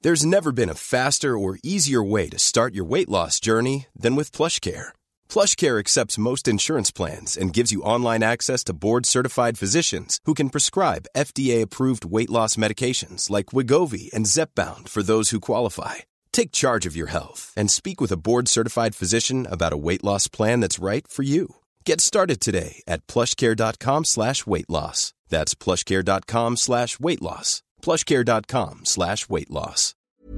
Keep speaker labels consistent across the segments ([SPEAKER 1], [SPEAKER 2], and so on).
[SPEAKER 1] There's never been a faster or easier way to start your weight loss journey than with PlushCare. PlushCare accepts most insurance plans and gives you online access to board-certified physicians who can prescribe FDA-approved weight loss medications like Wegovy and Zepbound for those who qualify. Take charge of your health and speak with a board-certified physician about a weight loss plan that's right for you. Get started today at plushcare.com/weight loss. That's plushcare.com/weight loss. plushcare.com/weight loss.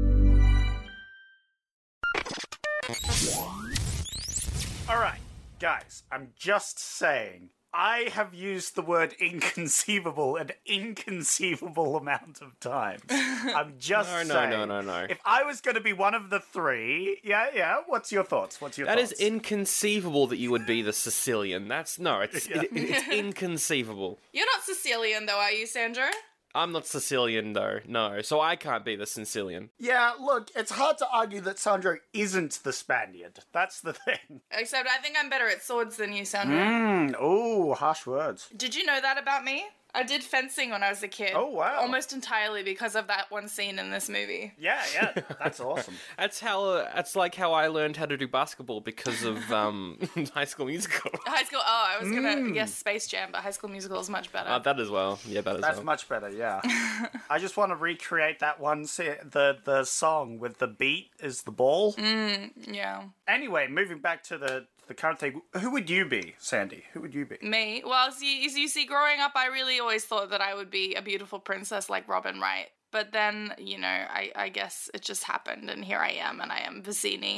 [SPEAKER 2] All right, guys, I'm just saying, I have used the word inconceivable an inconceivable amount of times. I'm just saying.
[SPEAKER 3] No.
[SPEAKER 2] If I was going to be one of the three, what's your thoughts?
[SPEAKER 3] That is inconceivable that you would be the Sicilian. It's inconceivable.
[SPEAKER 4] You're not Sicilian, though, are you, Sandro?
[SPEAKER 3] I'm not Sicilian, though, no, so I can't be the Sicilian.
[SPEAKER 2] Yeah, look, it's hard to argue that Sandro isn't the Spaniard. That's the thing.
[SPEAKER 4] Except I think I'm better at swords than you, Sandro.
[SPEAKER 2] Oh, harsh words.
[SPEAKER 4] Did you know that about me? I did fencing when I was a kid.
[SPEAKER 2] Oh, wow.
[SPEAKER 4] Almost entirely because of that one scene in this movie.
[SPEAKER 2] Yeah, that's awesome.
[SPEAKER 3] That's like how I learned how to do basketball because of High School Musical.
[SPEAKER 4] I was gonna guess Space Jam, but High School Musical is much better.
[SPEAKER 3] That as well. Yeah,
[SPEAKER 2] That's much better, yeah. I just want to recreate that one the song with the beat is the ball.
[SPEAKER 4] Yeah.
[SPEAKER 2] Anyway, moving back to the current thing, who would you be, Sandy? Who would you be?
[SPEAKER 4] Me? Well, as you see, growing up, I really always thought that I would be a beautiful princess like Robin Wright. But then, I guess it just happened, and here I am, and I am Vicini.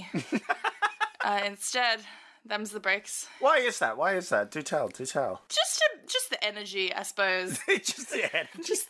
[SPEAKER 4] Instead, them's the breaks.
[SPEAKER 2] Why is that? Do tell.
[SPEAKER 4] Just the energy, I suppose.
[SPEAKER 2] Just the energy.
[SPEAKER 4] Just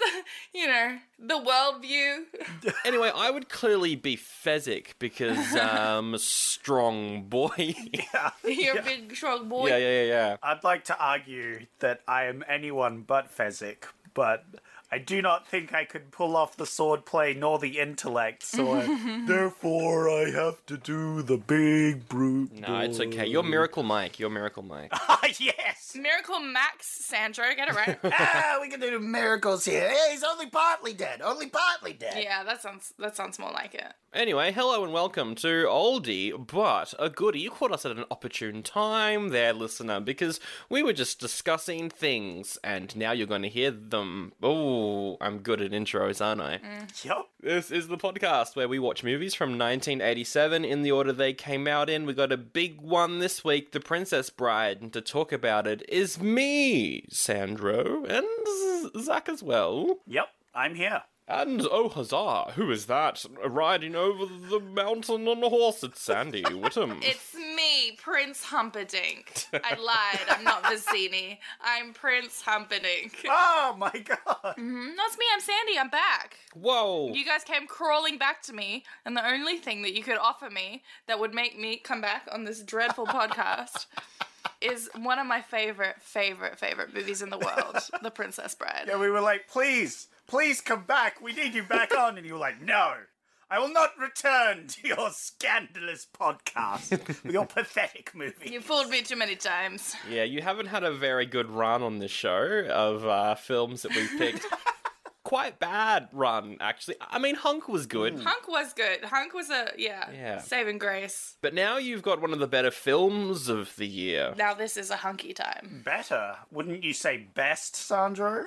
[SPEAKER 4] the worldview.
[SPEAKER 3] Anyway, I would clearly be Fezzik because I'm a strong boy.
[SPEAKER 4] You're a big, strong boy.
[SPEAKER 3] Yeah.
[SPEAKER 2] I'd like to argue that I am anyone but Fezzik, but I do not think I could pull off the swordplay nor the intellect, so therefore I have to do the big brute.
[SPEAKER 3] No, it's okay. You're Miracle Mike.
[SPEAKER 2] Ah, yes!
[SPEAKER 4] Miracle Max, Sandro, get it right.
[SPEAKER 2] We can do miracles here. Hey, he's only partly dead.
[SPEAKER 4] Yeah, that sounds more like it.
[SPEAKER 3] Anyway, hello and welcome to Oldie, but a goodie. You caught us at an opportune time there, listener, because we were just discussing things, and now you're going to hear them. Oh, I'm good at intros, aren't I?
[SPEAKER 2] Yup.
[SPEAKER 3] This is the podcast where we watch movies from 1987 in the order they came out in. We got a big one this week, The Princess Bride, and to talk about it is me, Sandro, and Zach as well.
[SPEAKER 2] Yep, I'm here.
[SPEAKER 3] And, oh huzzah, who is that riding over the mountain on a horse? It's Sandy Whittam.
[SPEAKER 4] It's me, Prince Humperdinck. I lied, I'm not Vicini. I'm Prince Humperdinck.
[SPEAKER 2] Oh my god.
[SPEAKER 4] That's me, I'm Sandy, I'm back.
[SPEAKER 3] Whoa.
[SPEAKER 4] You guys came crawling back to me, and the only thing that you could offer me that would make me come back on this dreadful podcast is one of my favorite movies in the world, The Princess Bride.
[SPEAKER 2] Yeah, we were like, please come back. We need you back on. And you were like, no, I will not return to your scandalous podcast with your pathetic movie.
[SPEAKER 4] You fooled me too many times.
[SPEAKER 3] Yeah, you haven't had a very good run on this show of films that we've picked. Quite bad run, actually. I mean, Hunk was good.
[SPEAKER 4] Hunk was good. Hunk was a saving grace.
[SPEAKER 3] But now you've got one of the better films of the year.
[SPEAKER 4] Now this is a hunky time.
[SPEAKER 2] Better? Wouldn't you say best, Sandro?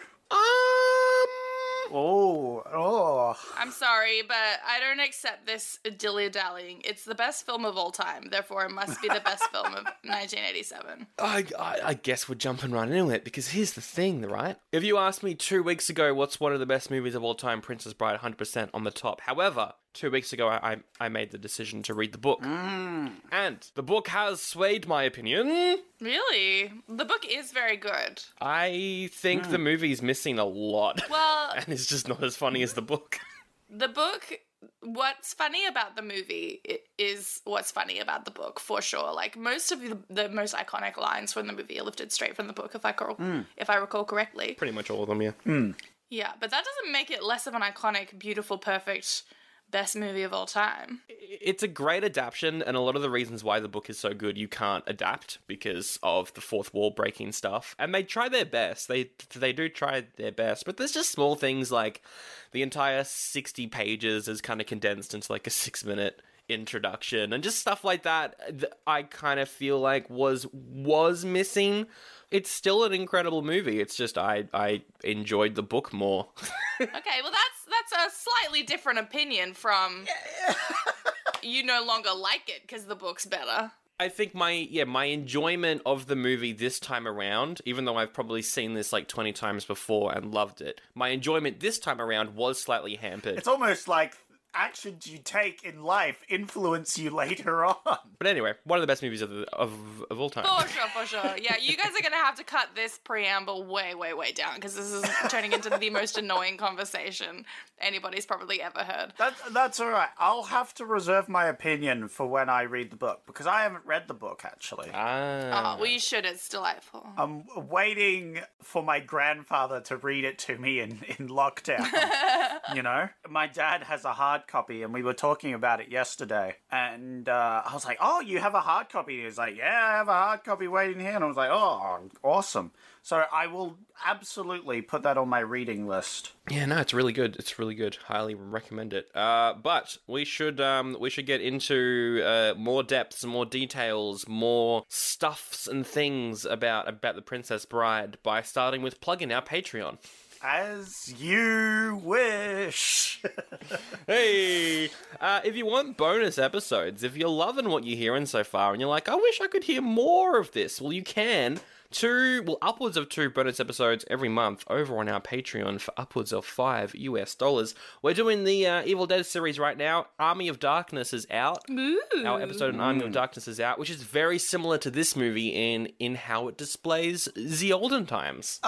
[SPEAKER 4] I'm sorry, but I don't accept this dilly-dallying. It's the best film of all time, therefore it must be the best film of 1987.
[SPEAKER 3] I guess we're jumping right into it, because here's the thing, right? If you asked me 2 weeks ago what's one of the best movies of all time, Princess Bride 100% on the top. However, 2 weeks ago I made the decision to read the book. And the book has swayed my opinion. Really?
[SPEAKER 4] The book is very good.
[SPEAKER 3] I think the movie's missing a lot.
[SPEAKER 4] Well...
[SPEAKER 3] and it's just not as funny as the book.
[SPEAKER 4] The book... What's funny about the movie is what's funny about the book, for sure. Like, most of the most iconic lines from the movie are lifted straight from the book, if I recall correctly.
[SPEAKER 3] Pretty much all of them, yeah.
[SPEAKER 4] Yeah, but that doesn't make it less of an iconic, beautiful, perfect best movie of all time.
[SPEAKER 3] It's a great adaptation, and a lot of the reasons why the book is so good you can't adapt because of the fourth wall breaking stuff. And they try their best. They do try their best, but there's just small things like the entire 60 pages is kind of condensed into like a 6-minute introduction, and just stuff like that I kind of feel like was missing. It's still an incredible movie. It's just I enjoyed the book more.
[SPEAKER 4] Okay, well that's a slightly different opinion from you no longer like it because the book's better.
[SPEAKER 3] I think my enjoyment of the movie this time around, even though I've probably seen this like 20 times before and loved it, my enjoyment this time around was slightly hampered.
[SPEAKER 2] It's almost like actions you take in life influence you later on.
[SPEAKER 3] But anyway, one of the best movies of all time.
[SPEAKER 4] For sure. Yeah, you guys are going to have to cut this preamble way, way, way down because this is turning into the most annoying conversation anybody's probably ever heard.
[SPEAKER 2] That's all right. I'll have to reserve my opinion for when I read the book because I haven't read the book actually.
[SPEAKER 3] Ah.
[SPEAKER 4] Oh, well, you should. It's delightful.
[SPEAKER 2] I'm waiting for my grandfather to read it to me in lockdown. You know? My dad has a hard copy and we were talking about it yesterday. And I was like, oh, you have a hard copy? He was like, yeah, I have a hard copy waiting here. And I was like, oh, awesome. So I will absolutely put that on my reading list.
[SPEAKER 3] Yeah, no, it's really good. It's really good. Highly recommend it. But we should get into more depths, more details, more stuffs and things about the Princess Bride by starting with plugging our Patreon.
[SPEAKER 2] As you wish.
[SPEAKER 3] Hey, if you want bonus episodes, if you're loving what you're hearing so far and you're like, I wish I could hear more of this, well, you can. Upwards of 2 bonus episodes every month over on our Patreon for upwards of $5. We're doing the Evil Dead series right now. Army of Darkness is out.
[SPEAKER 4] Ooh.
[SPEAKER 3] Our episode on Army of Darkness is out, which is very similar to this movie in how it displays the olden times.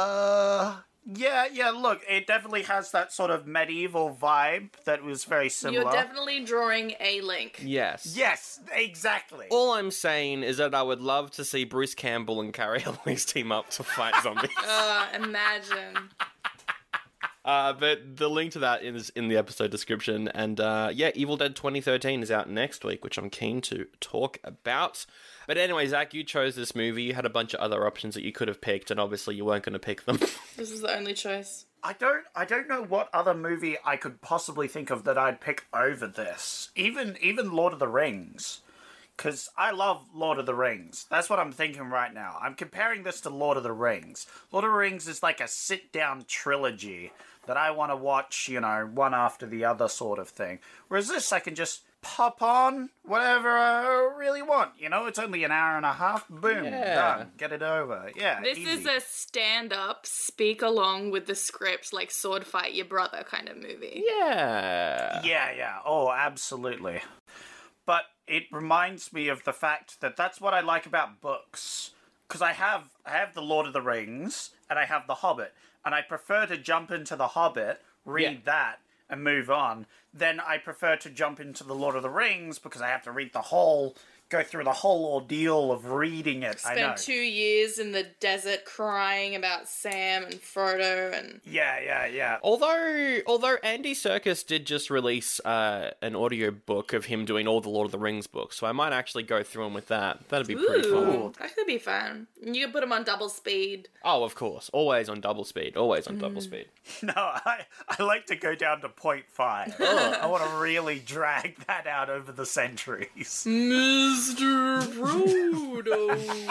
[SPEAKER 2] Yeah, look, it definitely has that sort of medieval vibe that was very similar.
[SPEAKER 4] You're definitely drawing a link.
[SPEAKER 3] Yes.
[SPEAKER 2] Yes, exactly.
[SPEAKER 3] All I'm saying is that I would love to see Bruce Campbell and Carrie Elwes team up to fight zombies.
[SPEAKER 4] Imagine.
[SPEAKER 3] But the link to that is in the episode description. And Evil Dead 2013 is out next week, which I'm keen to talk about. But anyway, Zach, you chose this movie. You had a bunch of other options that you could have picked, and obviously you weren't going to pick them.
[SPEAKER 4] This is the only choice.
[SPEAKER 2] I don't know what other movie I could possibly think of that I'd pick over this. Even Lord of the Rings. Because I love Lord of the Rings. That's what I'm thinking right now. I'm comparing this to Lord of the Rings. Lord of the Rings is like a sit-down trilogy that I want to watch, one after the other sort of thing. Whereas this, I can just pop on whatever I really want. It's only an hour and a half. Boom, done. Get it over. Yeah,
[SPEAKER 4] This
[SPEAKER 2] easy.
[SPEAKER 4] is a stand-up, speak along with the script, like sword fight your brother kind of movie.
[SPEAKER 3] Yeah.
[SPEAKER 2] Yeah. Oh, absolutely. But it reminds me of the fact that that's what I like about books. Because I have The Lord of the Rings, and I have The Hobbit, and I prefer to jump into The Hobbit, read that, and move on. Then I prefer to jump into The Lord of the Rings, because I have to go through the whole ordeal of reading it. I know.
[SPEAKER 4] Spent 2 years in the desert crying about Sam and Frodo and...
[SPEAKER 2] Yeah.
[SPEAKER 3] Although Andy Serkis did just release an audio book of him doing all the Lord of the Rings books, so I might actually go through them with that. That'd be pretty fun.
[SPEAKER 4] That could be fun. You could put them on double speed.
[SPEAKER 3] Oh, of course. Always on double speed. Always on double speed.
[SPEAKER 2] No, I like to go down to 0.5. I want to really drag that out over the centuries.
[SPEAKER 4] Mr. Frodo.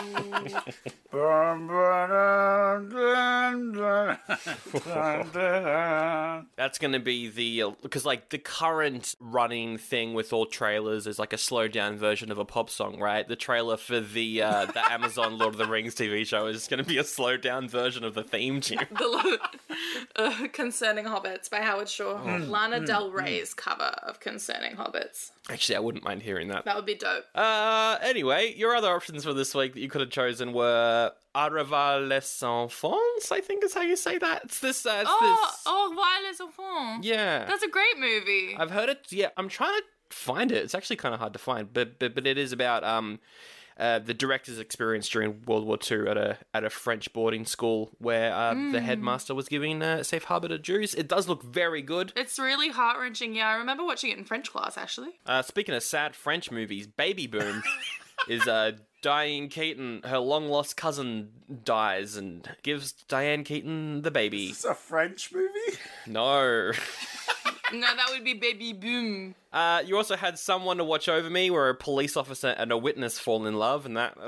[SPEAKER 3] That's going to be because the current running thing with all trailers is like a slowed down version of a pop song, right? The trailer for the Amazon Lord of the Rings TV show is going to be a slowed down version of the theme tune.
[SPEAKER 4] Concerning Hobbits by Howard Shore. Lana Del Rey's cover of Concerning Hobbits.
[SPEAKER 3] Actually, I wouldn't mind hearing that.
[SPEAKER 4] That would be dope.
[SPEAKER 3] Anyway, your other options for this week that you could have chosen were Au revoir les enfants, I think is how you say that. It's this.
[SPEAKER 4] Au revoir les enfants.
[SPEAKER 3] Yeah.
[SPEAKER 4] That's a great movie.
[SPEAKER 3] I've heard it. Yeah, I'm trying to find it. It's actually kind of hard to find, but it is about the director's experience during World War II at a French boarding school where the headmaster was giving safe harbor to Jews. It does look very good.
[SPEAKER 4] It's really heart-wrenching. Yeah, I remember watching it in French class, actually.
[SPEAKER 3] Speaking of sad French movies, Baby Boom is Diane Keaton, her long-lost cousin, dies and gives Diane Keaton the baby.
[SPEAKER 2] It's a French movie?
[SPEAKER 3] No.
[SPEAKER 4] No, that would be Baby Boom.
[SPEAKER 3] You also had Someone to Watch Over Me, where a police officer and a witness fall in love, and that...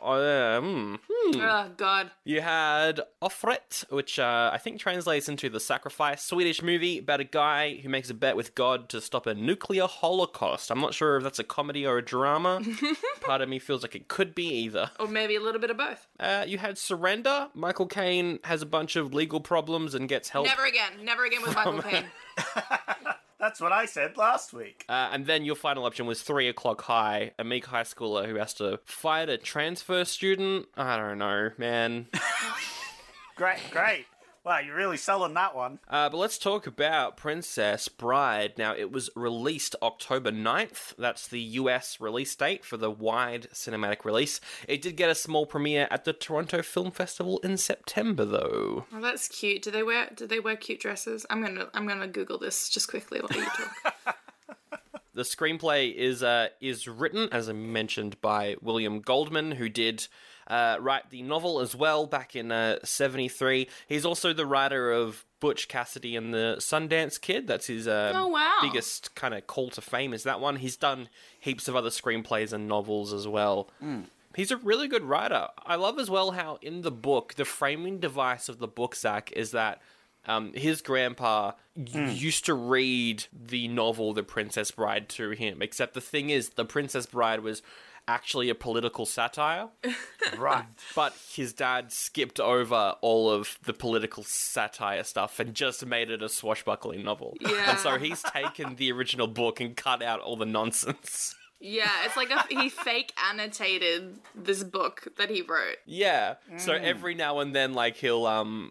[SPEAKER 4] Oh, God.
[SPEAKER 3] You had Offret, which I think translates into The Sacrifice, Swedish movie about a guy who makes a bet with God to stop a nuclear holocaust. I'm not sure if that's a comedy or a drama. Part of me feels like it could be either.
[SPEAKER 4] Or maybe a little bit of both.
[SPEAKER 3] You had Surrender. Michael Caine has a bunch of legal problems and gets help.
[SPEAKER 4] Never again with Michael Caine.
[SPEAKER 2] That's what I said last week.
[SPEAKER 3] And then your final option was 3 O'Clock High, a meek high schooler who has to fight a transfer student. I don't know, man.
[SPEAKER 2] Great. Wow, you're really selling that one.
[SPEAKER 3] But let's talk about Princess Bride. Now, it was released October 9th. That's the US release date for the wide cinematic release. It did get a small premiere at the Toronto Film Festival in September, though.
[SPEAKER 4] Oh, that's cute. Did they wear cute dresses? I'm gonna Google this just quickly while you talk.
[SPEAKER 3] The screenplay is written, as I mentioned, by William Goldman, who did write the novel as well back in 1973. He's also the writer of Butch Cassidy and the Sundance Kid. That's his biggest kind of call to fame is that one. He's done heaps of other screenplays and novels as well. He's a really good writer. I love as well how in the book, the framing device of the book, Zach, is that his grandpa used to read the novel The Princess Bride to him, except the thing is, The Princess Bride was actually a political satire.
[SPEAKER 2] Right.
[SPEAKER 3] But his dad skipped over all of the political satire stuff and just made it a swashbuckling novel.
[SPEAKER 4] Yeah.
[SPEAKER 3] And so he's taken the original book and cut out all the nonsense.
[SPEAKER 4] Yeah, it's like he fake annotated this book that he wrote.
[SPEAKER 3] Yeah. So every now and then, like, he'll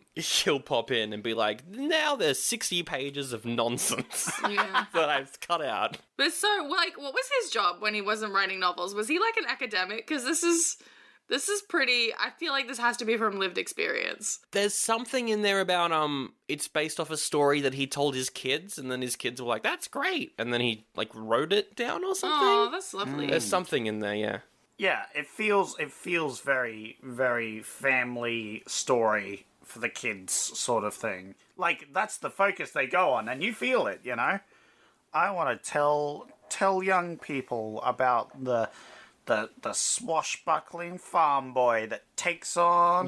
[SPEAKER 3] pop in and be like, now there's 60 pages of nonsense
[SPEAKER 4] Yeah.
[SPEAKER 3] that I've cut out.
[SPEAKER 4] But so, like, what was his job when he wasn't writing novels? Was he like an academic? Because this is pretty, I feel like this has to be from lived experience.
[SPEAKER 3] There's something in there about, it's based off a story that he told his kids, and then his kids were like, that's great. And then he, like, wrote it down or something.
[SPEAKER 4] Oh, that's lovely.
[SPEAKER 3] There's something in there, yeah.
[SPEAKER 2] Yeah, it feels very, very family story for the kids sort of thing. Like, that's the focus they go on, and you feel it, you know? I want to tell young people about the swashbuckling farm boy that takes on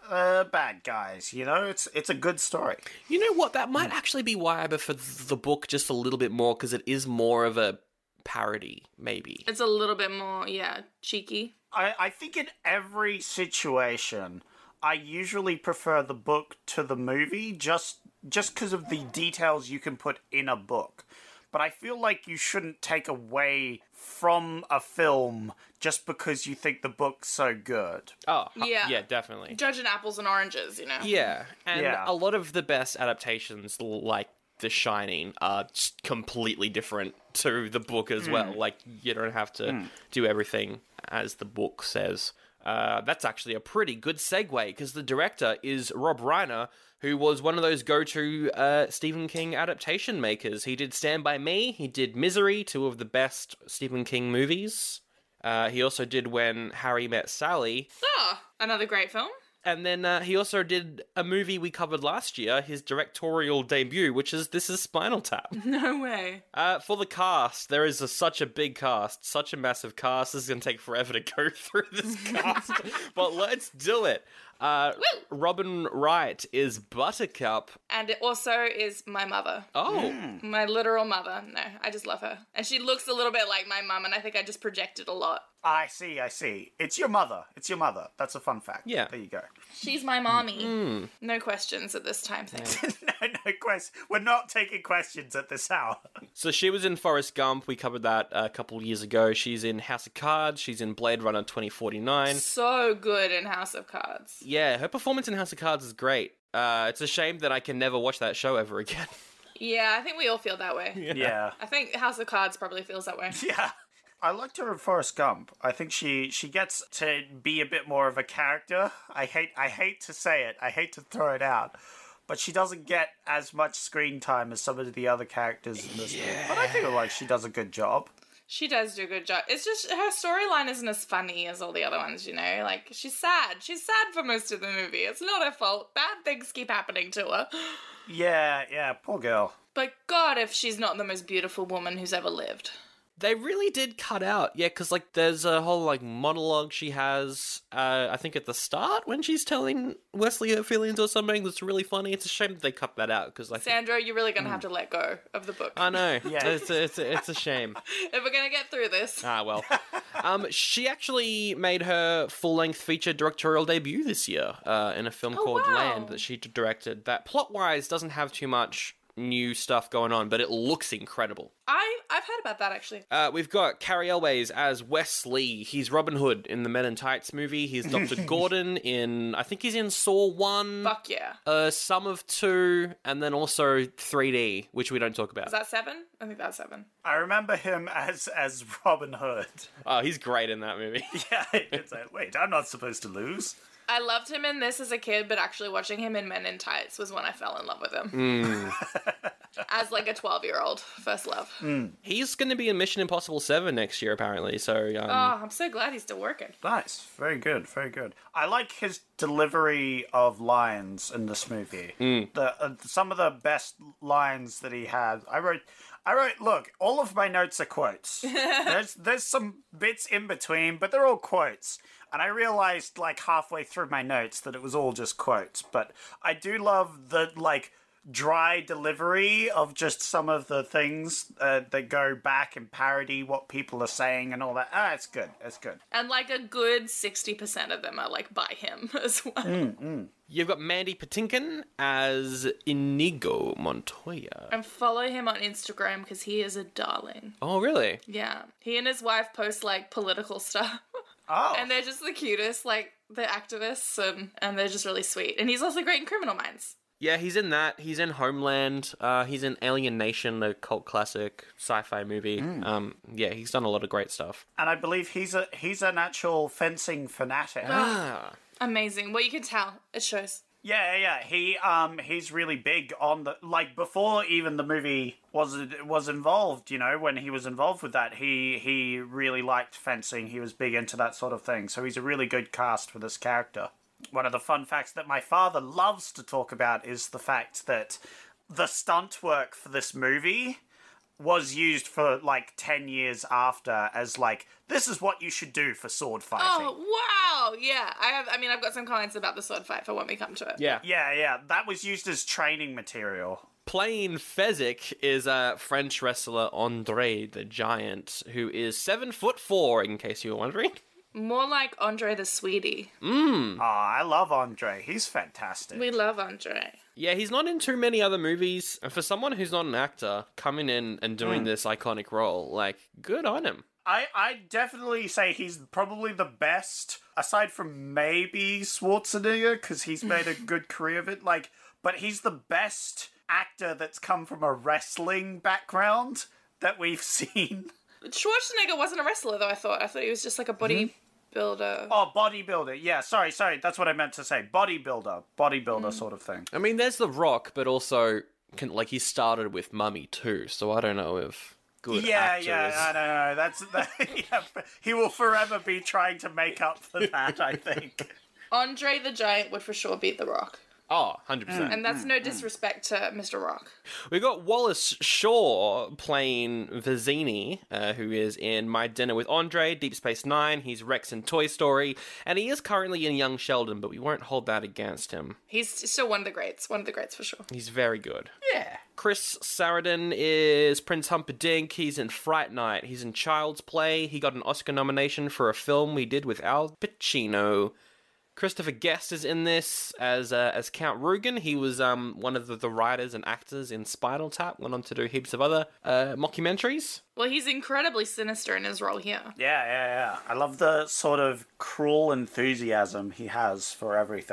[SPEAKER 2] bad guys. You know, it's a good story.
[SPEAKER 3] You know what? That might actually be why I prefer the book just a little bit more, because it is more of a parody, maybe.
[SPEAKER 4] It's a little bit more, cheeky.
[SPEAKER 2] I think in every situation, I usually prefer the book to the movie just because of the details you can put in a book. But I feel like you shouldn't take away from a film just because you think the book's so good.
[SPEAKER 3] Oh,
[SPEAKER 4] Yeah.
[SPEAKER 3] yeah, definitely.
[SPEAKER 4] Judging apples and oranges, you know?
[SPEAKER 3] Yeah, and
[SPEAKER 2] Yeah.
[SPEAKER 3] a lot of the best adaptations, like The Shining, are just completely different to the book as well. Like, you don't have to do everything as the book says. That's actually a pretty good segue, because the director is Rob Reiner, who was one of those go-to Stephen King adaptation makers. He did Stand By Me, he did Misery, 2 of the best Stephen King movies. He also did When Harry Met Sally.
[SPEAKER 4] Oh, another great film.
[SPEAKER 3] And then he also did a movie we covered last year, his directorial debut, which is This Is Spinal Tap.
[SPEAKER 4] No way.
[SPEAKER 3] For the cast, there is such a big cast, such a massive cast. This is going to take forever to go through this cast, but let's do it. Robin Wright is Buttercup.
[SPEAKER 4] And it also is my mother.
[SPEAKER 3] Oh.
[SPEAKER 4] My literal mother. No, I just love her. And she looks a little bit like my mum, and I think I just projected a lot.
[SPEAKER 2] I see. It's your mother. That's a fun fact.
[SPEAKER 3] Yeah.
[SPEAKER 2] There you go.
[SPEAKER 4] She's my mommy. No questions at this time, thanks.
[SPEAKER 2] No question. We're not taking questions at this hour.
[SPEAKER 3] So she was in Forrest Gump. We covered that a couple of years ago. She's in House of Cards. She's in Blade Runner 2049.
[SPEAKER 4] So good in House of Cards.
[SPEAKER 3] Yeah, her performance in House of Cards is great. It's a shame that I can never watch that show ever again.
[SPEAKER 4] Yeah, I think we all feel that way.
[SPEAKER 2] Yeah.
[SPEAKER 4] I think House of Cards probably feels that way.
[SPEAKER 2] Yeah. I liked her in Forrest Gump. I think she gets to be a bit more of a character. I hate to say it. I hate to throw it out. But she doesn't get as much screen time as some of the other characters in this movie. But I feel like she does a good job.
[SPEAKER 4] She does do a good job. It's just her storyline isn't as funny as all the other ones, you know? Like, she's sad. She's sad for most of the movie. It's not her fault. Bad things keep happening to her.
[SPEAKER 2] Yeah, poor girl.
[SPEAKER 4] But God, if she's not the most beautiful woman who's ever lived.
[SPEAKER 3] They really did cut out, because like there's a whole like monologue she has, I think at the start when she's telling Wesley her feelings or something that's really funny. It's a shame that they cut that out because like
[SPEAKER 4] Sandra, you're really gonna have to let go of the book.
[SPEAKER 3] I know,
[SPEAKER 2] Yeah.
[SPEAKER 3] it's a shame.
[SPEAKER 4] If we're gonna get through this.
[SPEAKER 3] Well, she actually made her full-length feature directorial debut this year in a film called
[SPEAKER 4] wow.
[SPEAKER 3] Land that she directed. That plot-wise doesn't have too much new stuff going on, but it looks incredible.
[SPEAKER 4] I've heard about that actually.
[SPEAKER 3] We've got Carrie Elways as Wesley. He's Robin Hood in the Men in Tights movie. He's Dr. Gordon in, I think he's in Saw 1.
[SPEAKER 4] Fuck yeah.
[SPEAKER 3] Some of 2, and then also 3D, which we don't talk about.
[SPEAKER 4] Is that 7? I think that's 7.
[SPEAKER 2] I remember him as Robin Hood.
[SPEAKER 3] Oh, he's great in that movie.
[SPEAKER 2] Yeah, it's like, wait, I'm not supposed to lose.
[SPEAKER 4] I loved him in this as a kid, but actually watching him in Men in Tights was when I fell in love with him. As like a 12-year-old, first love.
[SPEAKER 3] He's going to be in Mission Impossible 7 next year, apparently, so...
[SPEAKER 4] Oh, I'm so glad he's still working.
[SPEAKER 2] Nice. Very good, very good. I like his delivery of lines in this movie. Some of the best lines that he had. I wrote, look, all of my notes are quotes. There's some bits in between, but they're all quotes. And I realized, like, halfway through my notes that it was all just quotes. But I do love the, like, dry delivery of just some of the things that go back and parody what people are saying and all that. It's good. It's good.
[SPEAKER 4] And like a good 60% of them are like by him as well.
[SPEAKER 3] You've got Mandy Patinkin as Inigo Montoya.
[SPEAKER 4] And follow him on Instagram because he is a darling.
[SPEAKER 3] Oh, really?
[SPEAKER 4] Yeah. He and his wife post like political stuff.
[SPEAKER 2] Oh.
[SPEAKER 4] And they're just the cutest, like they're activists and they're just really sweet. And he's also great in Criminal Minds.
[SPEAKER 3] Yeah, he's in that. He's in Homeland. He's in Alien Nation, a cult classic sci-fi movie. Yeah, he's done a lot of great stuff.
[SPEAKER 2] And I believe he's an actual fencing fanatic.
[SPEAKER 4] Amazing. Well, you can tell. It shows.
[SPEAKER 2] Yeah. He's really big on the, like, before even the movie was involved, you know, when he was involved with that, he really liked fencing. He was big into that sort of thing. So he's a really good cast for this character. One of the fun facts that my father loves to talk about is the fact that the stunt work for this movie was used for like 10 years after as like, this is what you should do for sword fighting.
[SPEAKER 4] Oh, wow. Yeah. I've got some comments about the sword fight for when we come to it.
[SPEAKER 3] Yeah.
[SPEAKER 2] Yeah. That was used as training material.
[SPEAKER 3] Playing Fezzik is French wrestler Andre the Giant, who is 7'4", in case you were wondering.
[SPEAKER 4] More like Andre the Sweetie.
[SPEAKER 2] I love Andre. He's fantastic.
[SPEAKER 4] We love Andre.
[SPEAKER 3] Yeah, he's not in too many other movies. And for someone who's not an actor, coming in and doing this iconic role, like, good on him.
[SPEAKER 2] I definitely say he's probably the best, aside from maybe Schwarzenegger, because he's made a good career of it. Like, but he's the best actor that's come from a wrestling background that we've seen.
[SPEAKER 4] Schwarzenegger wasn't a wrestler, though, I thought. I thought he was just like a bodybuilder.
[SPEAKER 2] Oh, bodybuilder. Yeah, sorry. That's what I meant to say. Bodybuilder sort of thing.
[SPEAKER 3] I mean, there's The Rock, but also, he started with Mummy too, so I don't know if good actors...
[SPEAKER 2] I don't know. He will forever be trying to make up for that, I think.
[SPEAKER 4] Andre the Giant would for sure beat The Rock.
[SPEAKER 3] Oh, 100%.
[SPEAKER 4] And that's no disrespect to Mr. Rock.
[SPEAKER 3] We got Wallace Shaw playing Vizzini, who is in My Dinner with Andre, Deep Space Nine. He's Rex in Toy Story, and he is currently in Young Sheldon, but we won't hold that against him.
[SPEAKER 4] He's still one of the greats for sure.
[SPEAKER 3] He's very good.
[SPEAKER 2] Yeah.
[SPEAKER 3] Chris Sarandon is Prince Humperdinck. He's in Fright Night. He's in Child's Play. He got an Oscar nomination for a film we did with Al Pacino. Christopher Guest is in this as Count Rugen. He was one of the writers and actors in Spinal Tap. Went on to do heaps of other mockumentaries.
[SPEAKER 4] Well, he's incredibly sinister in his role here.
[SPEAKER 2] Yeah. I love the sort of cruel enthusiasm he has for everything.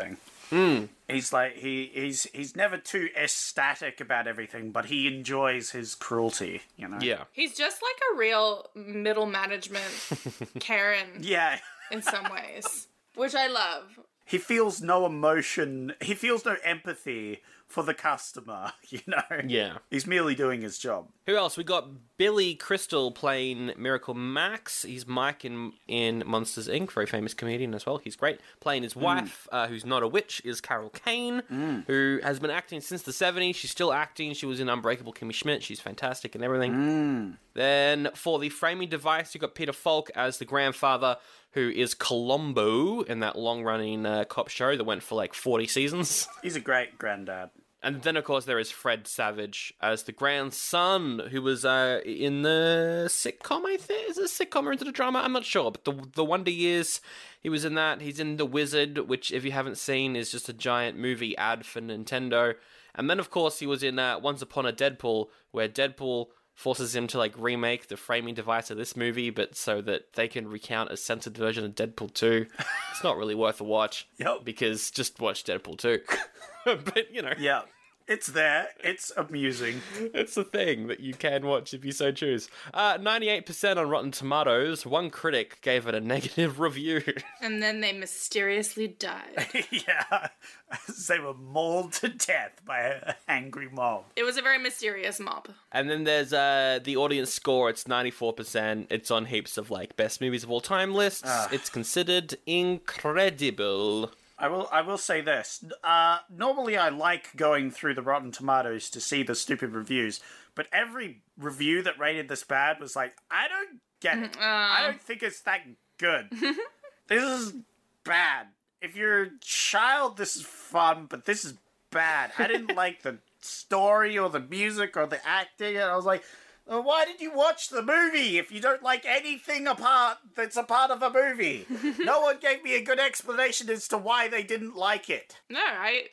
[SPEAKER 2] He's like he's never too ecstatic about everything, but he enjoys his cruelty, you know.
[SPEAKER 3] Yeah.
[SPEAKER 4] He's just like a real middle management Karen
[SPEAKER 2] Yeah.
[SPEAKER 4] in some ways, which I love.
[SPEAKER 2] He feels no emotion. He feels no empathy for the customer, you know?
[SPEAKER 3] Yeah.
[SPEAKER 2] He's merely doing his job.
[SPEAKER 3] Who else? We got Billy Crystal playing Miracle Max. He's Mike in Monsters, Inc., very famous comedian as well. He's great. Playing his wife, who's not a witch, is Carol Kane, who has been acting since the 70s. She's still acting. She was in Unbreakable Kimmy Schmidt. She's fantastic and everything. Then for the framing device, you got Peter Falk as the grandfather, who is Columbo in that long-running cop show that went for like 40 seasons.
[SPEAKER 2] He's a great granddad.
[SPEAKER 3] And then, of course, there is Fred Savage as the grandson, who was in the sitcom, I think? Is it a sitcom or into the drama? I'm not sure. But the Wonder Years, he was in that. He's in The Wizard, which, if you haven't seen, is just a giant movie ad for Nintendo. And then, of course, he was in Once Upon a Deadpool, where Deadpool forces him to, like, remake the framing device of this movie, but so that they can recount a censored version of Deadpool 2. It's not really worth a watch.
[SPEAKER 2] Yep.
[SPEAKER 3] Because just watch Deadpool 2. But, you know.
[SPEAKER 2] Yeah. It's there. It's amusing.
[SPEAKER 3] It's a thing that you can watch if you so choose. 98% on Rotten Tomatoes. One critic gave it a negative review.
[SPEAKER 4] And then they mysteriously died.
[SPEAKER 2] Yeah. They were mauled to death by an angry mob.
[SPEAKER 4] It was a very mysterious mob.
[SPEAKER 3] And then there's the audience score. It's 94%. It's on heaps of like best movies of all time lists. It's considered incredible.
[SPEAKER 2] I will say this. Normally I like going through the Rotten Tomatoes to see the stupid reviews, but every review that rated this bad was like, I don't get it. I don't think it's that good. This is bad. If you're a child, this is fun, but this is bad. I didn't like the story or the music or the acting, and I was like, why did you watch the movie if you don't like anything that's a part of a movie? No one gave me a good explanation as to why they didn't like it.
[SPEAKER 4] No,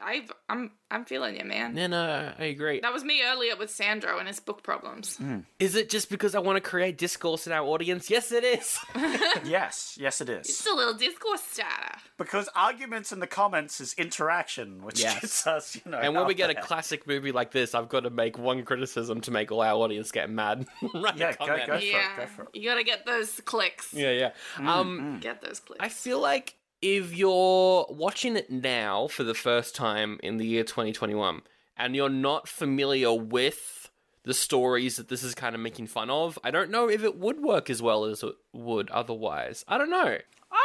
[SPEAKER 4] I'm feeling you, man.
[SPEAKER 3] Yeah, no, I agree.
[SPEAKER 4] That was me earlier with Sandro and his book problems.
[SPEAKER 3] Is it just because I want to create discourse in our audience? Yes, it is.
[SPEAKER 2] Yes, it is.
[SPEAKER 4] It's a little discourse starter.
[SPEAKER 2] Because arguments in the comments is interaction, which gets us, you know.
[SPEAKER 3] And when we
[SPEAKER 2] out
[SPEAKER 3] get a
[SPEAKER 2] there.
[SPEAKER 3] classic movie like this, I've got to make one criticism to make all our audience get mad. Write a
[SPEAKER 2] Yeah,
[SPEAKER 3] comment.
[SPEAKER 2] go for
[SPEAKER 4] Yeah,
[SPEAKER 2] it, go for it.
[SPEAKER 4] you gotta get those clicks.
[SPEAKER 3] Yeah.
[SPEAKER 4] Get those clicks.
[SPEAKER 3] I feel like if you're watching it now for the first time in the year 2021 and you're not familiar with the stories that this is kind of making fun of, I don't know if it would work as well as it would otherwise. I don't know.
[SPEAKER 2] I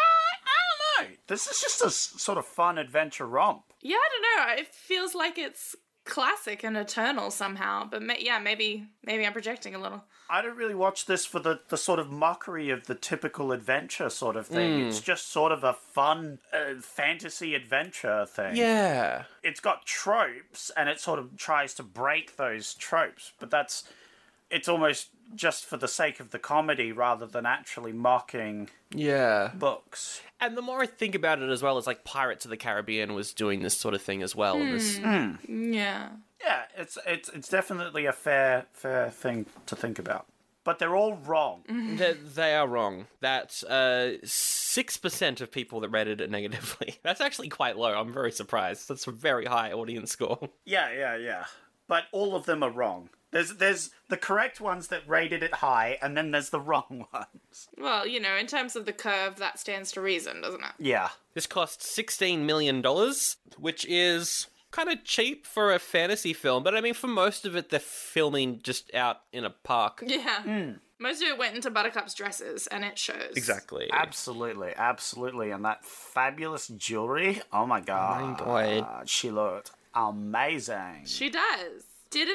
[SPEAKER 2] don't know. This is just a sort of fun adventure romp.
[SPEAKER 4] Yeah, I don't know. It feels like it's classic and eternal somehow. But maybe I'm projecting a little.
[SPEAKER 2] I don't really watch this for the sort of mockery of the typical adventure sort of thing. It's just sort of a fun fantasy adventure thing.
[SPEAKER 3] Yeah.
[SPEAKER 2] It's got tropes, and it sort of tries to break those tropes, but it's almost just for the sake of the comedy rather than actually mocking books.
[SPEAKER 3] And the more I think about it as well, it's like Pirates of the Caribbean was doing this sort of thing as well.
[SPEAKER 4] Yeah.
[SPEAKER 2] Yeah, it's definitely a fair thing to think about. But they're all wrong.
[SPEAKER 3] They are wrong. That 6% of people that rated it negatively. That's actually quite low. I'm very surprised. That's a very high audience score.
[SPEAKER 2] Yeah. But all of them are wrong. There's the correct ones that rated it high, and then there's the wrong ones.
[SPEAKER 4] Well, in terms of the curve, that stands to reason, doesn't it?
[SPEAKER 2] Yeah.
[SPEAKER 3] This cost $16 million, which is kind of cheap for a fantasy film, but I mean, for most of it, they're filming just out in a park.
[SPEAKER 4] Yeah. Most of it went into Buttercup's dresses, and it shows.
[SPEAKER 3] Exactly.
[SPEAKER 2] Absolutely. And that fabulous jewelry, oh my god.
[SPEAKER 3] Oh my God.
[SPEAKER 2] She looked amazing.
[SPEAKER 4] She does. Didn't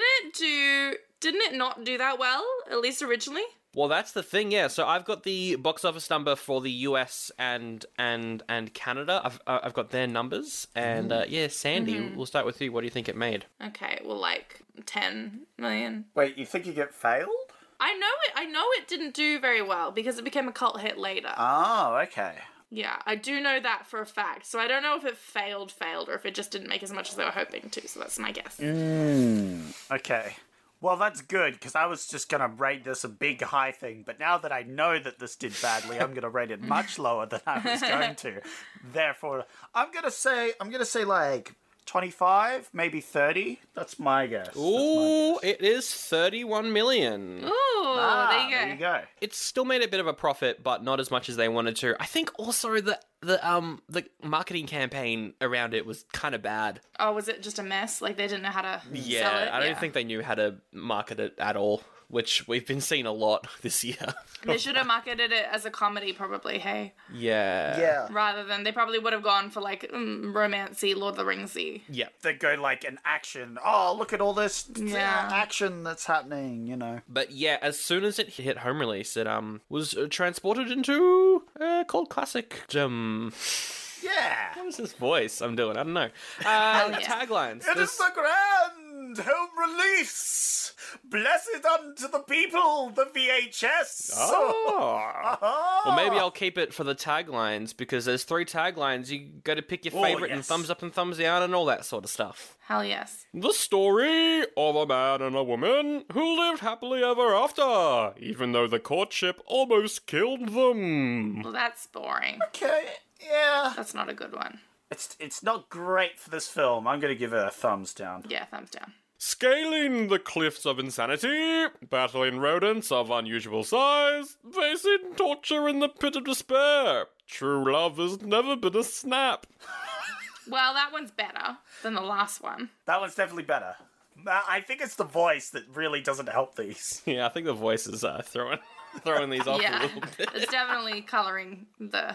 [SPEAKER 4] it not do that well, at least originally?
[SPEAKER 3] Well, that's the thing, yeah. So I've got the box office number for the US and Canada. I've got their numbers, and Sandy, we'll start with you. What do you think it made?
[SPEAKER 4] Okay, well, like 10 million.
[SPEAKER 2] Wait, you think you get failed?
[SPEAKER 4] I know it didn't do very well because it became a cult hit later.
[SPEAKER 2] Oh, okay.
[SPEAKER 4] Yeah, I do know that for a fact. So I don't know if it failed, or if it just didn't make as much as they were hoping to. So that's my guess.
[SPEAKER 2] Okay. Well, that's good, because I was just going to rate this a big high thing, but now that I know that this did badly, I'm going to rate it much lower than I was going to. Therefore, I'm going to say like 25, maybe 30. That's my guess.
[SPEAKER 3] Ooh, it is 31 million.
[SPEAKER 4] Ooh, there you go.
[SPEAKER 3] It's still made a bit of a profit, but not as much as they wanted to. I think also the marketing campaign around it was kind of bad.
[SPEAKER 4] Oh, was it just a mess? Like they didn't know how to sell it?
[SPEAKER 3] Yeah, I don't think they knew how to market it at all, which we've been seeing a lot this year.
[SPEAKER 4] They should have marketed it as a comedy, probably, hey?
[SPEAKER 3] Yeah.
[SPEAKER 4] Rather than, they probably would have gone for, like, romancy, Lord of the Ringsy.
[SPEAKER 3] Yeah.
[SPEAKER 2] They go like an action. Oh, look at all this action that's happening, you know.
[SPEAKER 3] But yeah, as soon as it hit home release, it was transported into cult classic.
[SPEAKER 2] Yeah.
[SPEAKER 3] What is this voice I'm doing? I don't know. Taglines.
[SPEAKER 2] It is the grand home release. Blessed unto the people, the VHS.
[SPEAKER 3] Oh. Well, maybe I'll keep it for the taglines, because there's 3 taglines. You got to pick your favorite and thumbs up and thumbs down and all that sort of stuff.
[SPEAKER 4] Hell yes.
[SPEAKER 3] The story of a man and a woman who lived happily ever after, even though the courtship almost killed them.
[SPEAKER 4] Well, that's boring.
[SPEAKER 2] Okay, yeah.
[SPEAKER 4] That's not a good one.
[SPEAKER 2] It's not great for this film. I'm going to give it a thumbs down.
[SPEAKER 4] Yeah, thumbs down.
[SPEAKER 3] Scaling the cliffs of insanity, battling rodents of unusual size, facing torture in the pit of despair. True love has never been a snap.
[SPEAKER 4] Well, that one's better than the last one.
[SPEAKER 2] That one's definitely better. I think it's the voice that really doesn't help these.
[SPEAKER 3] Yeah, I think the voice is throwing these off a little bit.
[SPEAKER 4] It's definitely colouring the,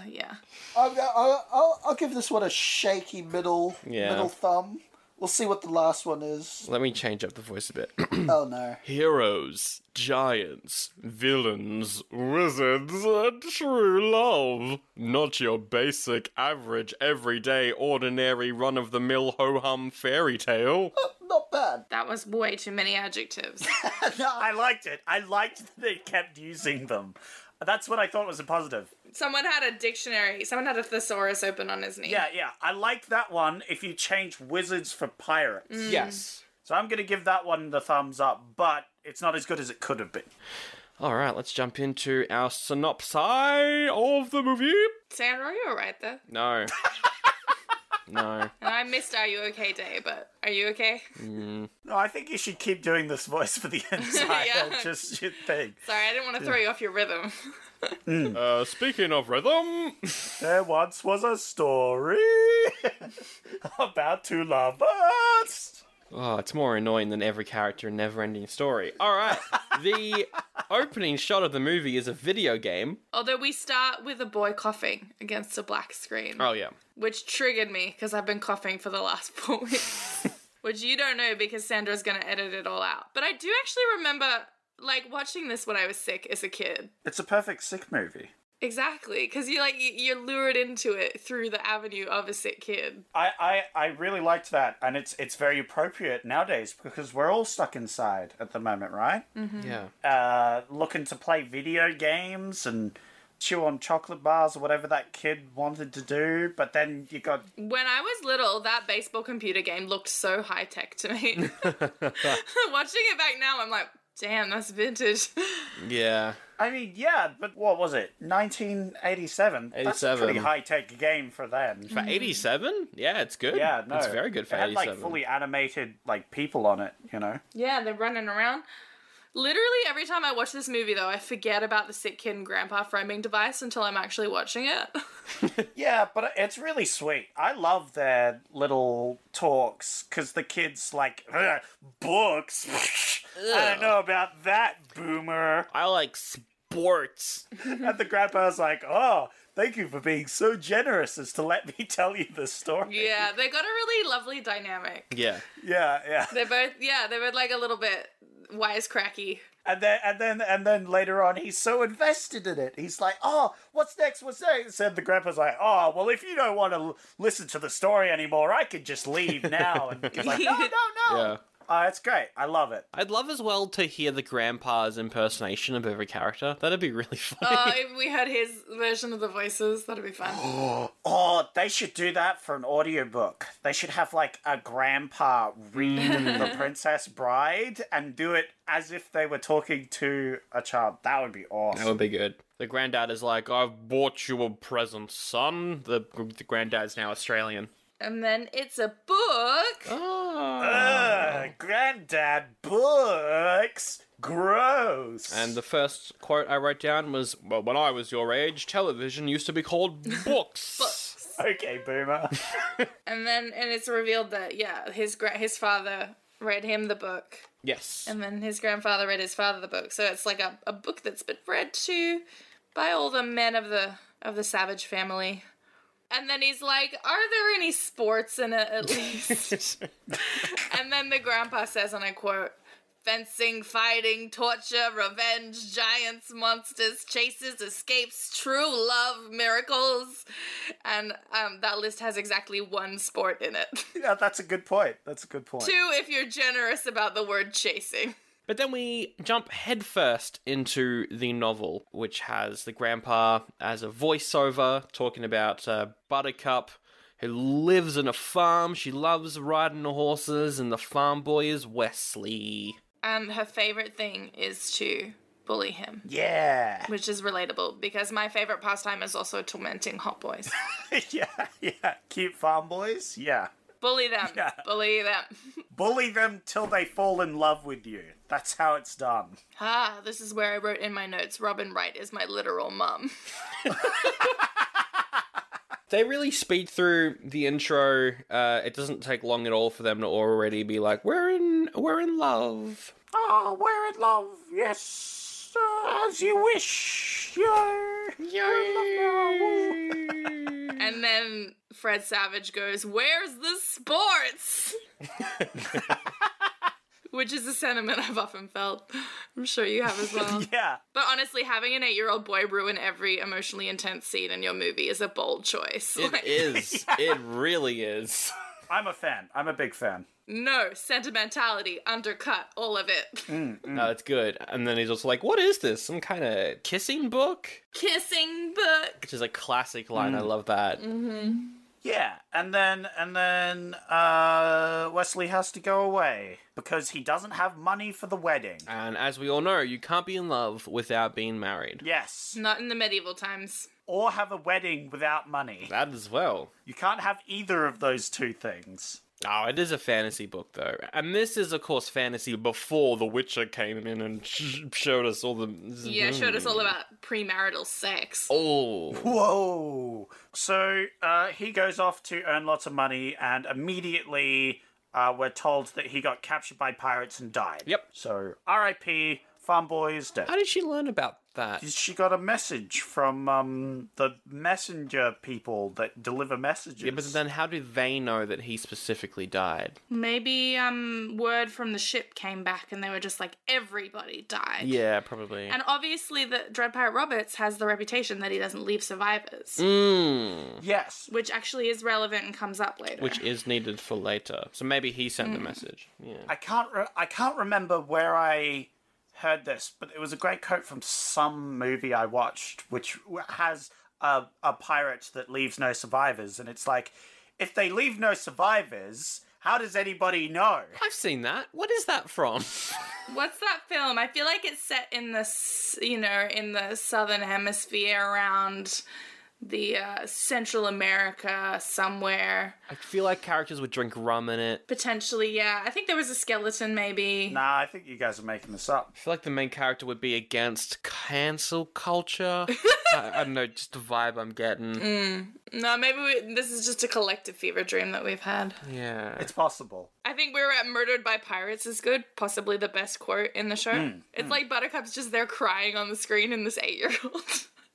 [SPEAKER 2] I'll give this one a shaky middle thumb. We'll see what the last one is.
[SPEAKER 3] Let me change up the voice a bit.
[SPEAKER 2] Oh no.
[SPEAKER 3] Heroes, giants, villains, wizards, and true love. Not your basic, average, everyday, ordinary, run-of-the-mill ho-hum fairy tale.
[SPEAKER 2] Not bad.
[SPEAKER 4] that was way too many adjectives.
[SPEAKER 2] No, I liked it. I liked that they kept using them. That's what I thought was a positive.
[SPEAKER 4] Someone had a dictionary. Someone had a thesaurus open on his knee.
[SPEAKER 2] Yeah. I like that one if you change wizards for pirates.
[SPEAKER 3] Yes.
[SPEAKER 2] So I'm going to give that one the thumbs up, but it's not as good as it could have been.
[SPEAKER 3] All right, let's jump into our synopsis of the movie.
[SPEAKER 4] Sandra, are you alright there?
[SPEAKER 3] No. No.
[SPEAKER 4] And I missed Are You Okay Day, but are you okay?
[SPEAKER 2] No, I think you should keep doing this voice for the entire thing.
[SPEAKER 4] Sorry, I didn't want to throw you off your rhythm.
[SPEAKER 3] Speaking of rhythm,
[SPEAKER 2] There once was a story about 2 lovers.
[SPEAKER 3] oh, it's more annoying than every character in Neverending Story. All right, the opening shot of the movie is a video game.
[SPEAKER 4] Although we start with a boy coughing against a black screen.
[SPEAKER 3] Oh yeah.
[SPEAKER 4] Which triggered me, because I've been coughing for the last 4 weeks. Which you don't know, because Sandra's going to edit it all out. But I do actually remember, like, watching this when I was sick as a kid.
[SPEAKER 2] It's a perfect sick movie.
[SPEAKER 4] Exactly, because you're lured into it through the avenue of a sick kid.
[SPEAKER 2] I really liked that, and it's very appropriate nowadays because we're all stuck inside at the moment, right?
[SPEAKER 4] Mm-hmm.
[SPEAKER 3] Yeah.
[SPEAKER 2] Looking to play video games and chew on chocolate bars or whatever that kid wanted to do, but then you got...
[SPEAKER 4] When I was little, that baseball computer game looked so high-tech to me. Watching it back now, I'm like, damn, that's vintage.
[SPEAKER 3] Yeah.
[SPEAKER 2] I mean, yeah, but what was it? 1987? That's a pretty high-tech game for then.
[SPEAKER 3] For 87? Yeah, it's good.
[SPEAKER 2] Yeah, no.
[SPEAKER 3] It's very good for
[SPEAKER 2] it had,
[SPEAKER 3] 87.
[SPEAKER 2] like, fully animated, like, people on it, you know?
[SPEAKER 4] Yeah, they're running around. Literally every time I watch this movie, though, I forget about the sick kid and grandpa framing device until I'm actually watching it.
[SPEAKER 2] Yeah, but it's really sweet. I love their little talks, because the kid's like, books? I don't know about that, boomer.
[SPEAKER 3] I like sports.
[SPEAKER 2] And the grandpa's like, oh, thank you for being so generous as to let me tell you the story.
[SPEAKER 4] Yeah, they got a really lovely dynamic.
[SPEAKER 3] Yeah.
[SPEAKER 2] Yeah.
[SPEAKER 4] They're both like a little bit wisecracky.
[SPEAKER 2] And then later on, he's so invested in it. He's like, oh, what's next? And the grandpa's like, oh, well, if you don't want to listen to the story anymore, I could just leave now. And he's like, no.
[SPEAKER 3] Yeah.
[SPEAKER 2] Oh, it's great. I love it.
[SPEAKER 3] I'd love as well to hear the grandpa's impersonation of every character. That'd be really funny.
[SPEAKER 4] If we had his version of the voices, that'd be fun.
[SPEAKER 2] Oh, they should do that for an audiobook. They should have, like, a grandpa read The Princess Bride and do it as if they were talking to a child. That would be awesome.
[SPEAKER 3] That would be good. The granddad is like, I've bought you a present, son. The granddad's now Australian.
[SPEAKER 4] And then it's a book.
[SPEAKER 2] Granddad books. Gross.
[SPEAKER 3] And the first quote I wrote down was, well, when I was your age, television used to be called books.
[SPEAKER 2] Okay, boomer.
[SPEAKER 4] And it's revealed that, his father read him the book.
[SPEAKER 3] Yes.
[SPEAKER 4] And then his grandfather read his father the book. So it's like a book that's been read to by all the men of the Savage family. And then he's like, are there any sports in it at least? And then the grandpa says, and I quote, fencing, fighting, torture, revenge, giants, monsters, chases, escapes, true love, miracles. And that list has exactly one sport in it.
[SPEAKER 2] Yeah, that's a good point.
[SPEAKER 4] 2 if you're generous about the word chasing.
[SPEAKER 3] But then we jump headfirst into the novel, which has the grandpa as a voiceover talking about Buttercup, who lives in a farm. She loves riding the horses, and the farm boy is Wesley.
[SPEAKER 4] And her favorite thing is to bully him.
[SPEAKER 2] Yeah.
[SPEAKER 4] Which is relatable, because my favorite pastime is also tormenting hot boys.
[SPEAKER 2] Yeah. Cute farm boys? Yeah.
[SPEAKER 4] Bully them.
[SPEAKER 2] Yeah.
[SPEAKER 4] Bully them.
[SPEAKER 2] Bully them till they fall in love with you. That's how it's done.
[SPEAKER 4] This is where I wrote in my notes, Robin Wright is my literal mum.
[SPEAKER 3] They really speed through the intro. It doesn't take long at all for them to already be like, we're in love.
[SPEAKER 2] Oh, we're in love. Yes. As you wish.
[SPEAKER 4] And then Fred Savage goes, where's the sports? Which is a sentiment I've often felt. I'm sure you have as well.
[SPEAKER 2] Yeah.
[SPEAKER 4] But honestly, having an 8-year-old boy ruin every emotionally intense scene in your movie is a bold choice.
[SPEAKER 3] It is. It really is.
[SPEAKER 2] I'm a fan. I'm a big fan.
[SPEAKER 4] No, sentimentality, undercut, all of it.
[SPEAKER 3] No, it's good. And then he's also like, what is this? Some kind of kissing book?
[SPEAKER 4] Kissing book.
[SPEAKER 3] Which is a classic line. I love that.
[SPEAKER 4] Mm-hmm.
[SPEAKER 2] Yeah, and then Wesley has to go away because he doesn't have money for the wedding.
[SPEAKER 3] And as we all know, you can't be in love without being married.
[SPEAKER 2] Yes.
[SPEAKER 4] Not in the medieval times.
[SPEAKER 2] Or have a wedding without money.
[SPEAKER 3] That as well.
[SPEAKER 2] You can't have either of those two things.
[SPEAKER 3] Oh, it is a fantasy book, though. And this is, of course, fantasy before The Witcher came in and showed us all the...
[SPEAKER 4] Yeah, showed us all about premarital sex.
[SPEAKER 3] Oh.
[SPEAKER 2] Whoa. So he goes off to earn lots of money, and immediately we're told that he got captured by pirates and died.
[SPEAKER 3] Yep.
[SPEAKER 2] So R.I.P. Farm Boy is dead.
[SPEAKER 3] How did she learn about that?
[SPEAKER 2] She got a message from the messenger people that deliver messages.
[SPEAKER 3] Yeah, but then how do they know that he specifically died?
[SPEAKER 4] Maybe word from the ship came back and they were just like, everybody died.
[SPEAKER 3] Yeah, probably.
[SPEAKER 4] And obviously the Dread Pirate Roberts has the reputation that he doesn't leave survivors.
[SPEAKER 2] Yes.
[SPEAKER 4] Which actually is relevant and comes up later.
[SPEAKER 3] Which is needed for later. So maybe he sent the message. Yeah.
[SPEAKER 2] I can't remember where I heard this, but it was a great quote from some movie I watched, which has a pirate that leaves no survivors, and it's like, if they leave no survivors, how does anybody know?
[SPEAKER 3] I've seen that. What is that from?
[SPEAKER 4] What's that film? I feel like it's set in in the southern hemisphere around the Central America somewhere.
[SPEAKER 3] I feel like characters would drink rum in it.
[SPEAKER 4] Potentially, yeah. I think there was a skeleton, maybe.
[SPEAKER 2] Nah, I think you guys are making this up.
[SPEAKER 3] I feel like the main character would be against cancel culture. I don't know, just the vibe I'm getting.
[SPEAKER 4] No, maybe this is just a collective fever dream that we've had.
[SPEAKER 3] Yeah.
[SPEAKER 2] It's possible.
[SPEAKER 4] I think we were at Murdered by Pirates is good. Possibly the best quote in the show. It's like Buttercup's just there crying on the screen in this 8-year-old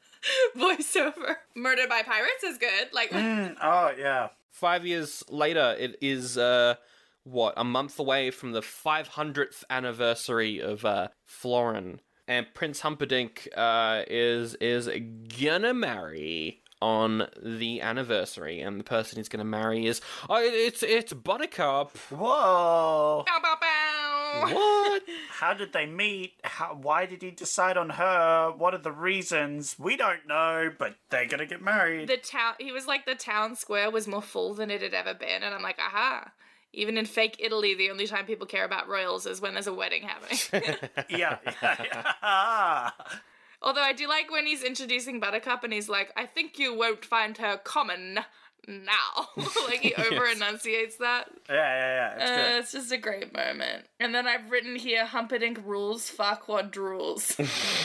[SPEAKER 4] voiceover. Murdered by Pirates is good. Like,
[SPEAKER 2] Oh, yeah.
[SPEAKER 3] 5 years later, it is, a month away from the 500th anniversary of Florin. And Prince Humperdinck is gonna marry on the anniversary, and the person he's going to marry is it's Buttercup.
[SPEAKER 2] Whoa!
[SPEAKER 4] Bow, bow, bow.
[SPEAKER 3] What?
[SPEAKER 2] How did they meet? Why did he decide on her? What are the reasons? We don't know, but they're gonna get married.
[SPEAKER 4] He was like, the town square was more full than it had ever been, and I'm like, aha. Even in fake Italy, the only time people care about royals is when there's a wedding happening.
[SPEAKER 2] Yeah.
[SPEAKER 4] Although I do like when he's introducing Buttercup and he's like, I think you won't find her common now. Like he over-enunciates that.
[SPEAKER 2] Yeah. It's good.
[SPEAKER 4] It's just a great moment. And then I've written here, Humperdinck rules, Farquaad drools.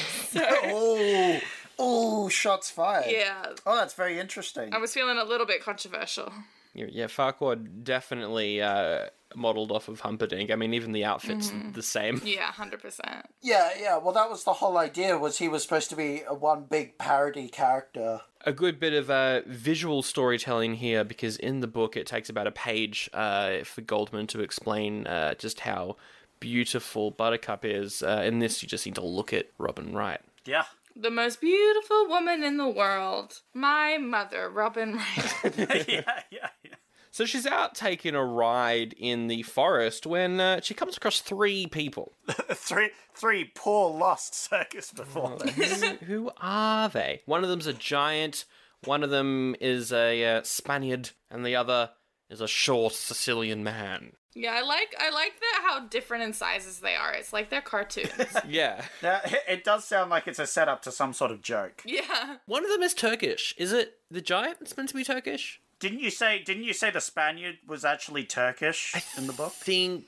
[SPEAKER 4] So,
[SPEAKER 2] Oh, shots fired.
[SPEAKER 4] yeah,
[SPEAKER 2] Oh, that's very interesting.
[SPEAKER 4] I was feeling a little bit controversial.
[SPEAKER 3] Yeah, Farquaad definitely modelled off of Humperdinck. I mean, even the outfit's the same.
[SPEAKER 4] Yeah, 100%.
[SPEAKER 2] Yeah. Well, that was the whole idea, was he was supposed to be a one big parody character.
[SPEAKER 3] A good bit of visual storytelling here, because in the book it takes about a page for Goldman to explain just how beautiful Buttercup is. In this, you just need to look at Robin Wright.
[SPEAKER 2] Yeah.
[SPEAKER 4] The most beautiful woman in the world. My mother, Robin Wright.
[SPEAKER 2] Yeah.
[SPEAKER 3] So she's out taking a ride in the forest when she comes across three people.
[SPEAKER 2] Three poor lost circus performers.
[SPEAKER 3] Who are they? One of them's a giant, one of them is a Spaniard, and the other is a short Sicilian man.
[SPEAKER 4] Yeah, I like that how different in sizes they are. It's like they're cartoons.
[SPEAKER 3] Yeah.
[SPEAKER 2] Now, it does sound like it's a setup to some sort of joke.
[SPEAKER 4] Yeah.
[SPEAKER 3] One of them is Turkish. Is it the giant that's meant to be Turkish?
[SPEAKER 2] Didn't you say the Spaniard was actually Turkish in the book?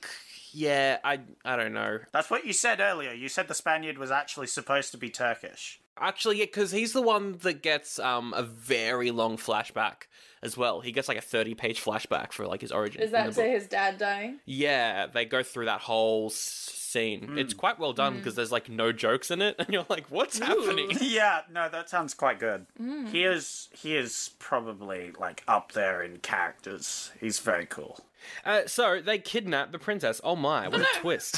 [SPEAKER 3] Yeah, I don't know.
[SPEAKER 2] That's what you said earlier. You said the Spaniard was actually supposed to be Turkish.
[SPEAKER 3] Actually, yeah, because he's the one that gets a very long flashback as well. He gets like a 30-page flashback for like his origin.
[SPEAKER 4] Is that to his dad dying?
[SPEAKER 3] Yeah, they go through that whole scene. It's quite well done because there's like no jokes in it, and you're like, what's happening?
[SPEAKER 2] Yeah, no, that sounds quite good. He is probably like up there in characters. He's very cool.
[SPEAKER 3] So they kidnap the princess. Oh my, what a twist.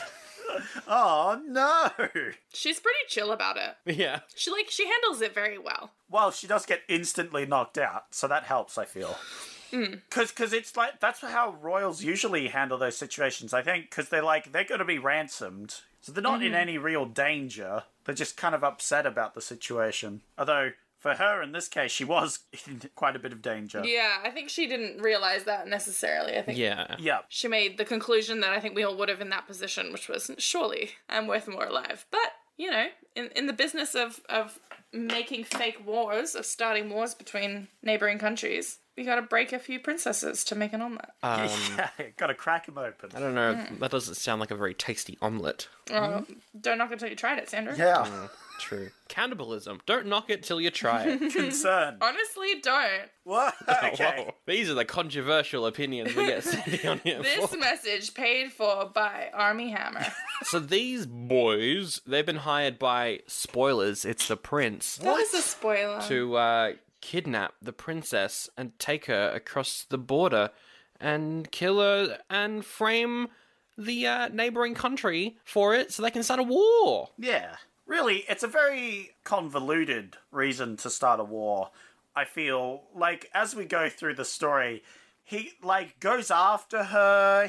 [SPEAKER 2] Oh no!
[SPEAKER 4] She's pretty chill about it.
[SPEAKER 3] Yeah.
[SPEAKER 4] She handles it very well.
[SPEAKER 2] Well, she does get instantly knocked out, so that helps, I feel. Because it's like, that's how royals usually handle those situations, I think, because they're going to be ransomed, so they're not in any real danger. They're just kind of upset about the situation. Although, for her, in this case, she was in quite a bit of danger.
[SPEAKER 4] Yeah, I think she didn't realize that necessarily. I think
[SPEAKER 2] Yeah.
[SPEAKER 4] she made the conclusion that I think we all would have in that position, which was, surely I'm worth more alive. But, you know, in the business of making fake wars, of starting wars between neighbouring countries, we gotta break a few princesses to make an omelette.
[SPEAKER 2] Yeah, gotta crack them open.
[SPEAKER 3] I don't know. That doesn't sound like a very tasty omelette.
[SPEAKER 4] Don't knock it till you tried it, Sandra.
[SPEAKER 2] Yeah.
[SPEAKER 3] True. Cannibalism. Don't knock it till you try it.
[SPEAKER 2] Concern.
[SPEAKER 4] Honestly, don't.
[SPEAKER 2] What? Okay.
[SPEAKER 3] Whoa. These are the controversial opinions we get sitting on here
[SPEAKER 4] This
[SPEAKER 3] for.
[SPEAKER 4] message paid for by Army Hammer.
[SPEAKER 3] So these boys, they've been hired by, spoilers, it's the prince,
[SPEAKER 4] That was a spoiler.
[SPEAKER 3] to kidnap the princess and take her across the border and kill her and frame the neighboring country for it so they can start a war.
[SPEAKER 2] Yeah. Really, it's a very convoluted reason to start a war. I feel like as we go through the story, he goes after her,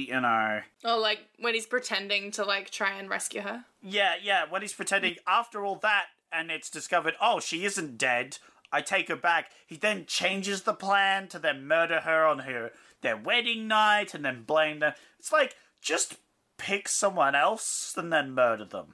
[SPEAKER 4] Oh, like when he's pretending to try and rescue her?
[SPEAKER 2] Yeah, when he's pretending after all that and it's discovered, oh, she isn't dead, I take her back. He then changes the plan to then murder her on their wedding night and then blame them. It's like, just pick someone else and then murder them.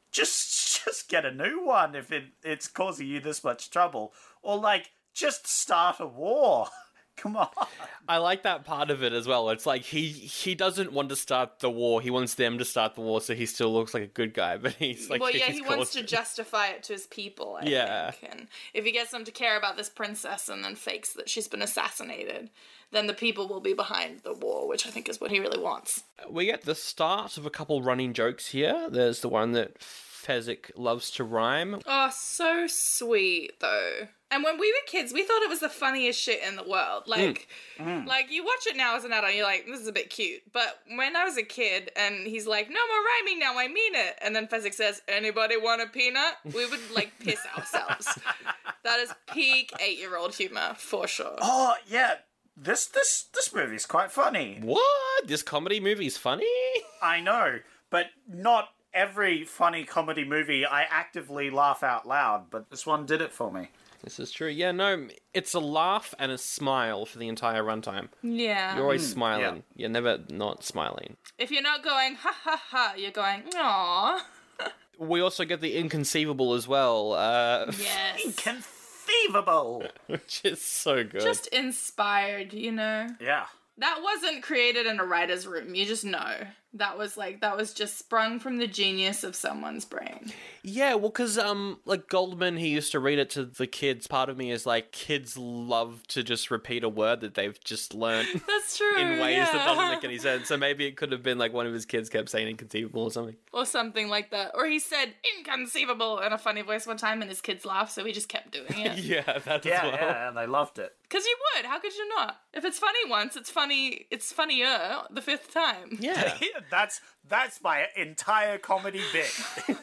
[SPEAKER 2] Just get a new one if it's causing you this much trouble. Or just start a war. Come on.
[SPEAKER 3] I like that part of it as well. It's like he doesn't want to start the war. He wants them to start the war so he still looks like a good guy. But he's like,
[SPEAKER 4] he wants to justify it to his people, I think. And if he gets them to care about this princess and then fakes that she's been assassinated, then the people will be behind the war, which I think is what he really wants.
[SPEAKER 3] We get the start of a couple running jokes here. There's the one that Fezzik loves to rhyme.
[SPEAKER 4] Oh, so sweet, though. And when we were kids, we thought it was the funniest shit in the world. Like you watch it now as an adult, you're like, this is a bit cute. But when I was a kid, and he's like, no more rhyming now, I mean it. And then Fezzik says, anybody want a peanut? We would, piss ourselves. That is peak 8-year-old humor, for sure.
[SPEAKER 2] Oh, yeah. This movie's quite funny.
[SPEAKER 3] What? This comedy movie's funny?
[SPEAKER 2] I know, but not every funny comedy movie I actively laugh out loud, but this one did it for me.
[SPEAKER 3] This is true. Yeah, no, it's a laugh and a smile for the entire runtime.
[SPEAKER 4] Yeah.
[SPEAKER 3] You're always smiling.
[SPEAKER 2] yeah.
[SPEAKER 3] You're never not smiling.
[SPEAKER 4] If you're not going, ha ha ha, you're going, aww.
[SPEAKER 3] We also get the inconceivable as well,
[SPEAKER 4] Yes.
[SPEAKER 2] Inconceivable!
[SPEAKER 3] which is so good.
[SPEAKER 4] Just inspired, you know?
[SPEAKER 2] Yeah.
[SPEAKER 4] That wasn't created in a writer's room. You just know. That was just sprung from the genius of someone's brain.
[SPEAKER 3] Yeah, well, because, like, Goldman, he used to read it to the kids. Part of me is, like, kids love to just repeat a word that they've just learned
[SPEAKER 4] That's true.
[SPEAKER 3] in ways
[SPEAKER 4] yeah.
[SPEAKER 3] that doesn't make any sense. So maybe it could have been, like, one of his kids kept saying inconceivable or something.
[SPEAKER 4] Or something like that. Or he said inconceivable in a funny voice one time and his kids laughed, so he just kept doing it.
[SPEAKER 3] Yeah, that
[SPEAKER 2] Yeah,
[SPEAKER 3] as well.
[SPEAKER 2] yeah, and they loved it.
[SPEAKER 4] Because you would. How could you not? If it's funny once, it's funny. It's funnier the 5th time.
[SPEAKER 3] Yeah.
[SPEAKER 2] That's my entire comedy bit.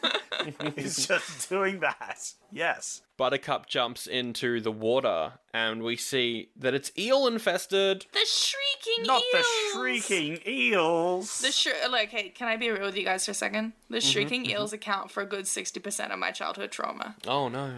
[SPEAKER 2] It's just doing that. Yes.
[SPEAKER 3] Buttercup jumps into the water, and we see that it's eel infested.
[SPEAKER 4] The shrieking
[SPEAKER 2] Not
[SPEAKER 4] eels.
[SPEAKER 2] the shrieking eels.
[SPEAKER 4] Hey, can I be real with you guys for a second? The shrieking eels account for a good 60% of my childhood trauma.
[SPEAKER 3] Oh no.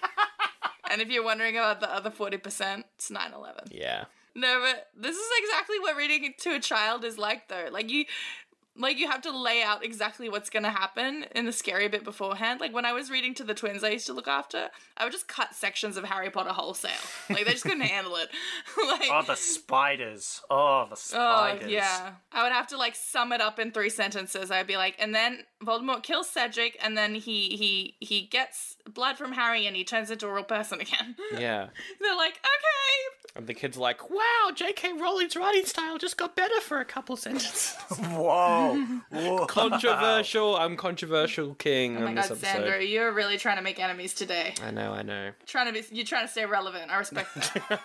[SPEAKER 4] And if you're wondering about the other 40%, it's 9/11.
[SPEAKER 3] Yeah.
[SPEAKER 4] No, but this is exactly what reading it to a child is like, though. Like you have to lay out exactly what's going to happen in the scary bit beforehand. Like when I was reading to the twins I used to look after, I would just cut sections of Harry Potter wholesale. Like they just couldn't handle it. Like,
[SPEAKER 2] Oh, the spiders. Oh, the spiders.
[SPEAKER 4] yeah. I would have to like sum it up in 3 sentences. I'd be like, and then Voldemort kills Cedric, and then he gets blood from Harry, and he turns into a real person again.
[SPEAKER 3] Yeah.
[SPEAKER 4] They're like, okay.
[SPEAKER 3] And the kid's like, wow, J.K. Rowling's writing style just got better for a couple sentences.
[SPEAKER 2] Whoa. Whoa.
[SPEAKER 3] Controversial. I'm controversial king
[SPEAKER 4] Oh my
[SPEAKER 3] on
[SPEAKER 4] god,
[SPEAKER 3] this episode.
[SPEAKER 4] Sandra, you're really trying to make enemies today.
[SPEAKER 3] I know.
[SPEAKER 4] You're trying to stay relevant. I respect that.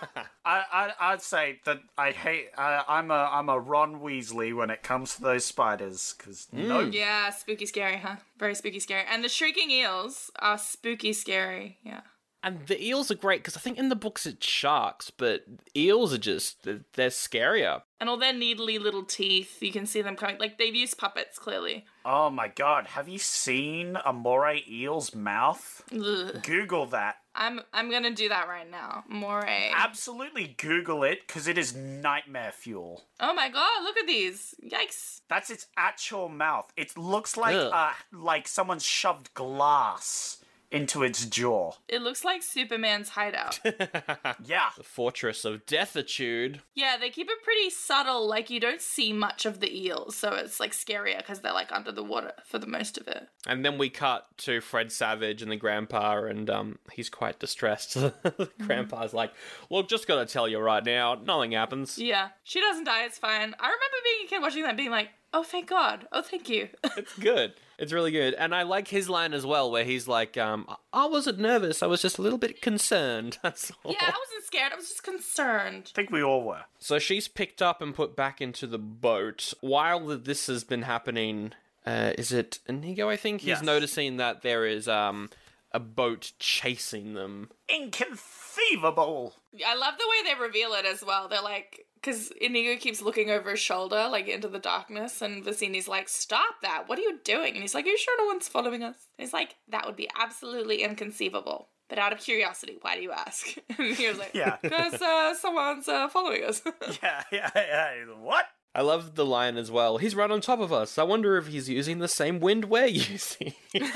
[SPEAKER 2] I'd say that I hate. I'm a Ron Weasley when it comes to those spiders. Because no.
[SPEAKER 4] Yeah, spooky scary, huh? Very spooky scary. And the shrieking eels are spooky scary. Yeah.
[SPEAKER 3] And the eels are great, because I think in the books it's sharks, but eels are just, they're scarier.
[SPEAKER 4] And all their needly little teeth, you can see them coming. Like, they've used puppets, clearly.
[SPEAKER 2] Oh my god, have you seen a moray eel's mouth?
[SPEAKER 4] Ugh.
[SPEAKER 2] Google that.
[SPEAKER 4] I'm gonna do that right now. Moray.
[SPEAKER 2] Absolutely Google it, because it is nightmare fuel.
[SPEAKER 4] Oh my god, look at these. Yikes.
[SPEAKER 2] That's its actual mouth. It looks like
[SPEAKER 3] Ugh.
[SPEAKER 2] like someone shoved glass into its jaw.
[SPEAKER 4] It looks like Superman's hideout.
[SPEAKER 2] Yeah.
[SPEAKER 3] The Fortress of Deathitude.
[SPEAKER 4] Yeah, they keep it pretty subtle, like you don't see much of the eels, so it's like scarier because they're like under the water for the most of it.
[SPEAKER 3] And then we cut to Fred Savage and the grandpa, and he's quite distressed. The grandpa's like, look, just gotta tell you right now, nothing happens.
[SPEAKER 4] Yeah, she doesn't die, it's fine. I remember being a kid watching that being like, oh, thank God. Oh, thank you.
[SPEAKER 3] It's good. It's really good. And I like his line as well, where he's like, I wasn't nervous, I was just a little bit concerned. That's all.
[SPEAKER 4] Yeah, I wasn't scared. I was just concerned.
[SPEAKER 2] I think we all were.
[SPEAKER 3] So she's picked up and put back into the boat. While this has been happening, is it Inigo, I think? He's
[SPEAKER 2] Yes.
[SPEAKER 3] noticing that there is a boat chasing them.
[SPEAKER 2] Inconceivable.
[SPEAKER 4] I love the way they reveal it as well. They're like, because Inigo keeps looking over his shoulder, like into the darkness, and Vicini's like, stop that. What are you doing? And he's like, are you sure no one's following us? And he's like, that would be absolutely inconceivable. But out of curiosity, why do you ask? And he was like,
[SPEAKER 2] Yeah.
[SPEAKER 4] because someone's following us.
[SPEAKER 2] Yeah. What?
[SPEAKER 3] I love the line as well. He's right on top of us. I wonder if he's using the same wind we're using.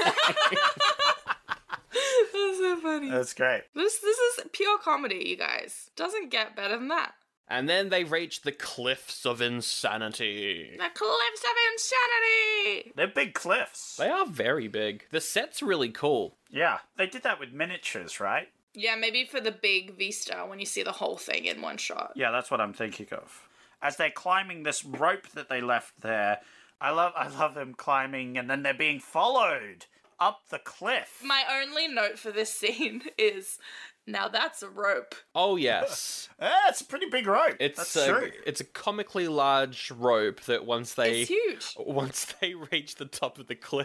[SPEAKER 4] That's so funny.
[SPEAKER 2] That's great.
[SPEAKER 4] This is pure comedy, you guys. Doesn't get better than that.
[SPEAKER 3] And then they reach the Cliffs of Insanity.
[SPEAKER 4] The Cliffs of Insanity!
[SPEAKER 2] They're big cliffs.
[SPEAKER 3] They are very big. The set's really cool.
[SPEAKER 2] Yeah. They did that with miniatures, right?
[SPEAKER 4] Yeah, maybe for the big vista when you see the whole thing in one shot.
[SPEAKER 2] Yeah, that's what I'm thinking of. As they're climbing this rope that they left there, I love them climbing, and then they're being followed up the cliff.
[SPEAKER 4] My only note for this scene is, now that's a rope.
[SPEAKER 3] Oh, yes.
[SPEAKER 2] It's a pretty big rope. That's true.
[SPEAKER 3] It's a comically large rope that once they
[SPEAKER 4] It's huge.
[SPEAKER 3] reach the top of the cliff,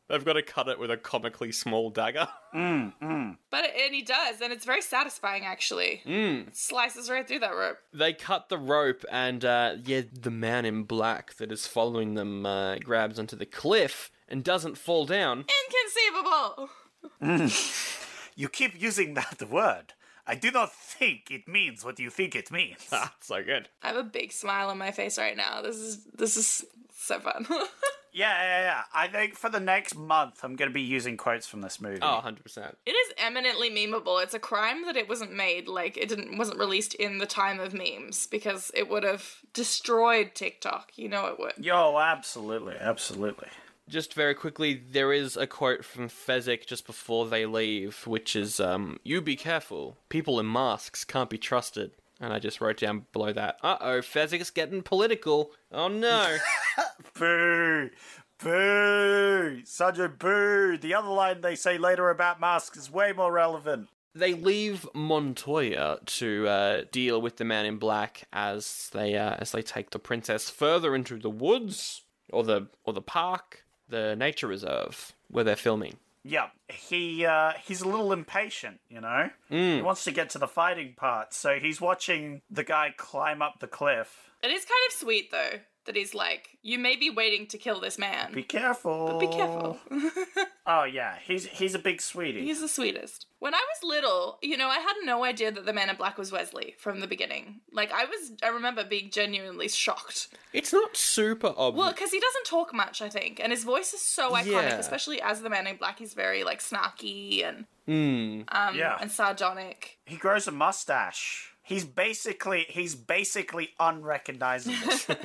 [SPEAKER 3] They've got to cut it with a comically small dagger.
[SPEAKER 4] And he does, and it's very satisfying, actually. It slices right through that rope.
[SPEAKER 3] They cut the rope, and the man in black that is following them grabs onto the cliff and doesn't fall down.
[SPEAKER 4] Inconceivable!
[SPEAKER 2] You keep using that word. I do not think it means what you think it means.
[SPEAKER 3] So good.
[SPEAKER 4] I have a big smile on my face right now. This is so fun.
[SPEAKER 2] Yeah. I think for the next month, I'm going to be using quotes from this movie.
[SPEAKER 3] Oh, 100%.
[SPEAKER 4] It is eminently memeable. It's a crime that it wasn't made, like, wasn't released in the time of memes, because it would have destroyed TikTok. You know it would.
[SPEAKER 2] Yo, absolutely.
[SPEAKER 3] Just very quickly, there is a quote from Fezzik just before they leave, which is, "You be careful. People in masks can't be trusted." And I just wrote down below that, uh-oh, Fezzik's getting political. Oh no.
[SPEAKER 2] Boo! Sanjay, boo! The other line they say later about masks is way more relevant.
[SPEAKER 3] They leave Montoya to deal with the man in black as they take the princess further into the woods, or the park, the nature reserve where they're filming.
[SPEAKER 2] Yeah, he's a little impatient, you know? He wants to get to the fighting part, so he's watching the guy climb up the cliff.
[SPEAKER 4] It is kind of sweet, though, that he's like, you may be waiting to kill this man.
[SPEAKER 2] Be careful.
[SPEAKER 4] But be careful.
[SPEAKER 2] Oh, yeah, he's a big sweetie.
[SPEAKER 4] He's the sweetest. When I was little, I had no idea that the Man in Black was Wesley from the beginning. Like, I remember being genuinely shocked.
[SPEAKER 3] It's not super obvious.
[SPEAKER 4] Well, because he doesn't talk much, I think, and his voice is so iconic, especially as the Man in Black. He's very, like, snarky and and sardonic.
[SPEAKER 2] He grows a mustache. He's basically unrecognizable.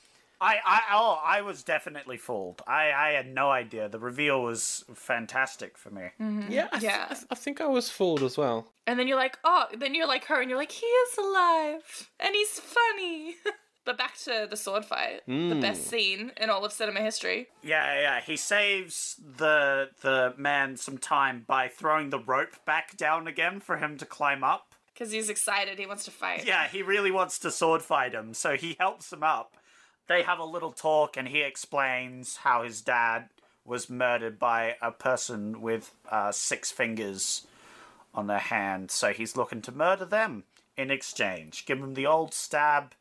[SPEAKER 2] I was definitely fooled. I had no idea. The reveal was fantastic for me.
[SPEAKER 4] Mm-hmm.
[SPEAKER 3] Yeah, I think I was fooled as well.
[SPEAKER 4] And then you're like, then you're like her, and you're like, he is alive, and he's funny. But back to the sword fight, the best scene in all of cinema history.
[SPEAKER 2] Yeah. He saves the man some time by throwing the rope back down again for him to climb up.
[SPEAKER 4] Because he's excited, he wants to fight.
[SPEAKER 2] Yeah, he really wants to sword fight him, so he helps him up. They have a little talk, and he explains how his dad was murdered by a person with 6 fingers on their hand, so he's looking to murder them in exchange. Give them the old stab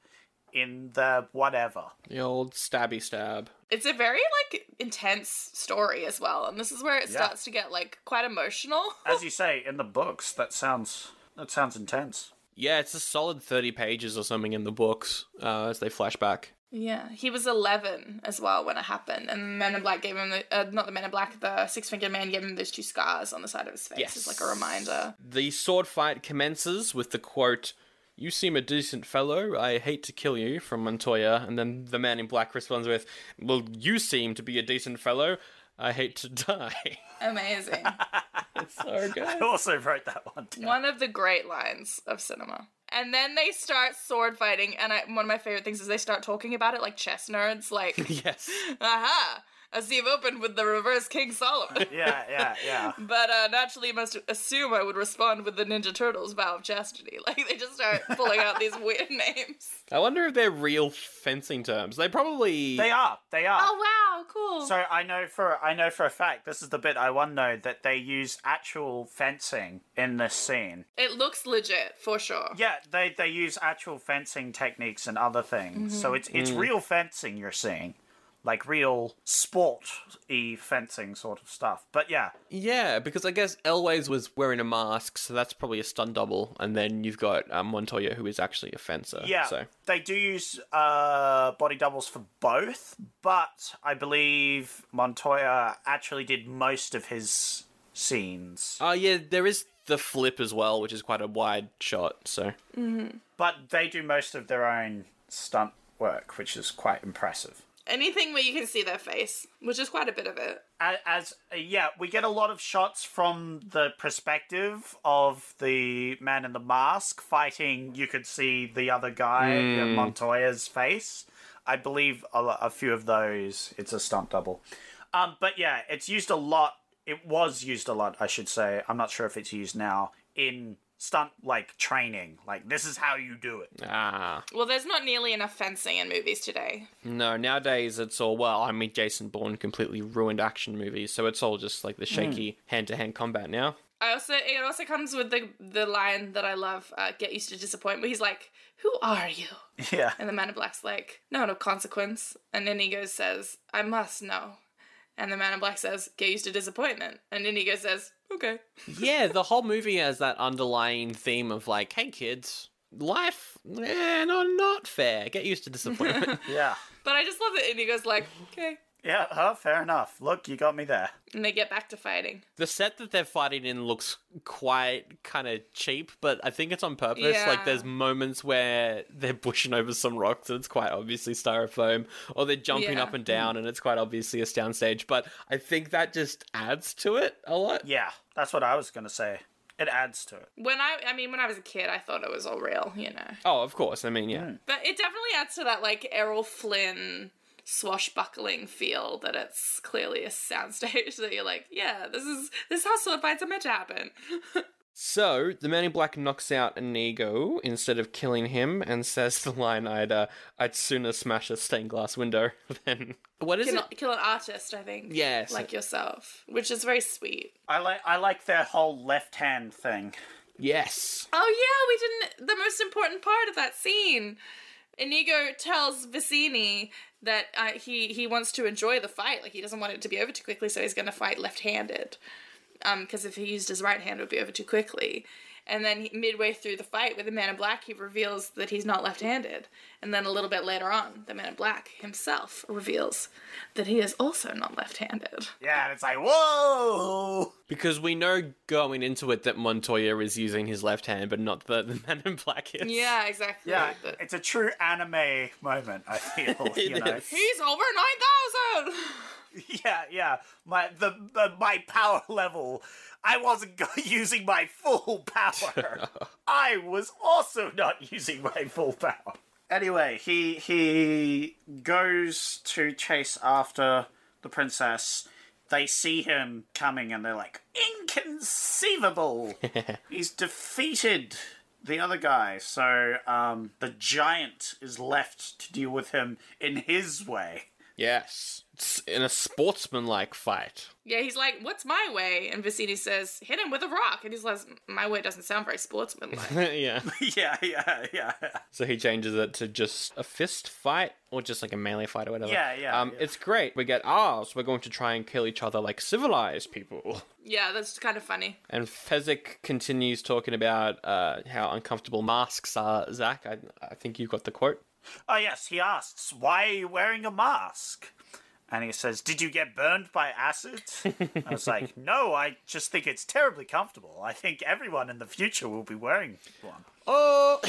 [SPEAKER 2] in the whatever.
[SPEAKER 3] The old stabby stab.
[SPEAKER 4] It's a very, like, intense story as well, and this is where it starts to get, like, quite emotional.
[SPEAKER 2] As you say, in the books, that sounds intense.
[SPEAKER 3] Yeah, it's a solid 30 pages or something in the books as they flash back.
[SPEAKER 4] Yeah, he was 11 as well when it happened, and the Men in Black gave him not the Men in Black, the Six-Fingered Man gave him those 2 scars on the side of his face as like a reminder.
[SPEAKER 3] The sword fight commences with the quote, "You seem a decent fellow, I hate to kill you," from Montoya, and then the Man in Black responds with, "Well, you seem to be a decent fellow, I hate to die."
[SPEAKER 4] Amazing.
[SPEAKER 3] It's so good.
[SPEAKER 2] I also wrote that one down.
[SPEAKER 4] One of the great lines of cinema. And then they start sword fighting, and one of my favorite things is they start talking about it like chess nerds, like,
[SPEAKER 3] Yes.
[SPEAKER 4] aha, I see you've opened with the reverse King Solomon.
[SPEAKER 2] Yeah.
[SPEAKER 4] But naturally you must assume I would respond with the Ninja Turtles vow of chastity. Like, they just start pulling out these weird names.
[SPEAKER 3] I wonder if they're real fencing terms. They probably...
[SPEAKER 2] They are.
[SPEAKER 4] Oh, wow, cool.
[SPEAKER 2] So I know for a fact, this is the bit I want to know, that they use actual fencing in this scene.
[SPEAKER 4] It looks legit, for sure.
[SPEAKER 2] Yeah, they use actual fencing techniques and other things. So it's real fencing you're seeing. Like real sport-y fencing sort of stuff. But yeah.
[SPEAKER 3] Yeah, because I guess Elways was wearing a mask, so that's probably a stunt double. And then you've got Montoya, who is actually a fencer.
[SPEAKER 2] Yeah,
[SPEAKER 3] so.
[SPEAKER 2] They do use body doubles for both, but I believe Montoya actually did most of his scenes.
[SPEAKER 3] Yeah, there is the flip as well, which is quite a wide shot, so...
[SPEAKER 2] But they do most of their own stunt work, which is quite impressive.
[SPEAKER 4] Anything where you can see their face, which is quite a bit of it.
[SPEAKER 2] We get a lot of shots from the perspective of the man in the mask fighting. You could see the other guy, Montoya's face. I believe a few of those, it's a stunt double. But yeah, it's used a lot. It was used a lot, I should say. I'm not sure if it's used now in stunt like training. Like, this is how you do it.
[SPEAKER 3] Ah.
[SPEAKER 4] Well, there's not nearly enough fencing in movies today.
[SPEAKER 3] No, nowadays it's all, well, I mean, Jason Bourne completely ruined action movies, so it's all just like the shaky hand-to-hand combat now.
[SPEAKER 4] It also comes with the line that I love, "Get used to disappointment," where he's like, "Who are you?"
[SPEAKER 2] Yeah.
[SPEAKER 4] And the Man in Black's like, "No consequence." And Inigo says, "I must know." And the Man in Black says, "Get used to disappointment." And Inigo says, "Okay."
[SPEAKER 3] Yeah, the whole movie has that underlying theme of like, hey kids, life, not fair. Get used to disappointment.
[SPEAKER 2] Yeah.
[SPEAKER 4] But I just love that Inigo's like, "Okay."
[SPEAKER 2] Yeah, fair enough. Look, you got me there.
[SPEAKER 4] And they get back to fighting.
[SPEAKER 3] The set that they're fighting in looks quite kind of cheap, but I think it's on purpose.
[SPEAKER 4] Yeah.
[SPEAKER 3] Like, there's moments where they're pushing over some rocks and it's quite obviously styrofoam, or they're jumping
[SPEAKER 4] Yeah.
[SPEAKER 3] up and down and it's quite obviously a soundstage. But I think that just adds to it a lot.
[SPEAKER 2] Yeah, that's what I was going to say. It adds to it.
[SPEAKER 4] When I was a kid, I thought it was all real, you know.
[SPEAKER 3] Oh, of course. I mean, yeah.
[SPEAKER 4] But it definitely adds to that, like, Errol Flynn swashbuckling feel that it's clearly a soundstage that you're like, yeah, this is how sword fights are meant to happen.
[SPEAKER 3] So, the Man in Black knocks out Inigo instead of killing him and says the line, I'd sooner smash a stained glass window than... What is it?
[SPEAKER 4] Kill an artist, I think.
[SPEAKER 3] Yes.
[SPEAKER 4] Like yourself, which is very sweet.
[SPEAKER 2] I like their whole left hand thing.
[SPEAKER 3] Yes.
[SPEAKER 4] Oh yeah, we didn't... The most important part of that scene. Inigo tells Vicini that he wants to enjoy the fight. Like, he doesn't want it to be over too quickly, so he's going to fight left-handed. Because if he used his right hand, it would be over too quickly. And then midway through the fight with the Man in Black, he reveals that he's not left-handed. And then a little bit later on, the Man in Black himself reveals that he is also not left-handed.
[SPEAKER 2] Yeah, and it's like, whoa!
[SPEAKER 3] Because we know going into it that Montoya is using his left hand, but not the Man in Black is.
[SPEAKER 4] Yeah, exactly.
[SPEAKER 2] Yeah,
[SPEAKER 4] But
[SPEAKER 2] it's a true anime moment, I feel, you know.
[SPEAKER 3] is.
[SPEAKER 4] he's over 9,000!
[SPEAKER 2] Yeah. My power level. I wasn't using my full power. I was also not using my full power. Anyway, he goes to chase after the princess. They see him coming and they're like, inconceivable! He's defeated the other guy, so the giant is left to deal with him in his way.
[SPEAKER 3] Yes. It's in a sportsmanlike fight.
[SPEAKER 4] Yeah, he's like, what's my way? And Vicini says, hit him with a rock. And he's like, my way doesn't sound very sportsmanlike.
[SPEAKER 3] Yeah.
[SPEAKER 2] Yeah.
[SPEAKER 3] So he changes it to just a fist fight, or just like a melee fight or whatever.
[SPEAKER 2] Yeah.
[SPEAKER 3] It's great. We get, so we're going to try and kill each other like civilized people.
[SPEAKER 4] Yeah, that's kind of funny.
[SPEAKER 3] And Fezzik continues talking about how uncomfortable masks are. Zach, I think you got the quote.
[SPEAKER 2] Oh, yes, he asks, why are you wearing a mask? And he says, did you get burned by acid? I was like, no, I just think it's terribly comfortable. I think everyone in the future will be wearing one.
[SPEAKER 3] Oh!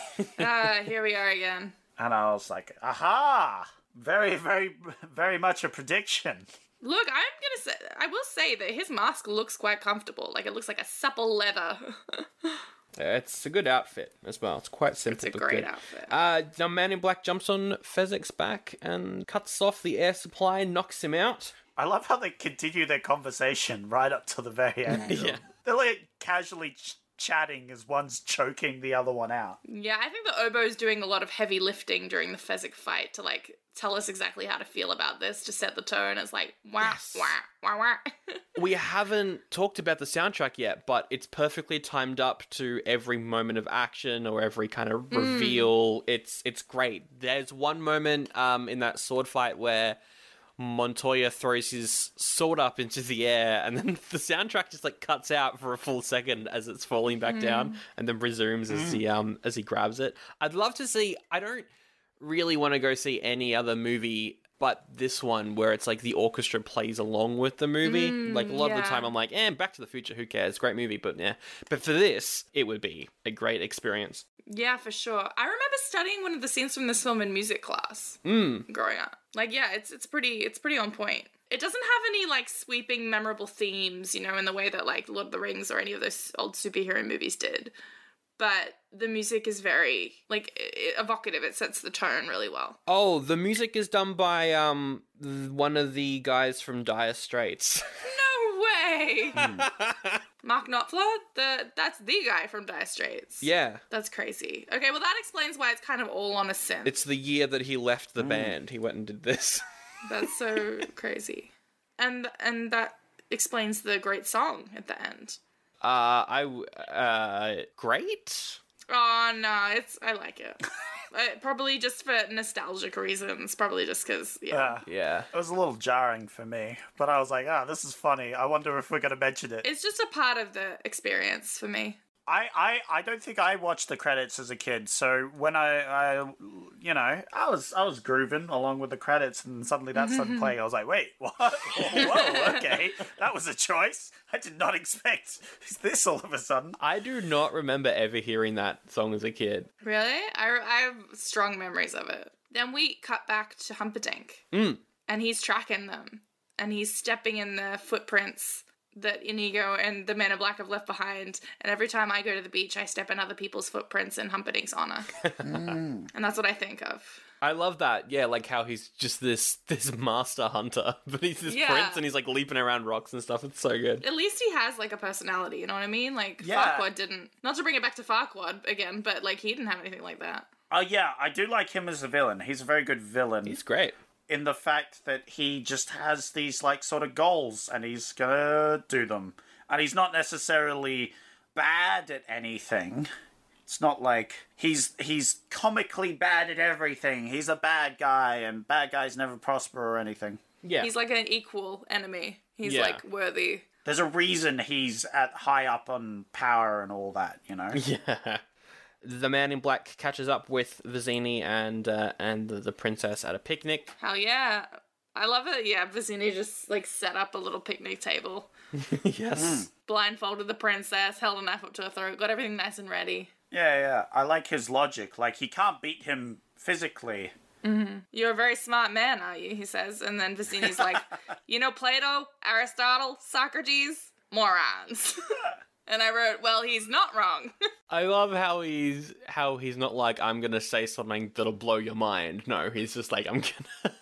[SPEAKER 4] Here we are again.
[SPEAKER 2] And I was like, aha! Very, very, very much a prediction.
[SPEAKER 4] Look, I will say that his mask looks quite comfortable. Like, it looks like a supple leather.
[SPEAKER 3] It's a good outfit as well. It's quite simple.
[SPEAKER 4] It's a
[SPEAKER 3] but
[SPEAKER 4] great
[SPEAKER 3] good.
[SPEAKER 4] outfit.
[SPEAKER 3] The Man in Black jumps on Fezzik's back and cuts off the air supply, knocks him out.
[SPEAKER 2] I love how they continue their conversation right up to the very end.
[SPEAKER 3] Yeah.
[SPEAKER 2] They're like casually chatting as one's choking the other one out.
[SPEAKER 4] Yeah, I think the oboe's doing a lot of heavy lifting during the Fezzik fight to, like, tell us exactly how to feel about this, to set the tone. It's like, wah,
[SPEAKER 3] Yes.
[SPEAKER 4] wah, wah, wah.
[SPEAKER 3] We haven't talked about the soundtrack yet, but it's perfectly timed up to every moment of action or every kind of reveal. It's great. There's one moment in that sword fight where Montoya throws his sword up into the air, and then the soundtrack just like cuts out for a full second as it's falling back down, and then resumes as he grabs it. I'd love to see. I don't really want to go see any other movie but this one where it's like the orchestra plays along with the movie. Like a lot of the
[SPEAKER 4] yeah.
[SPEAKER 3] time I'm like, Back to the Future, who cares? Great movie, but yeah. But for this, it would be a great experience.
[SPEAKER 4] Yeah, for sure. I remember studying one of the scenes from this film in music class growing up. Like, yeah, it's pretty on point. It doesn't have any, like, sweeping, memorable themes, you know, in the way that, like, Lord of the Rings or any of those old superhero movies did. But the music is very, like, evocative. It sets the tone really well.
[SPEAKER 3] Oh, the music is done by one of the guys from Dire Straits.
[SPEAKER 4] No way! way. Mark Knopfler? That's the guy from Dire Straits.
[SPEAKER 3] Yeah.
[SPEAKER 4] That's crazy. Okay, well that explains why it's kind of all on a synth.
[SPEAKER 3] It's the year that he left the band. He went and did this.
[SPEAKER 4] That's so crazy. And that explains the great song at the end.
[SPEAKER 3] Great?
[SPEAKER 4] Oh, no, I like it. Probably just for nostalgic reasons. Probably just because,
[SPEAKER 3] Yeah.
[SPEAKER 2] It was a little jarring for me, but I was like, this is funny. I wonder if we're going to mention it.
[SPEAKER 4] It's just a part of the experience for me.
[SPEAKER 2] I don't think I watched the credits as a kid, so when I was grooving along with the credits, and suddenly that started playing. I was like, wait, what? Whoa, okay, that was a choice. I did not expect this all of a sudden.
[SPEAKER 3] I do not remember ever hearing that song as a kid.
[SPEAKER 4] Really? I have strong memories of it. Then we cut back to Humperdinck, and he's tracking them, and he's stepping in the footprints that Inigo and the Men in Black have left behind, and every time I go to the beach, I step in other people's footprints in Humperdinck's honor. And that's what I think of.
[SPEAKER 3] I love that. Yeah, like how he's just this master hunter, but he's this prince and he's like leaping around rocks and stuff. It's so good.
[SPEAKER 4] At least he has like a personality, you know what I mean? Like Farquaad didn't. Not to bring it back to Farquaad again, but like he didn't have anything like that.
[SPEAKER 2] Yeah, I do like him as a villain. He's a very good villain.
[SPEAKER 3] He's great.
[SPEAKER 2] In the fact that he just has these, like, sort of goals, and he's gonna do them. And he's not necessarily bad at anything. It's not like he's comically bad at everything. He's a bad guy, and bad guys never prosper or anything.
[SPEAKER 3] Yeah.
[SPEAKER 4] He's like an equal enemy. He's like worthy.
[SPEAKER 2] There's a reason he's at high up on power and all that, you know?
[SPEAKER 3] Yeah. The Man in Black catches up with Vizzini and the princess at a picnic.
[SPEAKER 4] Hell yeah. I love it. Yeah, Vizzini just like set up a little picnic table.
[SPEAKER 3] Yes.
[SPEAKER 4] Blindfolded the princess, held a knife up to her throat, got everything nice and ready.
[SPEAKER 2] Yeah. I like his logic. Like, he can't beat him physically.
[SPEAKER 4] You're a very smart man, are you? He says. And then Vizzini's like, you know Plato, Aristotle, Socrates, morons. And I wrote, well, he's not wrong.
[SPEAKER 3] I love how he's not like, I'm gonna say something that'll blow your mind. No, he's just like, I'm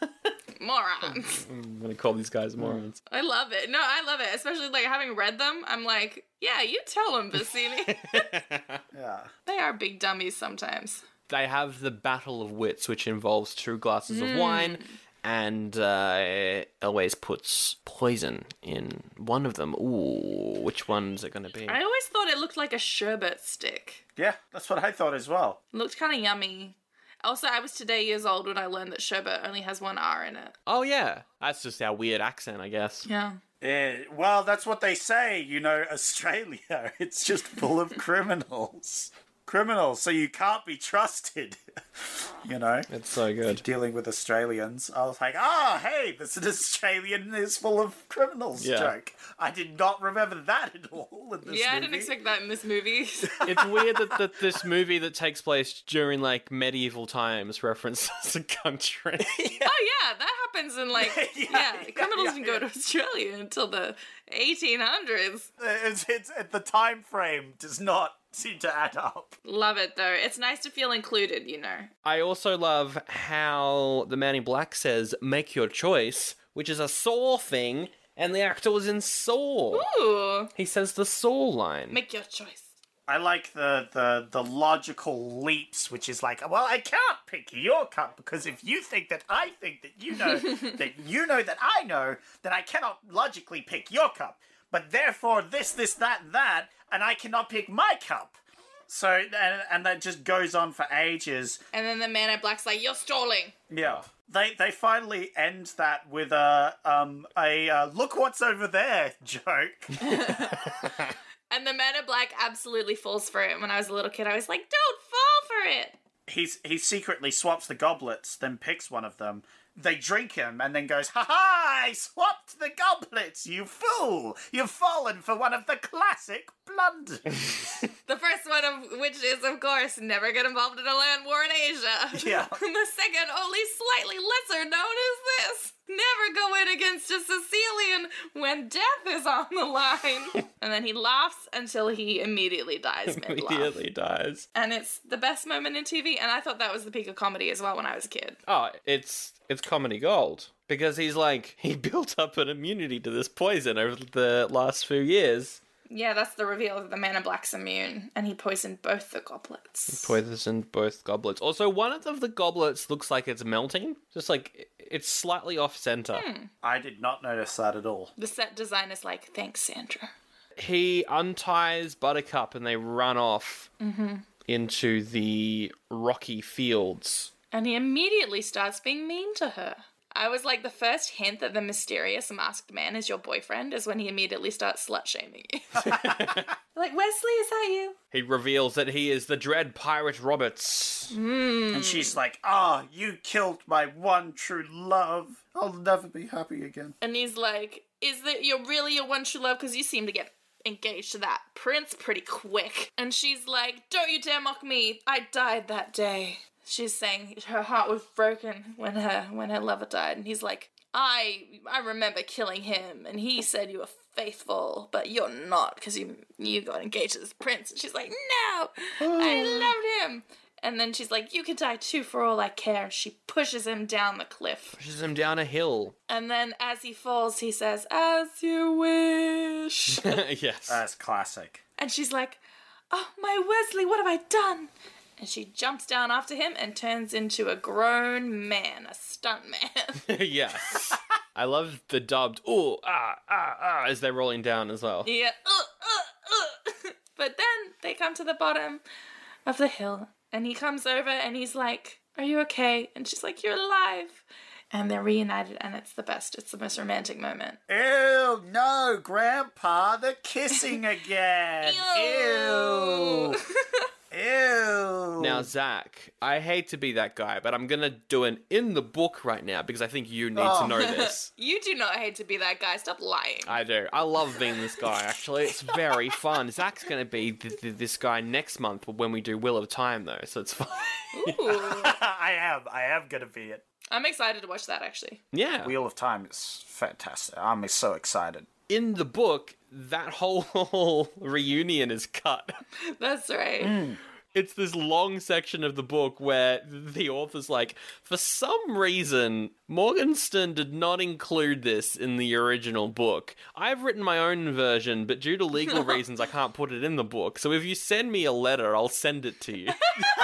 [SPEAKER 3] gonna call these guys morons.
[SPEAKER 4] I love it. No, I love it. Especially like having read them, I'm like, yeah, you tell them, Vizzini.
[SPEAKER 2] Yeah.
[SPEAKER 4] They are big dummies sometimes.
[SPEAKER 3] They have the Battle of Wits, which involves 2 glasses of wine, and always puts poison in one of them. Ooh, which one's it going to be?
[SPEAKER 4] I always thought it looked like a sherbet stick.
[SPEAKER 2] Yeah, that's what I thought as well.
[SPEAKER 4] It looked kind of yummy. Also, I was today years old when I learned that sherbet only has 1 R in it.
[SPEAKER 3] Oh, yeah. That's just our weird accent, I guess.
[SPEAKER 4] Yeah.
[SPEAKER 2] Well, that's what they say, you know, Australia. It's just full of criminals. So you can't be trusted, you know?
[SPEAKER 3] It's so good.
[SPEAKER 2] Dealing with Australians. I was like, hey, this is an Australian is full of criminals joke. I did not remember that at all in this movie.
[SPEAKER 4] I didn't expect that in this movie.
[SPEAKER 3] It's weird that this movie that takes place during, like, medieval times references a country.
[SPEAKER 4] Oh, yeah, that happens in, like, criminals didn't go to Australia until the 1800s.
[SPEAKER 2] It's the time frame does not seem to add up.
[SPEAKER 4] Love it, though. It's nice to feel included, you know.
[SPEAKER 3] I also love how the Man in Black says, make your choice, which is a Saw thing, and the actor was in Saw.
[SPEAKER 4] Ooh.
[SPEAKER 3] He says the Saw line.
[SPEAKER 4] Make your choice.
[SPEAKER 2] I like the logical leaps, which is like, well, I can't pick your cup because if you think that I think that you know that you know that I know, then I cannot logically pick your cup. But therefore, this, that, and I cannot pick my cup. So, and that just goes on for ages.
[SPEAKER 4] And then the Man in Black's like, you're stalling.
[SPEAKER 2] Yeah. They finally end that with a look what's over there joke.
[SPEAKER 4] And the Man in Black absolutely falls for it. When I was a little kid, I was like, don't fall for it.
[SPEAKER 2] He secretly swaps the goblets, then picks one of them. They drink him and then goes, ha-ha, I swapped the goblets, you fool! You've fallen for one of the classic blunders.
[SPEAKER 4] The first one of which is, of course, never get involved in a land war in Asia.
[SPEAKER 2] Yeah.
[SPEAKER 4] And the second, only slightly lesser known, is this. Never go in against a Sicilian when death is on the line. And then he laughs until he immediately dies mid-laugh.
[SPEAKER 3] Immediately dies.
[SPEAKER 4] And it's the best moment in TV, and I thought that was the peak of comedy as well when I was a kid.
[SPEAKER 3] Oh, it's comedy gold. Because he built up an immunity to this poison over the last few years.
[SPEAKER 4] Yeah, that's the reveal that the Man in Black's immune, and he poisoned both the goblets.
[SPEAKER 3] Poisoned both goblets. Also, one of the goblets looks like it's melting. Just like, it's slightly off-center.
[SPEAKER 2] I did not notice that at all.
[SPEAKER 4] The set design is like, thanks, Sandra.
[SPEAKER 3] He unties Buttercup and they run off into the rocky fields.
[SPEAKER 4] And he immediately starts being mean to her. I was like, the first hint that the mysterious masked man is your boyfriend is when he immediately starts slut-shaming you. Like, Wesley, is that you?
[SPEAKER 3] He reveals that he is the dread Pirate Roberts.
[SPEAKER 2] And she's like, you killed my one true love. I'll never be happy again.
[SPEAKER 4] And he's like, is that you're really your one true love? Because you seem to get engaged to that prince pretty quick. And she's like, don't you dare mock me. I died that day. She's saying her heart was broken when her lover died, and he's like, I remember killing him, and he said you were faithful, but you're not, because you got engaged to this prince. And she's like, no, I loved him. And then she's like, you could die too for all I care. And she pushes him down the cliff.
[SPEAKER 3] Pushes him down a hill.
[SPEAKER 4] And then as he falls, he says, as you wish.
[SPEAKER 3] Yes.
[SPEAKER 2] That's classic.
[SPEAKER 4] And she's like, oh, my Wesley, what have I done? And she jumps down after him and turns into a grown man, a stunt man.
[SPEAKER 3] Yes. I love the dubbed, as they're rolling down as well.
[SPEAKER 4] Yeah. But then they come to the bottom of the hill, and he comes over and he's like, are you okay? And she's like, you're alive. And they're reunited, and it's the best. It's the most romantic moment.
[SPEAKER 2] Ew, no, Grandpa, they're kissing again. Ew. Ew.
[SPEAKER 3] Now, Zach, I hate to be that guy, but I'm going to do an in the book right now because I think you need to know this.
[SPEAKER 4] You do not hate to be that guy. Stop lying.
[SPEAKER 3] I do. I love being this guy, actually. It's very fun. Zach's going to be this guy next month when we do Wheel of Time, though, so it's fine.
[SPEAKER 4] Ooh.
[SPEAKER 2] I am going to be it.
[SPEAKER 4] I'm excited to watch that, actually.
[SPEAKER 3] Yeah.
[SPEAKER 2] Wheel of Time is fantastic. I'm so excited.
[SPEAKER 3] In the book, that whole reunion is cut.
[SPEAKER 4] That's right.
[SPEAKER 3] It's this long section of the book where the author's like, for some reason, Morgenstern did not include this in the original book. I've written my own version, but due to legal reasons, I can't put it in the book. So if you send me a letter, I'll send it to you.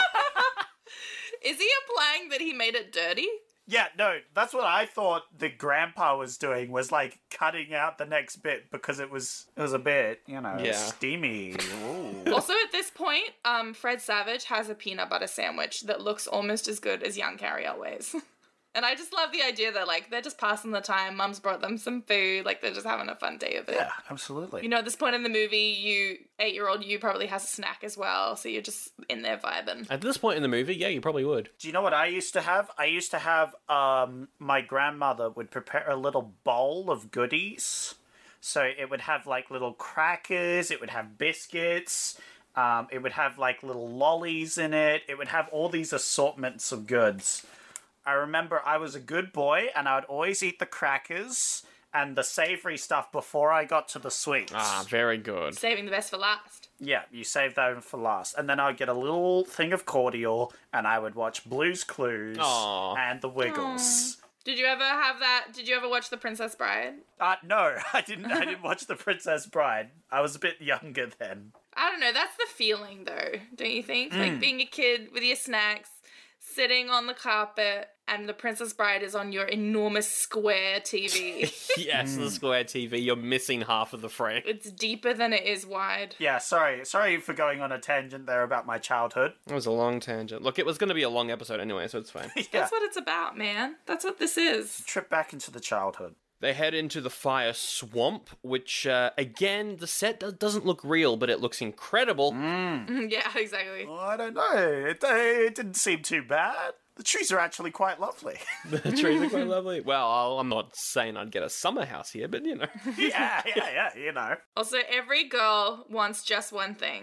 [SPEAKER 4] Is he implying that he made it dirty?
[SPEAKER 2] Yeah, no, that's what I thought the grandpa was doing, was like cutting out the next bit because it was a bit, steamy. Ooh.
[SPEAKER 4] Also, at this point, Fred Savage has a peanut butter sandwich that looks almost as good as Young Carrie Elways. And I just love the idea that, like, they're just passing the time. Mum's brought them some food. Like, they're just having a fun day of it.
[SPEAKER 2] Yeah, absolutely.
[SPEAKER 4] You know, at this point in the movie, 8-year-old you probably has a snack as well. So you're just in there vibing.
[SPEAKER 3] At this point in the movie, yeah, you probably would.
[SPEAKER 2] Do you know what I used to have? I used to have, my grandmother would prepare a little bowl of goodies. So it would have, like, little crackers. It would have biscuits. It would have, like, little lollies in it. It would have all these assortments of goods. I remember I was a good boy, and I would always eat the crackers and the savory stuff before I got to the sweets.
[SPEAKER 3] Ah, very good.
[SPEAKER 4] Saving the best for last.
[SPEAKER 2] Yeah, you save that for last. And then I'd get a little thing of cordial, and I would watch Blue's Clues and The Wiggles.
[SPEAKER 4] Did you ever have that? Did you ever watch The Princess Bride?
[SPEAKER 2] No, I didn't watch The Princess Bride. I was a bit younger then.
[SPEAKER 4] I don't know. That's the feeling, though, don't you think? Like being a kid with your snacks, sitting on the carpet, and The Princess Bride is on your enormous square TV.
[SPEAKER 3] Yes, the square TV. You're missing half of the frame.
[SPEAKER 4] It's deeper than it is wide.
[SPEAKER 2] Yeah, sorry for going on a tangent there about my childhood.
[SPEAKER 3] It was a long tangent. Look, it was going to be a long episode anyway, so it's fine.
[SPEAKER 2] Yeah.
[SPEAKER 4] That's what it's about, man. That's what this is.
[SPEAKER 2] Trip back into the childhood.
[SPEAKER 3] They head into the fire swamp, which, again, the set doesn't look real, but it looks incredible.
[SPEAKER 4] Yeah, exactly.
[SPEAKER 2] Well, I don't know. It didn't seem too bad. The trees are actually quite lovely.
[SPEAKER 3] The trees are quite lovely. Well, I'm not saying I'd get a summer house here, but, you know.
[SPEAKER 2] yeah, you know.
[SPEAKER 4] Also, every girl wants just one thing,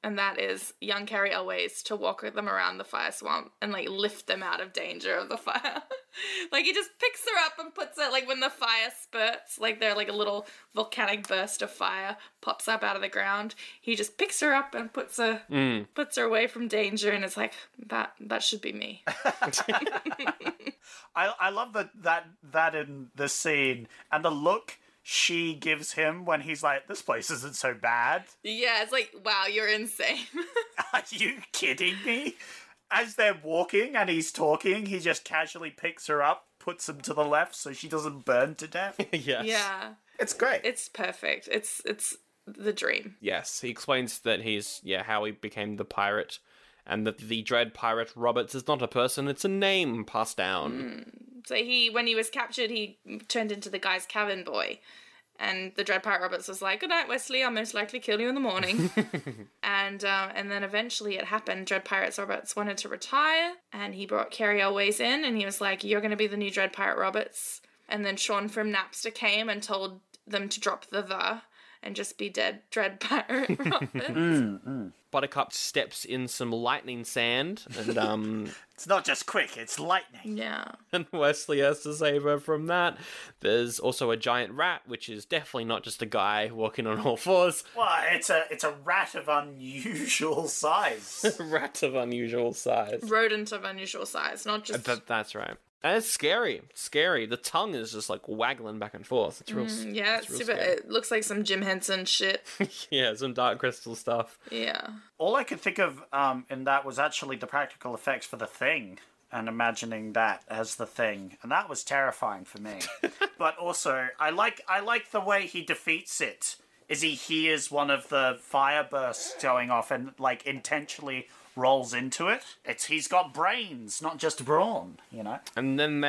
[SPEAKER 4] and that is young Carrie Elways to walk with them around the fire swamp and like lift them out of danger of the fire. Like he just picks her up and puts her, like when the fire spurts, like they're like a little volcanic burst of fire pops up out of the ground, he just picks her up and puts her away from danger, and it's like, that should be me.
[SPEAKER 2] I love that in the scene and the look she gives him when he's like, this place isn't so bad.
[SPEAKER 4] Yeah, it's like, wow, you're insane.
[SPEAKER 2] Are you kidding me? As they're walking and he's talking, he just casually picks her up, puts him to the left so she doesn't burn to death.
[SPEAKER 3] Yes.
[SPEAKER 4] Yeah.
[SPEAKER 2] It's great.
[SPEAKER 4] It's perfect. It's the dream.
[SPEAKER 3] Yes, he explains that how he became the pirate, and that the Dread Pirate Roberts is not a person, it's a name passed down.
[SPEAKER 4] So when he was captured, he turned into the guy's cabin boy. And the Dread Pirate Roberts was like, good night, Wesley, I'll most likely kill you in the morning. And then eventually it happened. Dread Pirate Roberts wanted to retire, and he brought Carrie Elways in, and he was like, you're going to be the new Dread Pirate Roberts. And then Sean from Napster came and told them to drop the and just be Dread Pirate Roberts.
[SPEAKER 3] Buttercup steps in some lightning sand, and
[SPEAKER 2] it's not just quick, it's lightning.
[SPEAKER 4] Yeah.
[SPEAKER 3] and Wesley has to save her from that. There's also a giant rat, which is definitely not just a guy walking on all fours.
[SPEAKER 2] Well, it's a rat of unusual size.
[SPEAKER 3] Rat of unusual size.
[SPEAKER 4] Rodent of unusual size, not just...
[SPEAKER 3] That's right. And it's scary. It's scary. The tongue is just like waggling back and forth. It's real.
[SPEAKER 4] Yeah, it's
[SPEAKER 3] real
[SPEAKER 4] super.
[SPEAKER 3] scary.
[SPEAKER 4] It looks like some Jim Henson shit.
[SPEAKER 3] Yeah, some Dark Crystal stuff.
[SPEAKER 4] Yeah.
[SPEAKER 2] All I could think of in that was actually the practical effects for the Thing, and imagining that as the Thing, and that was terrifying for me. But also, I like the way he defeats it. Is he hears one of the fire bursts going off and like intentionally rolls into it. He's got brains, not just brawn, you know.
[SPEAKER 3] And then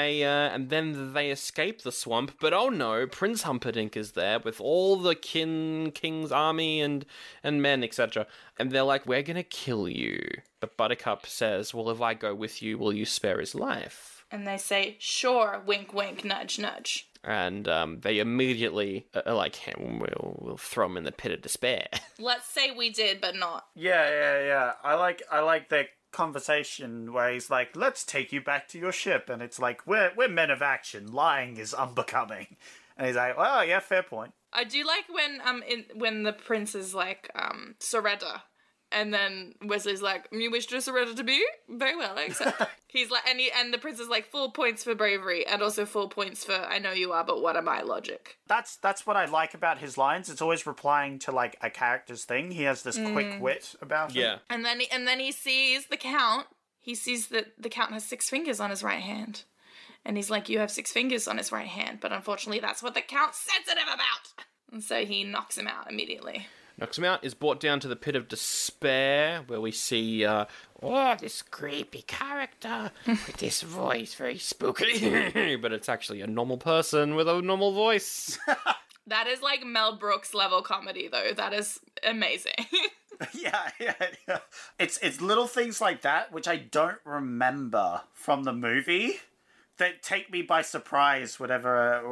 [SPEAKER 3] they escape the swamp, but oh no, Prince Humperdinck is there with all the king's army and men, etc. And they're like, we're gonna kill you. But Buttercup says, well, if I go with you, will you spare his life?
[SPEAKER 4] And they say, sure, wink, wink, nudge, nudge.
[SPEAKER 3] And they immediately are like, hey, we'll throw him in the pit of despair.
[SPEAKER 4] Let's say we did, but not.
[SPEAKER 2] Yeah. I like their conversation where he's like, let's take you back to your ship. And it's like, we're men of action. Lying is unbecoming. And he's like, well, yeah, fair point.
[SPEAKER 4] I do like when the prince is like, surrender. And then Wesley's like, you wish to surrender to me? Very well, I accept. He's like, and the prince is like, full points for bravery, and also full points for, I know you are, but what am I logic?
[SPEAKER 2] That's what I like about his lines. It's always replying to like a character's thing. He has this quick wit about him.
[SPEAKER 3] Yeah.
[SPEAKER 4] And then he sees the Count. He sees that the Count has 6 fingers on his right hand. And he's like, you have 6 fingers on his right hand, but unfortunately that's what the Count's sensitive about. And so he knocks him out immediately.
[SPEAKER 3] Knocks him out, is brought down to the pit of despair, where we see, this creepy character with this voice, very spooky. But it's actually a normal person with a normal voice.
[SPEAKER 4] That is like Mel Brooks level comedy, though. That is amazing.
[SPEAKER 2] Yeah. It's little things like that, which I don't remember from the movie, that take me by surprise when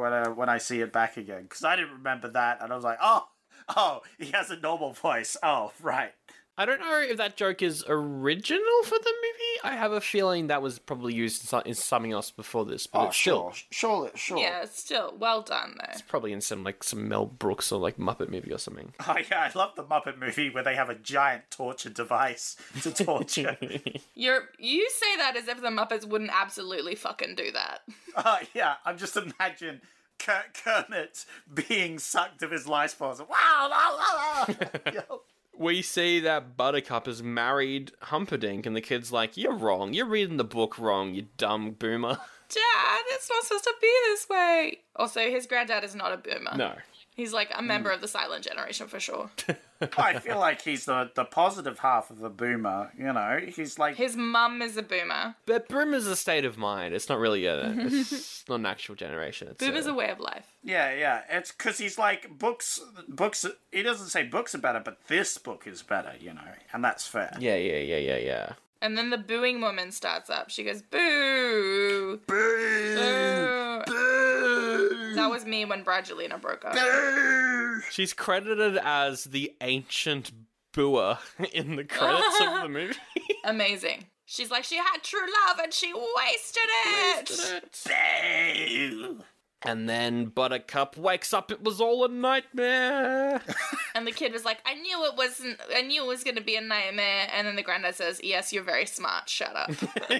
[SPEAKER 2] I see it back again. Because I didn't remember that, and I was like, Oh, he has a normal voice. Oh, right.
[SPEAKER 3] I don't know if that joke is original for the movie. I have a feeling that was probably used in something else before this. But
[SPEAKER 2] sure.
[SPEAKER 4] Yeah, it's still well done, though.
[SPEAKER 3] It's probably in some Mel Brooks or like Muppet movie or something.
[SPEAKER 2] Oh, yeah, I love the Muppet movie where they have a giant torture device to torture.
[SPEAKER 4] You say that as if the Muppets wouldn't absolutely fucking do that.
[SPEAKER 2] Yeah, I'm just imagine Kermit being sucked of his life force. Wow, la, la, la.
[SPEAKER 3] We see that Buttercup has married Humperdinck, and the kid's like, you're wrong. You're reading the book wrong, you dumb boomer.
[SPEAKER 4] Dad, it's not supposed to be this way. Also, his granddad is not a boomer.
[SPEAKER 3] No.
[SPEAKER 4] He's like a member of the silent generation for sure.
[SPEAKER 2] I feel like he's the positive half of a boomer, you know? He's like...
[SPEAKER 4] His mum is a boomer.
[SPEAKER 3] But boomer's a state of mind. It's not really it's not an actual generation.
[SPEAKER 4] Boomer's a way of life.
[SPEAKER 2] Yeah. It's because he's like, books... He doesn't say books are better, but this book is better, you know? And that's fair.
[SPEAKER 3] Yeah.
[SPEAKER 4] And then the booing woman starts up. She goes, boo!
[SPEAKER 2] Boo!
[SPEAKER 4] Boo!
[SPEAKER 2] Boo!
[SPEAKER 4] That was me when Brangelina broke up.
[SPEAKER 2] Boo!
[SPEAKER 3] She's credited as the ancient boo her in the credits of the movie.
[SPEAKER 4] Amazing. She's like, she had true love and she wasted it.
[SPEAKER 3] And then Buttercup wakes up, it was all a nightmare.
[SPEAKER 4] And the kid was like, I knew it was going to be a nightmare. And then the granddad says, yes, you're very smart. Shut up.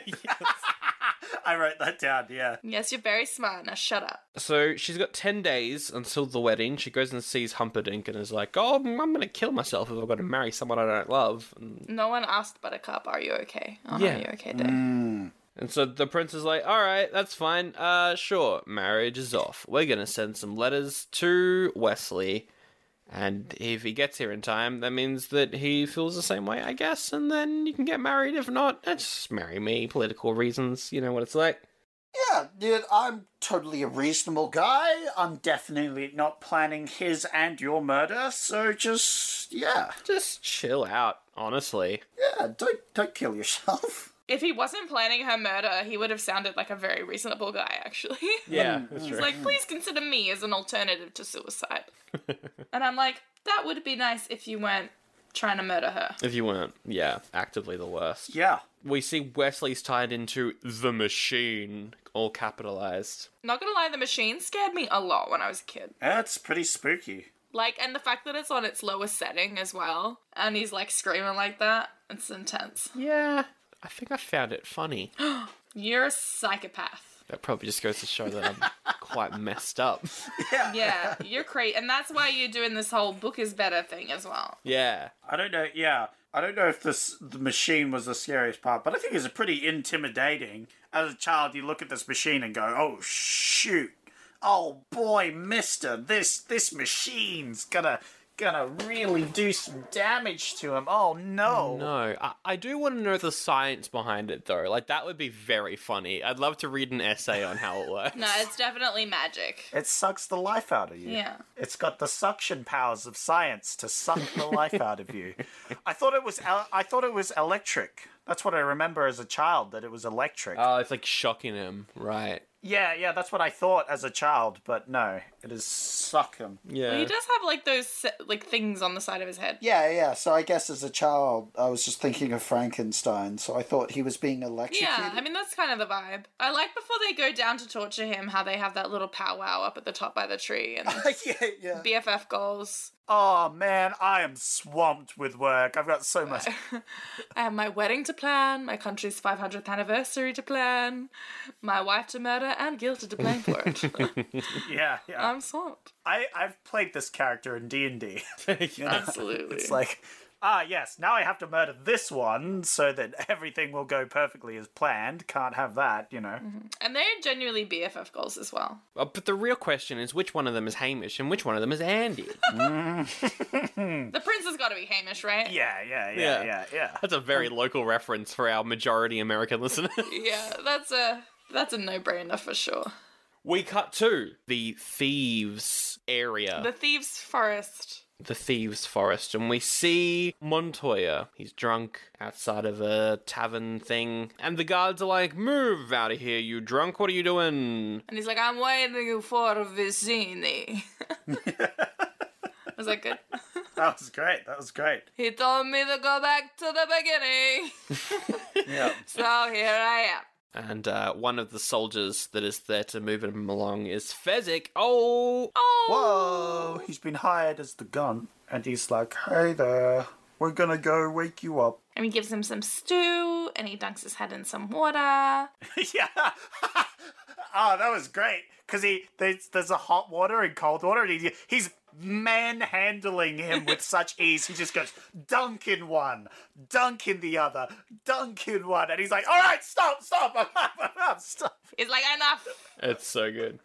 [SPEAKER 2] I wrote that down, yeah.
[SPEAKER 4] Yes, you're very smart. Now shut up.
[SPEAKER 3] So she's got 10 days until the wedding. She goes and sees Humperdinck and is like, oh, I'm going to kill myself if I've got to marry someone I don't love. And
[SPEAKER 4] No one asked Buttercup, are you okay? Oh,
[SPEAKER 3] Yeah.
[SPEAKER 4] are you okay, Dave?
[SPEAKER 3] And so the prince is like, all right, that's fine. Sure, marriage is off. We're going to send some letters to Wesley. And if he gets here in time, that means that he feels the same way, I guess. And then you can get married. If not, just marry me. Political reasons. You know what it's like.
[SPEAKER 2] Yeah, dude, I'm totally a reasonable guy. I'm definitely not planning his and your murder, so just, yeah.
[SPEAKER 3] Just chill out, honestly.
[SPEAKER 2] Yeah, don't kill yourself.
[SPEAKER 4] If he wasn't planning her murder, he would have sounded like a very reasonable guy, actually.
[SPEAKER 3] Yeah, that's
[SPEAKER 4] He's
[SPEAKER 3] true.
[SPEAKER 4] like, please consider me as an alternative to suicide. And I'm like, that would be nice if you weren't trying to murder her.
[SPEAKER 3] If you weren't, yeah, actively the worst.
[SPEAKER 2] Yeah.
[SPEAKER 3] We see Wesley's tied into the machine, all capitalized.
[SPEAKER 4] Not gonna lie, the machine scared me a lot when I was a kid.
[SPEAKER 2] That's pretty spooky.
[SPEAKER 4] Like, and the fact that it's on its lowest setting as well, and he's like screaming like that, it's intense.
[SPEAKER 3] Yeah, I think I found it funny.
[SPEAKER 4] You're a psychopath.
[SPEAKER 3] That probably just goes to show that I'm quite messed up.
[SPEAKER 4] Yeah, you're crazy. And that's why you're doing this whole book is better thing as well.
[SPEAKER 3] Yeah.
[SPEAKER 2] I don't know, yeah. I don't know if the machine was the scariest part, but I think it's pretty intimidating. As a child, you look at this machine and go, oh, shoot. Oh, boy, mister, this machine's gonna really do some damage to him. Oh, no.
[SPEAKER 3] No, I do want to know the science behind it, though. Like, that would be very funny. I'd love to read an essay on how it works.
[SPEAKER 4] No, it's definitely magic.
[SPEAKER 2] It sucks the life out of you.
[SPEAKER 4] Yeah.
[SPEAKER 2] It's got the suction powers of science to suck the life out of you. I thought it was electric. That's what I remember as a child, that it was electric.
[SPEAKER 3] Oh, it's like shocking him, right?
[SPEAKER 2] Yeah, that's what I thought as a child, but no, it is suck him.
[SPEAKER 3] Yeah.
[SPEAKER 4] Well, he does have like those like things on the side of his head.
[SPEAKER 2] Yeah, so I guess as a child, I was just thinking of Frankenstein, so I thought he was being electrocuted.
[SPEAKER 4] Yeah, I mean, that's kind of the vibe. I like before they go down to torture him, how they have that little powwow up at the top by the tree and
[SPEAKER 2] yeah.
[SPEAKER 4] BFF goals.
[SPEAKER 2] Oh, man, I am swamped with work. I've got so much.
[SPEAKER 4] I have my wedding to plan, my country's 500th anniversary to plan, my wife to murder, and guilty to blame for it.
[SPEAKER 2] Yeah.
[SPEAKER 4] I'm swamped.
[SPEAKER 2] I've played this character in D&D.
[SPEAKER 4] Absolutely.
[SPEAKER 2] It's like, yes, now I have to murder this one so that everything will go perfectly as planned. Can't have that, you know.
[SPEAKER 4] And they're genuinely BFF goals as well.
[SPEAKER 3] But the real question is, which one of them is Hamish and which one of them is Andy?
[SPEAKER 4] The prince has got to be Hamish, right?
[SPEAKER 2] Yeah.
[SPEAKER 3] That's a very local reference for our majority American listeners.
[SPEAKER 4] Yeah, that's a no-brainer for sure.
[SPEAKER 3] We cut to the thieves area.
[SPEAKER 4] The Thieves' Forest.
[SPEAKER 3] The thieves' forest, and we see Montoya. He's drunk outside of a tavern thing, and the guards are like, move out of here, you drunk, what are you doing?
[SPEAKER 4] And he's like, I'm waiting for Vicini. Was that good?
[SPEAKER 2] That was great.
[SPEAKER 4] He told me to go back to the beginning.
[SPEAKER 2] Yeah.
[SPEAKER 4] So here I am.
[SPEAKER 3] And one of the soldiers that is there to move him along is Fezzik. Oh!
[SPEAKER 2] Whoa, he's been hired as the gun, and he's like, hey there, we're gonna go wake you up.
[SPEAKER 4] And he gives him some stew, and he dunks his head in some water.
[SPEAKER 2] Yeah. Oh, that was great. Because there's a hot water and cold water, and he's manhandling him with such ease. He just goes, dunk in one, dunk in the other, dunk in one. And he's like, all right, stop. Stop.
[SPEAKER 4] He's like, enough.
[SPEAKER 3] It's so good.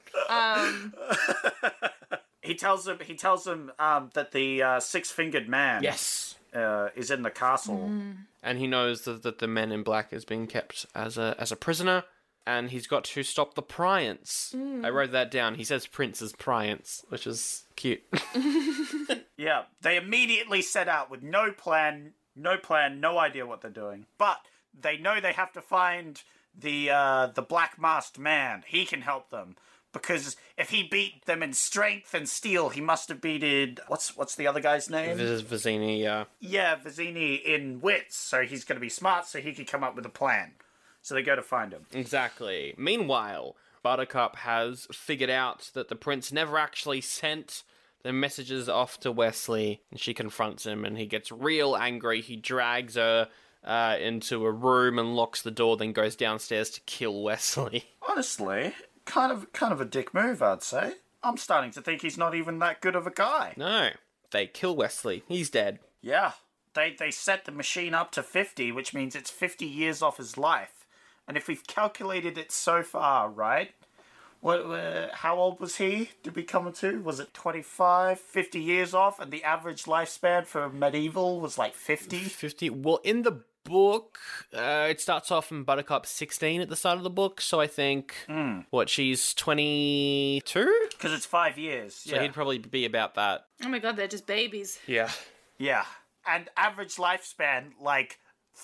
[SPEAKER 2] He tells him that the six-fingered man
[SPEAKER 3] Yes.
[SPEAKER 2] is in the castle.
[SPEAKER 3] And he knows that the men in black is being kept as a prisoner, and he's got to stop the Pryants. I wrote that down. He says Prince is Pryants, which is cute.
[SPEAKER 2] Yeah, they immediately set out with no plan, no idea what they're doing. But they know they have to find the black masked man. He can help them. because if he beat them in strength and steel, he must have beaten what's the other guy's name?
[SPEAKER 3] Vizzini, yeah.
[SPEAKER 2] Yeah, Vizzini in wits. So he's going to be smart, so he could come up with a plan. So they go to find him.
[SPEAKER 3] Exactly. Meanwhile, Buttercup has figured out that the prince never actually sent the messages off to Wesley, and she confronts him, and he gets real angry. He drags her into a room and locks the door, then goes downstairs to kill Wesley.
[SPEAKER 2] Honestly, kind of a dick move, I'd say. I'm starting to think he's not even that good of a guy.
[SPEAKER 3] No, they kill Wesley. He's dead.
[SPEAKER 2] Yeah, they set the machine up to 50, which means it's 50 years off his life. And if we've calculated it so far, right? How old was he? Did we come to? Was it 25, 50 years off? And the average lifespan for medieval was like 50?
[SPEAKER 3] 50. Well, in the book, it starts off in Buttercup 16 at the start of the book. So I think, she's 22?
[SPEAKER 2] Because it's 5 years.
[SPEAKER 3] So he'd probably be about that.
[SPEAKER 4] Oh my god, they're just babies.
[SPEAKER 3] Yeah.
[SPEAKER 2] Yeah. And average lifespan, like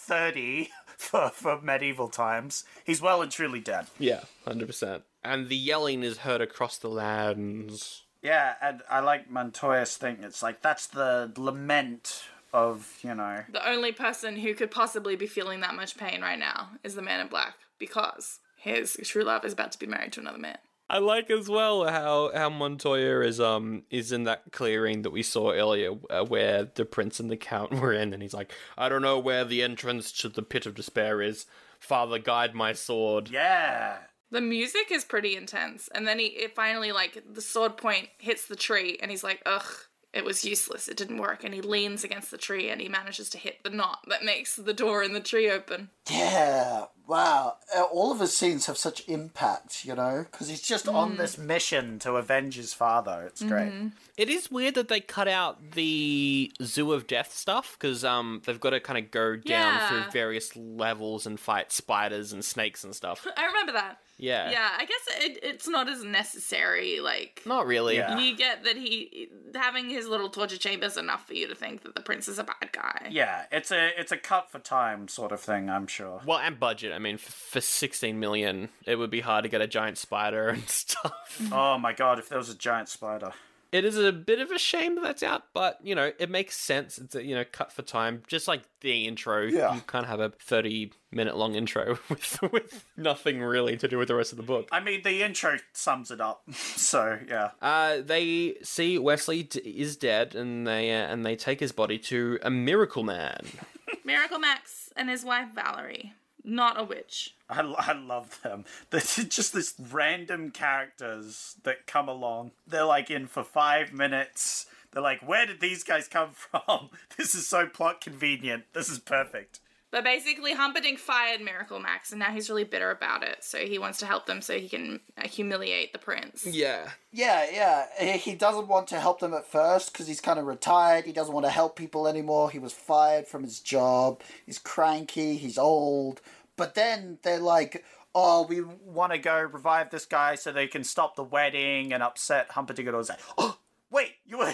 [SPEAKER 2] 30 for medieval times. He's well and truly dead.
[SPEAKER 3] Yeah, 100%. And the yelling is heard across the lands.
[SPEAKER 2] Yeah, and I like Montoya's thing. It's like, that's the lament of,
[SPEAKER 4] The only person who could possibly be feeling that much pain right now is the man in black, because his true love is about to be married to another man.
[SPEAKER 3] I like as well how Montoya is in that clearing that we saw earlier where the prince and the count were in, and he's like, I don't know where the entrance to the pit of despair is. Father, guide my sword.
[SPEAKER 2] Yeah.
[SPEAKER 4] The music is pretty intense, and then it finally, the sword point hits the tree, and he's like, ugh, it was useless, it didn't work, and he leans against the tree, and he manages to hit the knot that makes the door in the tree open.
[SPEAKER 2] Yeah, wow. All of his scenes have such impact, because he's just on this mission to avenge his father. It's great.
[SPEAKER 3] It is weird that they cut out the Zoo of Death stuff, because they've got to kind of go down through various levels and fight spiders and snakes and stuff.
[SPEAKER 4] I remember that.
[SPEAKER 3] Yeah.
[SPEAKER 4] Yeah, I guess it's not as necessary,
[SPEAKER 3] Not really.
[SPEAKER 2] Yeah.
[SPEAKER 4] You get that having his little torture chamber is enough for you to think that the prince is a bad guy.
[SPEAKER 2] Yeah, it's a cut for time sort of thing, I'm sure.
[SPEAKER 3] Well, and budget. I mean, for 16 million, it would be hard to get a giant spider and stuff.
[SPEAKER 2] Oh my god, if there was a giant spider.
[SPEAKER 3] It is a bit of a shame that that's out, but, it makes sense. It's a, cut for time. Just like the intro, you can't have a 30-minute long intro with nothing really to do with the rest of the book.
[SPEAKER 2] I mean, the intro sums it up, so, yeah.
[SPEAKER 3] They see Wesley is dead, and they take his body to a Miracle Man.
[SPEAKER 4] Miracle Max and his wife Valerie. Not a witch.
[SPEAKER 2] I love them. They're just this random characters that come along. They're in for 5 minutes. They're like, where did these guys come from? This is so plot convenient. This is perfect.
[SPEAKER 4] But basically, Humperdinck fired Miracle Max, and now he's really bitter about it. So he wants to help them so he can humiliate the prince.
[SPEAKER 3] Yeah.
[SPEAKER 5] Yeah. He doesn't want to help them at first because he's kind of retired. He doesn't want to help people anymore. He was fired from his job. He's cranky. He's old. But then they're like,
[SPEAKER 2] oh, we want to go revive this guy so they can stop the wedding and upset Humperdinck. And I was like, oh, wait, you want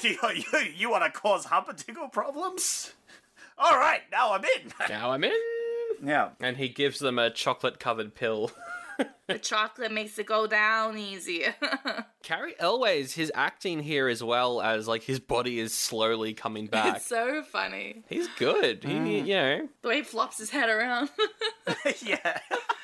[SPEAKER 2] to cause Humperdinck problems? All right, now I'm in. Yeah.
[SPEAKER 3] And he gives them a chocolate-covered pill.
[SPEAKER 4] The chocolate makes it go down easier.
[SPEAKER 3] Cary Elwes, his acting here as well as, his body is slowly coming back.
[SPEAKER 4] It's so funny.
[SPEAKER 3] He's good. He,
[SPEAKER 4] The way he flops his head around.
[SPEAKER 2] Yeah.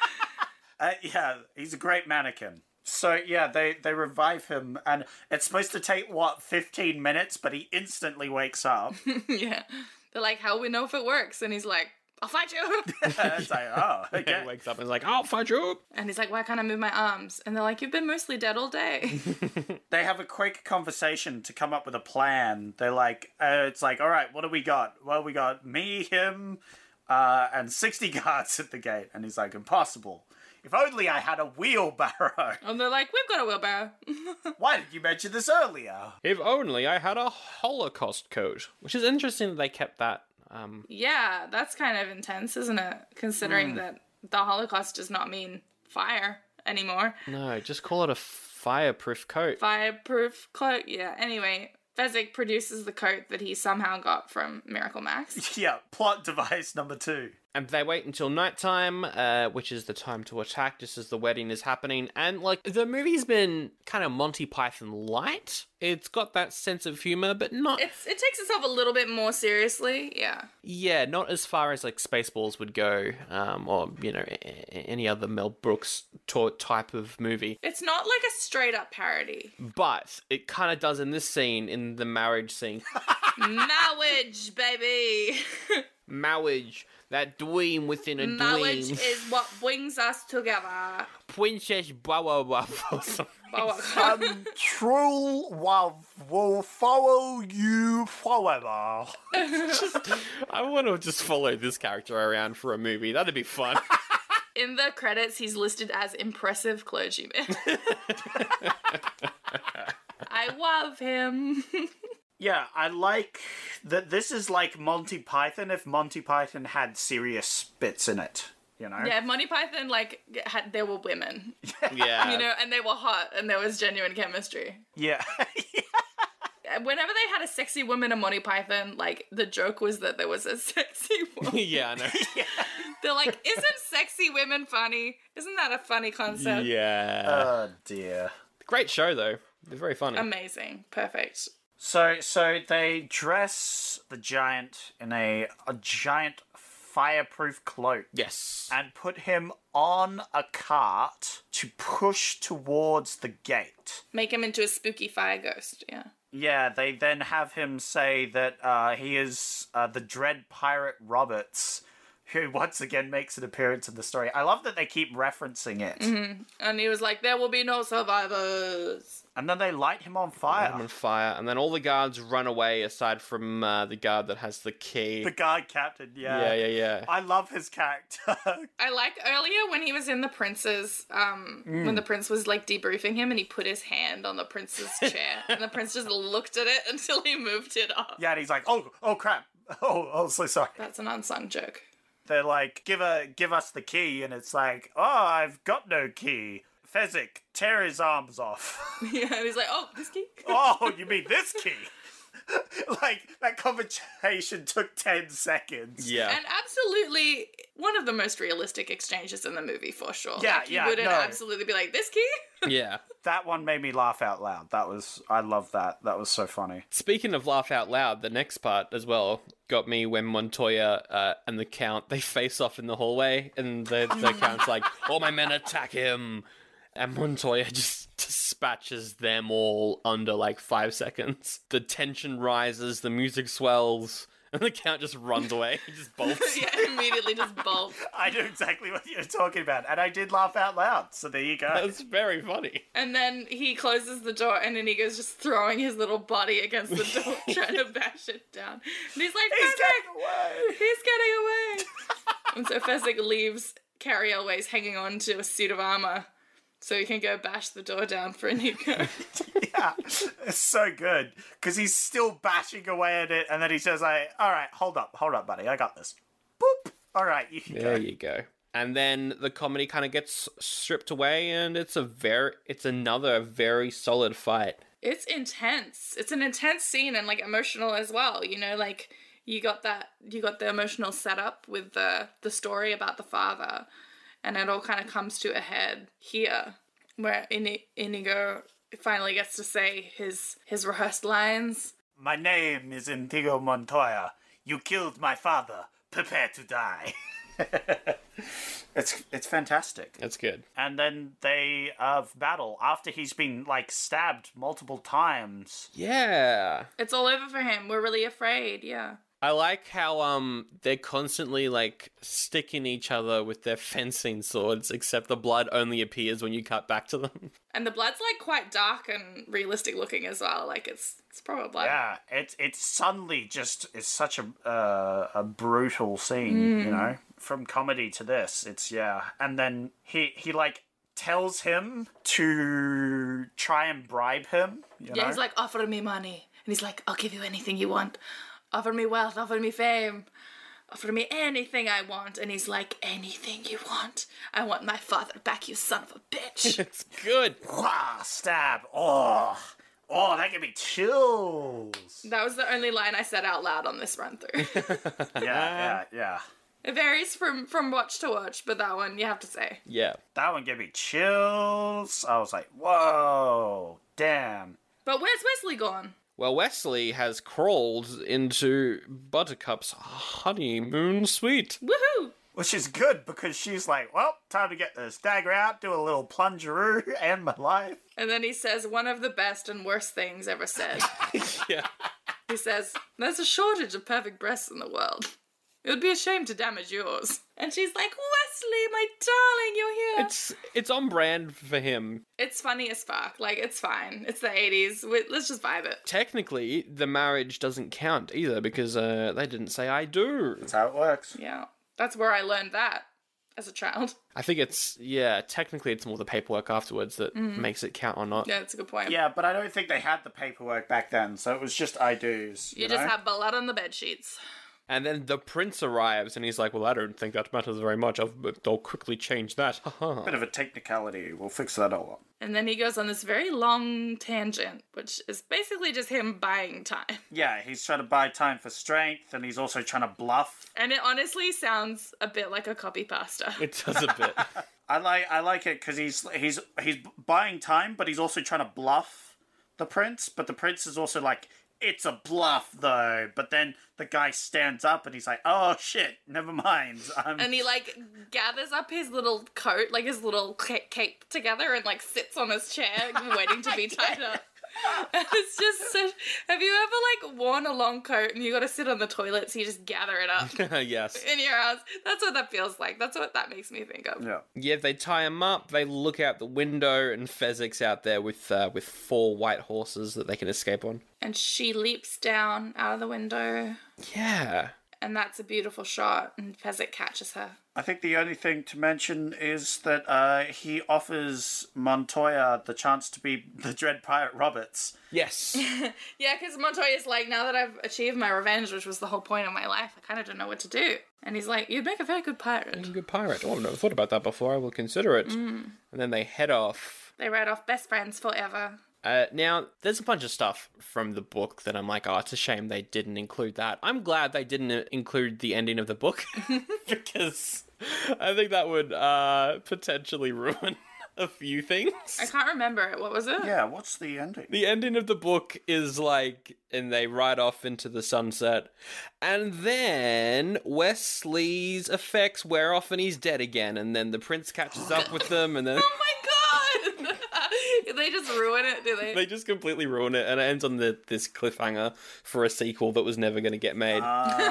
[SPEAKER 2] Yeah, he's a great mannequin. So, yeah, they revive him, and it's supposed to take, 15 minutes, but he instantly wakes up.
[SPEAKER 4] Yeah. They're like, how will we know if it works? And he's like, I'll fight you.
[SPEAKER 2] It's like, oh, okay.
[SPEAKER 3] He wakes up and is like, I'll fight you.
[SPEAKER 4] And he's like, why can't I move my arms? And they're like, you've been mostly dead all day.
[SPEAKER 2] They have a quick conversation to come up with a plan. They're like, it's like, all right, what do we got? Well, we got me, him, and 60 guards at the gate. And he's like, impossible. If only I had a wheelbarrow.
[SPEAKER 4] And they're like, we've got a wheelbarrow.
[SPEAKER 2] Why did you mention this earlier?
[SPEAKER 3] If only I had a Holocaust coat. Which is interesting that they kept that.
[SPEAKER 4] Yeah, that's kind of intense, isn't it? Considering that the Holocaust does not mean fire anymore.
[SPEAKER 3] No, just call it a fireproof coat.
[SPEAKER 4] Fireproof coat, yeah. Anyway, Fezzik produces the coat that he somehow got from Miracle Max.
[SPEAKER 2] Yeah, plot device number 2.
[SPEAKER 3] And they wait until nighttime, which is the time to attack, just as the wedding is happening. And, like, the movie's been kind of Monty Python light. It's got that sense of humor, but not...
[SPEAKER 4] It takes itself a little bit more seriously, yeah.
[SPEAKER 3] Yeah, not as far as, like, Spaceballs would go, or, you know, any other Mel Brooks type of movie.
[SPEAKER 4] It's not like a straight-up parody.
[SPEAKER 3] But it kind of does in this scene, in the marriage scene.
[SPEAKER 4] Marriage, baby!
[SPEAKER 3] Marriage. That dream within a dream.
[SPEAKER 4] Knowledge is what brings us together.
[SPEAKER 3] Princess blah.
[SPEAKER 2] True love will follow you forever.
[SPEAKER 3] I want to just follow this character around for a movie. That'd be fun.
[SPEAKER 4] In the credits, he's listed as impressive clergyman. I love him.
[SPEAKER 2] Yeah, I like that this is like Monty Python if Monty Python had serious bits in it, you know?
[SPEAKER 4] Yeah, Monty Python, like, there were women.
[SPEAKER 3] Yeah.
[SPEAKER 4] You know, and they were hot, and there was genuine chemistry.
[SPEAKER 2] Yeah.
[SPEAKER 4] Whenever they had a sexy woman in Monty Python, like, the joke was that there was a sexy woman.
[SPEAKER 3] Yeah, I know.
[SPEAKER 4] They're like, isn't sexy women funny? Isn't that a funny concept?
[SPEAKER 3] Yeah.
[SPEAKER 2] Oh, dear.
[SPEAKER 3] Great show, though. They're very funny.
[SPEAKER 4] Amazing. Perfect.
[SPEAKER 2] So they dress the giant in a giant fireproof cloak.
[SPEAKER 3] Yes.
[SPEAKER 2] And put him on a cart to push towards the gate.
[SPEAKER 4] Make him into a spooky fire ghost, yeah.
[SPEAKER 2] Yeah, they then have him say that he is the Dread Pirate Roberts, who once again makes an appearance in the story. I love that they keep referencing it.
[SPEAKER 4] Mm-hmm. And he was like, there will be no survivors.
[SPEAKER 2] And then they light him on fire.
[SPEAKER 3] Light him on fire, and then all the guards run away aside from the guard that has the key.
[SPEAKER 2] The guard captain, yeah.
[SPEAKER 3] Yeah.
[SPEAKER 2] I love his character.
[SPEAKER 4] I like earlier when he was in the prince's, when the prince was like debriefing him and he put his hand on the prince's chair and the prince just looked at it until he moved it up.
[SPEAKER 2] Yeah, and he's like, oh crap. Oh, so sorry.
[SPEAKER 4] That's an unsung joke.
[SPEAKER 2] They're like, give us the key, and it's like, oh, I've got no key. Fezzik, tear his arms off.
[SPEAKER 4] Yeah, and he's like, oh, this key?
[SPEAKER 2] Oh, you mean this key? Like, that conversation took 10 seconds.
[SPEAKER 3] Yeah.
[SPEAKER 4] And absolutely one of the most realistic exchanges in the movie, for sure.
[SPEAKER 2] Yeah,
[SPEAKER 4] like, you wouldn't absolutely be like, this key?
[SPEAKER 3] Yeah.
[SPEAKER 2] That one made me laugh out loud. I love that. That was so funny.
[SPEAKER 3] Speaking of laugh out loud, the next part as well got me when Montoya and the Count, they face off in the hallway, and the Count's like, all my men attack him. And Montoya just dispatches them all under like 5 seconds. The tension rises, the music swells, and the Count just runs away. He just bolts.
[SPEAKER 4] Yeah, immediately just bolts.
[SPEAKER 2] I knew exactly what you were talking about, and I did laugh out loud, so there you go.
[SPEAKER 3] That's very funny.
[SPEAKER 4] And then he closes the door, and then he goes just throwing his little body against the door, trying to bash it down. And he's like,
[SPEAKER 2] He's
[SPEAKER 4] Fezzik!
[SPEAKER 2] getting away!
[SPEAKER 4] He's getting away! And so Fezzik leaves Carrie Elways hanging on to a suit of armor so he can go bash the door down for Inigo.
[SPEAKER 2] Yeah, it's so good, because he's still bashing away at it, and then he's just like, all right, hold up, buddy, I got this. Boop! All right, you can go.
[SPEAKER 3] There you go. And then the comedy kind of gets stripped away, and it's another very solid fight.
[SPEAKER 4] It's intense. It's an intense scene and like emotional as well. You know, like you got the emotional setup with the story about the father, and it all kind of comes to a head here, where Inigo finally gets to say his rehearsed lines.
[SPEAKER 2] My name is Inigo Montoya. You killed my father. Prepare to die. It's fantastic.
[SPEAKER 3] That's good.
[SPEAKER 2] And then they battle after he's been like stabbed multiple times.
[SPEAKER 3] Yeah.
[SPEAKER 4] It's all over for him. We're really afraid, yeah.
[SPEAKER 3] I like how they're constantly like sticking each other with their fencing swords, except the blood only appears when you cut back to them.
[SPEAKER 4] And the blood's like quite dark and realistic looking as well. Like it's proper blood.
[SPEAKER 2] Yeah, it's suddenly just is such a brutal scene, you know, from comedy to this. It's and then he like tells him to try and bribe him. You know?
[SPEAKER 4] He's like, offer me money, and he's like, I'll give you anything you want. Offer me wealth, offer me fame, offer me anything I want. And he's like, anything you want. I want my father back, you son of a bitch.
[SPEAKER 3] It's good.
[SPEAKER 2] Wah, stab. Oh, that gave me chills.
[SPEAKER 4] That was the only line I said out loud on this run through.
[SPEAKER 2] Yeah.
[SPEAKER 4] It varies from watch to watch, but that one, you have to say.
[SPEAKER 3] Yeah.
[SPEAKER 2] That one gave me chills. I was like, whoa, damn.
[SPEAKER 4] But where's Wesley gone?
[SPEAKER 3] Well, Wesley has crawled into Buttercup's honeymoon suite.
[SPEAKER 4] Woohoo!
[SPEAKER 2] Which is good because she's like, well, time to get this dagger out, do a little plungeroo, and my life.
[SPEAKER 4] And then he says one of the best and worst things ever said.
[SPEAKER 3] Yeah.
[SPEAKER 4] He says, there's a shortage of perfect breasts in the world. It would be a shame to damage yours. And she's like, Wesley, my darling, you're here.
[SPEAKER 3] It's on brand for him.
[SPEAKER 4] It's funny as fuck. Like, it's fine. It's the 80s. Let's just vibe it.
[SPEAKER 3] Technically, the marriage doesn't count either because they didn't say I do.
[SPEAKER 2] That's how it works.
[SPEAKER 4] Yeah. That's where I learned that as a child.
[SPEAKER 3] I think technically it's more the paperwork afterwards that makes it count or not.
[SPEAKER 4] Yeah, that's a good point.
[SPEAKER 2] Yeah, but I don't think they had the paperwork back then, so it was just I do's.
[SPEAKER 4] You just have blood on the bed sheets.
[SPEAKER 3] And then the prince arrives and he's like, well, I don't think that matters very much. I'll quickly change that.
[SPEAKER 2] Bit of a technicality. We'll fix that all up.
[SPEAKER 4] And then he goes on this very long tangent, which is basically just him buying time.
[SPEAKER 2] Yeah, he's trying to buy time for strength, and he's also trying to bluff.
[SPEAKER 4] And it honestly sounds a bit like a copy pasta.
[SPEAKER 3] It does a bit.
[SPEAKER 2] I like it because he's buying time, but he's also trying to bluff the prince. But the prince is also like, it's a bluff though. But then the guy stands up and he's like, oh shit, never mind.
[SPEAKER 4] And he like gathers up his little coat, like his little cape together, and like sits on his chair waiting to be tied up. And it's just such... Have you ever, like, worn a long coat and you gotta sit on the toilet so you just gather it up
[SPEAKER 3] Yes.
[SPEAKER 4] in your house? That's what that feels like. That's what that makes me think of.
[SPEAKER 2] Yeah.
[SPEAKER 3] Yeah, they tie him up, they look out the window, and Fezzik's out there with 4 white horses that they can escape on.
[SPEAKER 4] And she leaps down out of the window,
[SPEAKER 3] Yeah.
[SPEAKER 4] and that's a beautiful shot, and Fezzik catches her.
[SPEAKER 2] I think the only thing to mention is that he offers Montoya the chance to be the Dread Pirate Roberts.
[SPEAKER 3] Yes.
[SPEAKER 4] Yeah, because Montoya's like, now that I've achieved my revenge, which was the whole point of my life, I kind of don't know what to do. And he's like, you'd make a very good pirate.
[SPEAKER 3] Good pirate. Oh, I've never thought about that before. I will consider it. And then they head off.
[SPEAKER 4] They ride off best friends forever.
[SPEAKER 3] Now, there's a bunch of stuff from the book that I'm like, oh, it's a shame they didn't include that. I'm glad they didn't include the ending of the book because I think that would potentially ruin a few things.
[SPEAKER 4] I can't remember it. What was it?
[SPEAKER 2] Yeah, what's the ending?
[SPEAKER 3] The ending of the book is like, and they ride off into the sunset, and then Wesley's effects wear off and he's dead again, and then the prince catches up with them, and then...
[SPEAKER 4] Oh my god! They just ruin it, do they?
[SPEAKER 3] They just completely ruin it, and it ends on this cliffhanger for a sequel that was never going to get made.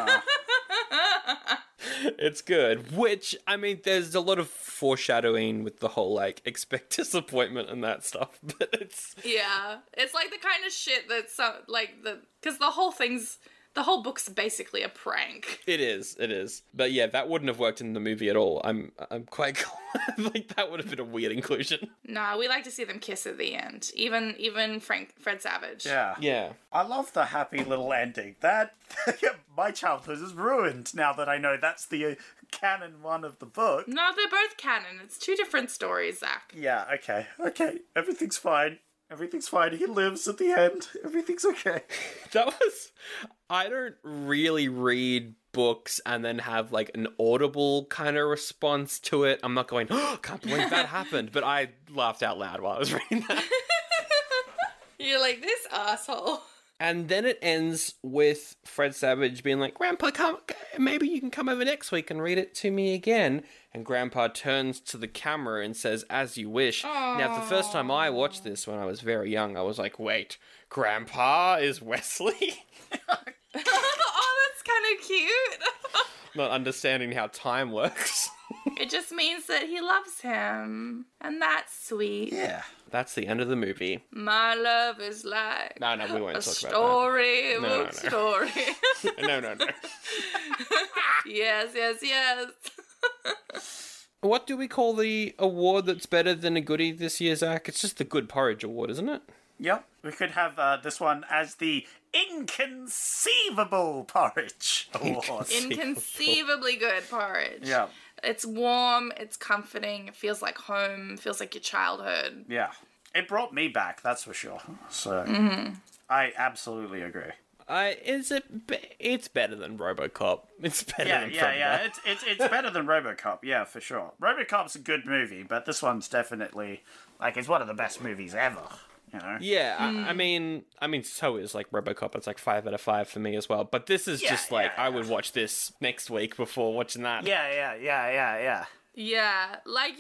[SPEAKER 3] It's good. Which, I mean, there's a lot of foreshadowing with the whole, like, expect disappointment and that stuff, but it's...
[SPEAKER 4] Yeah. It's like the kind of shit that's, because the whole book's basically a prank.
[SPEAKER 3] It is. But yeah, that wouldn't have worked in the movie at all. I'm quite glad. Like, that would have been a weird inclusion.
[SPEAKER 4] Nah, we like to see them kiss at the end. Even Fred Savage.
[SPEAKER 2] Yeah.
[SPEAKER 3] Yeah.
[SPEAKER 2] I love the happy little ending. That my childhood is ruined now that I know that's the canon one of the book.
[SPEAKER 4] No, they're both canon. It's 2 different stories, Zach.
[SPEAKER 2] Yeah, okay. Everything's fine. He lives at the end. Everything's okay.
[SPEAKER 3] I don't really read books and then have like an audible kind of response to it. I'm not going, oh, can't believe that happened. But I laughed out loud while I was reading that.
[SPEAKER 4] You're like, this asshole.
[SPEAKER 3] And then it ends with Fred Savage being like, Grandpa, maybe you can come over next week and read it to me again. And Grandpa turns to the camera and says, as you wish.
[SPEAKER 4] Aww.
[SPEAKER 3] Now, the first time I watched this when I was very young, I was like, wait, Grandpa is Wesley?
[SPEAKER 4] Oh, that's kind of cute.
[SPEAKER 3] Not understanding how time works.
[SPEAKER 4] It just means that he loves him. And that's sweet.
[SPEAKER 2] Yeah.
[SPEAKER 3] That's the end of the movie.
[SPEAKER 4] My love is like
[SPEAKER 3] No, we won't
[SPEAKER 4] a
[SPEAKER 3] talk about
[SPEAKER 4] storybook
[SPEAKER 3] that.
[SPEAKER 4] story.
[SPEAKER 3] No.
[SPEAKER 4] Yes.
[SPEAKER 3] What do we call the award that's better than a goodie this year, Zach? It's just the Good Porridge Award, isn't it?
[SPEAKER 2] Yep. We could have this one as the Inconceivable Porridge Award.
[SPEAKER 4] Inconceivably good porridge.
[SPEAKER 2] Yeah.
[SPEAKER 4] It's warm, it's comforting, it feels like home, feels like your childhood.
[SPEAKER 2] Yeah. It brought me back, that's for sure. So, I absolutely agree.
[SPEAKER 3] It's better than RoboCop. It's better than Predator.
[SPEAKER 2] It's better than RoboCop, yeah, for sure. RoboCop's a good movie, but this one's definitely, like, it's one of the best movies ever, you know?
[SPEAKER 3] Yeah, I mean, so is, like, RoboCop. It's, like, 5 out of 5 for me as well. But this is just, like, I would watch this next week before watching that.
[SPEAKER 2] Yeah.
[SPEAKER 4] Yeah, like,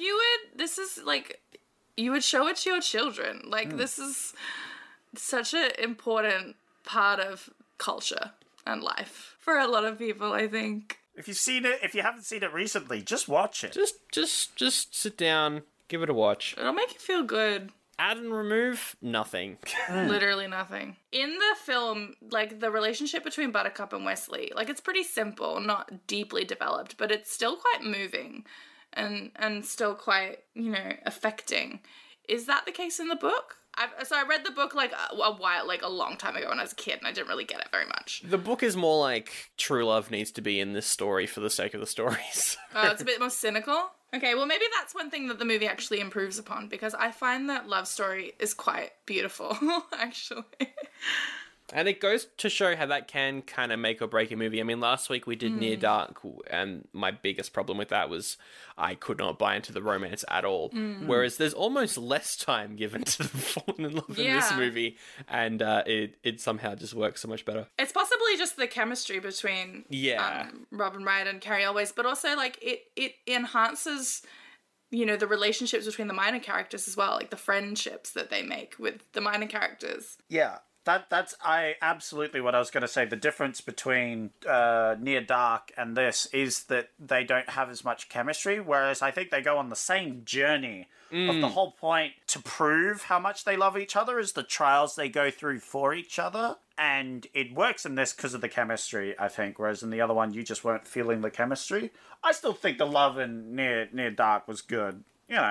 [SPEAKER 4] you would show it to your children. Like, this is such an important part of culture and life for a lot of people, I think.
[SPEAKER 2] If you haven't seen it recently, just watch it.
[SPEAKER 3] Just sit down, give it a watch.
[SPEAKER 4] It'll make you feel good.
[SPEAKER 3] Add and remove, nothing.
[SPEAKER 4] Literally nothing. In the film, like, the relationship between Buttercup and Wesley, like, it's pretty simple, not deeply developed, but it's still quite moving and still quite, affecting. Is that the case in the book? I read the book, like, a long time ago when I was a kid, and I didn't really get it very much.
[SPEAKER 3] The book is more like true love needs to be in this story for the sake of the stories.
[SPEAKER 4] It's a bit more cynical? Okay, well, maybe that's one thing that the movie actually improves upon, because I find that love story is quite beautiful, actually.
[SPEAKER 3] And it goes to show how that can kind of make or break a movie. I mean, last week we did Near Dark, and my biggest problem with that was I could not buy into the romance at all. Whereas there's almost less time given to them falling in love in this movie, and it somehow just works so much better.
[SPEAKER 4] It's possibly just the chemistry between Robin Wright and Carrie Elwes, but also, like, it enhances, the relationships between the minor characters as well, like the friendships that they make with the minor characters.
[SPEAKER 2] Yeah. That's absolutely what I was going to say. The difference between Near Dark and this is that they don't have as much chemistry, whereas I think they go on the same journey of the whole point to prove how much they love each other is the trials they go through for each other. And it works in this because of the chemistry, I think, whereas in the other one, you just weren't feeling the chemistry. I still think the love in Near Dark was good.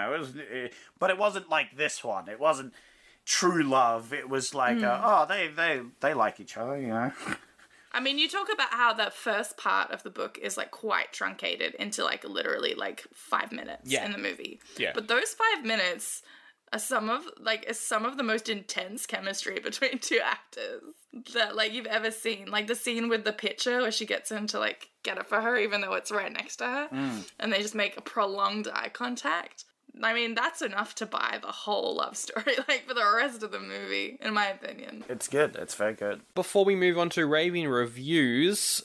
[SPEAKER 2] But it wasn't like this one. It wasn't true love. It was like they like each other,
[SPEAKER 4] I mean, you talk about how that first part of the book is, like, quite truncated into, like, literally, like, 5 minutes in the movie.
[SPEAKER 3] Yeah.
[SPEAKER 4] But those 5 minutes are some of the most intense chemistry between two actors that, like, you've ever seen. Like, the scene with the pitcher where she gets him to, like, get it for her even though it's right next to her. And they just make a prolonged eye contact. I mean, that's enough to buy the whole love story, like, for the rest of the movie, in my opinion.
[SPEAKER 2] It's good. It's very good.
[SPEAKER 3] Before we move on to raving reviews,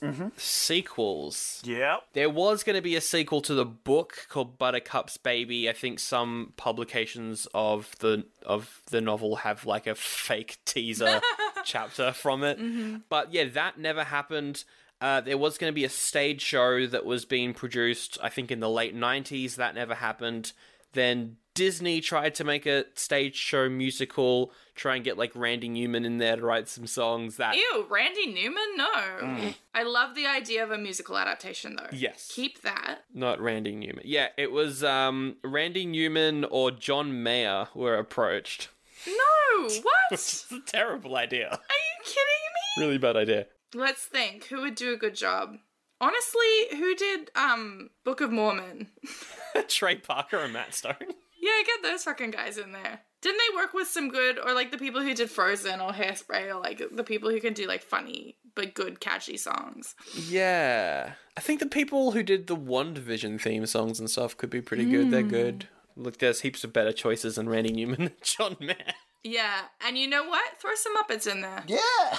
[SPEAKER 3] sequels.
[SPEAKER 2] Yep.
[SPEAKER 3] There was going to be a sequel to the book called Buttercup's Baby. I think some publications of the novel have, like, a fake teaser chapter from it. But yeah, that never happened. There was going to be a stage show that was being produced, I think, in the late 90s. That never happened. Then Disney tried to make a stage show musical, try and get, like, Randy Newman in there to write some songs.
[SPEAKER 4] Ew, Randy Newman? No. I love the idea of a musical adaptation, though.
[SPEAKER 3] Yes.
[SPEAKER 4] Keep that.
[SPEAKER 3] Not Randy Newman. Yeah, it was Randy Newman or John Mayer were approached.
[SPEAKER 4] No, what?
[SPEAKER 3] It's a terrible idea.
[SPEAKER 4] Are you kidding me?
[SPEAKER 3] Really bad idea.
[SPEAKER 4] Let's think. Who would do a good job? Honestly, who did Book of Mormon?
[SPEAKER 3] Trey Parker and Matt Stone.
[SPEAKER 4] Yeah, get those fucking guys in there. Didn't they work with some good, or, like, the people who did Frozen or Hairspray, or, like, the people who can do, like, funny but good catchy songs?
[SPEAKER 3] Yeah. I think the people who did the WandaVision theme songs and stuff could be pretty good. They're good. Look, there's heaps of better choices than Randy Newman and John Mayer.
[SPEAKER 4] Yeah, and you know what? Throw some Muppets in there.
[SPEAKER 5] Yeah.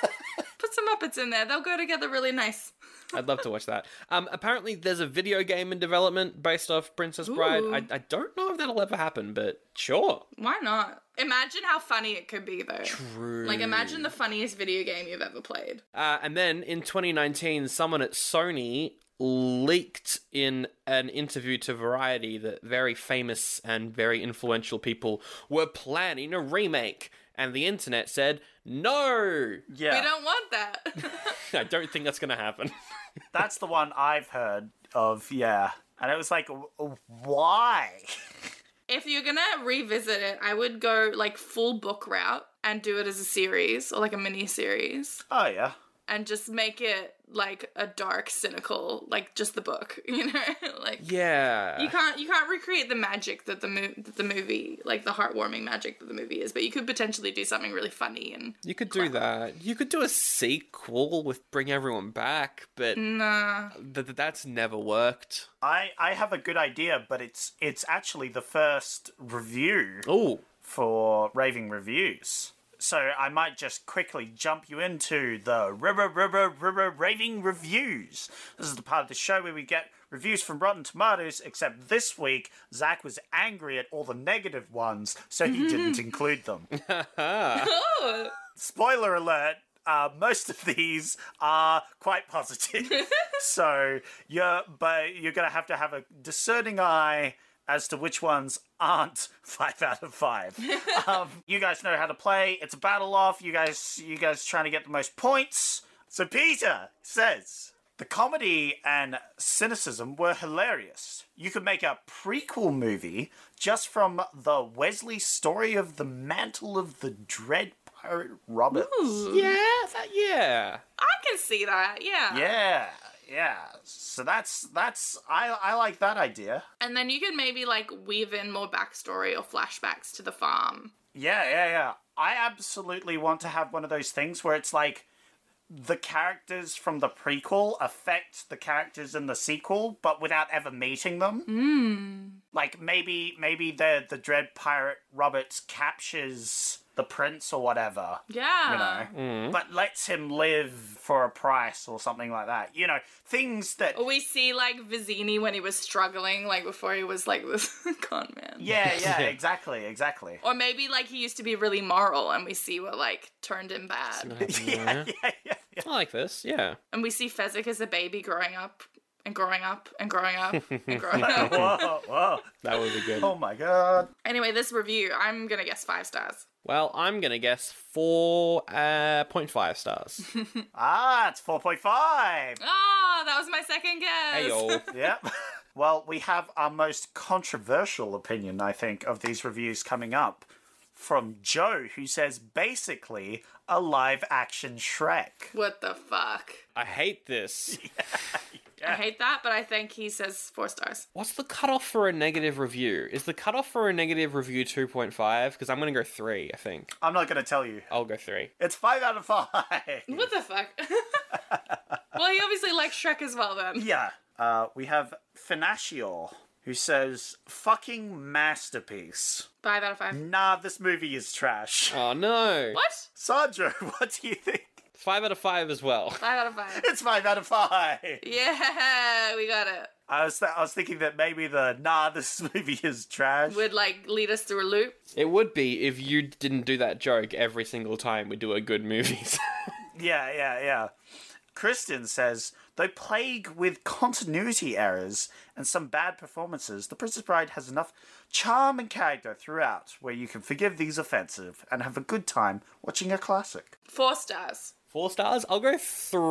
[SPEAKER 4] Put some Muppets in there. They'll go together really nice.
[SPEAKER 3] I'd love to watch that. Apparently, there's a video game in development based off Princess Bride. I don't know if that'll ever happen, but sure.
[SPEAKER 4] Why not? Imagine how funny it could be, though.
[SPEAKER 3] True.
[SPEAKER 4] Like, imagine the funniest video game you've ever played.
[SPEAKER 3] And then, in 2019, someone at Sony leaked in an interview to Variety that very famous and very influential people were planning a remake. And the internet said, no!
[SPEAKER 2] Yeah.
[SPEAKER 4] We don't want that.
[SPEAKER 3] I don't think that's going to happen.
[SPEAKER 2] That's the one I've heard of, yeah. And it was like, why?
[SPEAKER 4] If you're gonna revisit it, I would go, like, full book route and do it as a series or, like, a mini series.
[SPEAKER 2] Oh, yeah.
[SPEAKER 4] and just make it like a dark, cynical, like just the book, you know? Like
[SPEAKER 3] Yeah.
[SPEAKER 4] you can't recreate the magic that the movie, like the heartwarming magic that the movie is, but you could potentially do something really funny and
[SPEAKER 3] You could do that. You could do a sequel with bring everyone back, but
[SPEAKER 4] nah.
[SPEAKER 3] that's never worked.
[SPEAKER 2] I have a good idea, but it's actually the first review
[SPEAKER 3] Oh,
[SPEAKER 2] for Raving Reviews. So I might just quickly jump you into the Raving Reviews. This is the part of the show where we get reviews from Rotten Tomatoes, except this week, Zach was angry at all the negative ones, so he didn't include them.
[SPEAKER 4] Oh,
[SPEAKER 2] Spoiler alert, most of these are quite positive. So you're going to have a discerning eye as to which ones aren't 5 out of 5. You guys know how to play. It's a battle off. You guys trying to get the most points. So Peter says, the comedy and cynicism were hilarious. You could make a prequel movie just from the Wesley story of the Mantle of the Dread Pirate Roberts.
[SPEAKER 3] yeah.
[SPEAKER 4] I can see that. Yeah.
[SPEAKER 2] Yeah. So that's I like that idea.
[SPEAKER 4] And then you could maybe like weave in more backstory or flashbacks to the farm.
[SPEAKER 2] Yeah. I absolutely want to have one of those things where it's like the characters from the prequel affect the characters in the sequel, but without ever meeting them. Like maybe the Dread Pirate Roberts captures the prince or whatever.
[SPEAKER 4] Yeah.
[SPEAKER 2] You know, but lets him live for a price or something like that. You know, things that.
[SPEAKER 4] Or we see like Vizzini when he was struggling, like before he was like this con man.
[SPEAKER 2] Yeah, exactly.
[SPEAKER 4] Or maybe like he used to be really moral and we see what like turned him bad.
[SPEAKER 2] Yeah.
[SPEAKER 3] I like this, yeah.
[SPEAKER 4] And we see Fezzik as a baby growing up and growing up and growing up and growing up.
[SPEAKER 2] Whoa.
[SPEAKER 3] That would be good.
[SPEAKER 2] Oh my god.
[SPEAKER 4] Anyway, this review, I'm gonna guess 5 stars.
[SPEAKER 3] Well, I'm going to guess 4.5 stars.
[SPEAKER 2] It's 4.5.
[SPEAKER 4] Ah, that was my second guess.
[SPEAKER 3] Hey-yo.
[SPEAKER 2] Yep. Well, we have our most controversial opinion, I think, of these reviews coming up from Joe, who says basically a live-action Shrek.
[SPEAKER 4] What the fuck?
[SPEAKER 3] I hate this.
[SPEAKER 4] I hate that, but I think he says 4 stars.
[SPEAKER 3] What's the cutoff for a negative review? Is the cutoff for a negative review 2.5? Because I'm going to go 3, I think.
[SPEAKER 2] I'm not going to tell you.
[SPEAKER 3] I'll go 3.
[SPEAKER 2] It's 5 out of 5.
[SPEAKER 4] What the fuck? Well, he obviously likes Shrek as well then.
[SPEAKER 2] Yeah. We have Finashior, who says, fucking masterpiece.
[SPEAKER 4] 5 out of 5.
[SPEAKER 2] Nah, this movie is trash.
[SPEAKER 3] Oh, no.
[SPEAKER 4] What?
[SPEAKER 2] Sandro, what do you think?
[SPEAKER 3] 5 out of 5 as well.
[SPEAKER 4] 5 out of 5.
[SPEAKER 2] It's 5 out of 5.
[SPEAKER 4] Yeah, we got it.
[SPEAKER 2] I was thinking that maybe this movie is trash.
[SPEAKER 4] Would like lead us through a loop.
[SPEAKER 3] It would be if you didn't do that joke every single time we do a good movies.
[SPEAKER 2] Yeah. Kristen says, though plagued with continuity errors and some bad performances, The Princess Bride has enough charm and character throughout where you can forgive these offensive and have a good time watching a classic.
[SPEAKER 4] 4 stars.
[SPEAKER 3] 4 stars? I'll go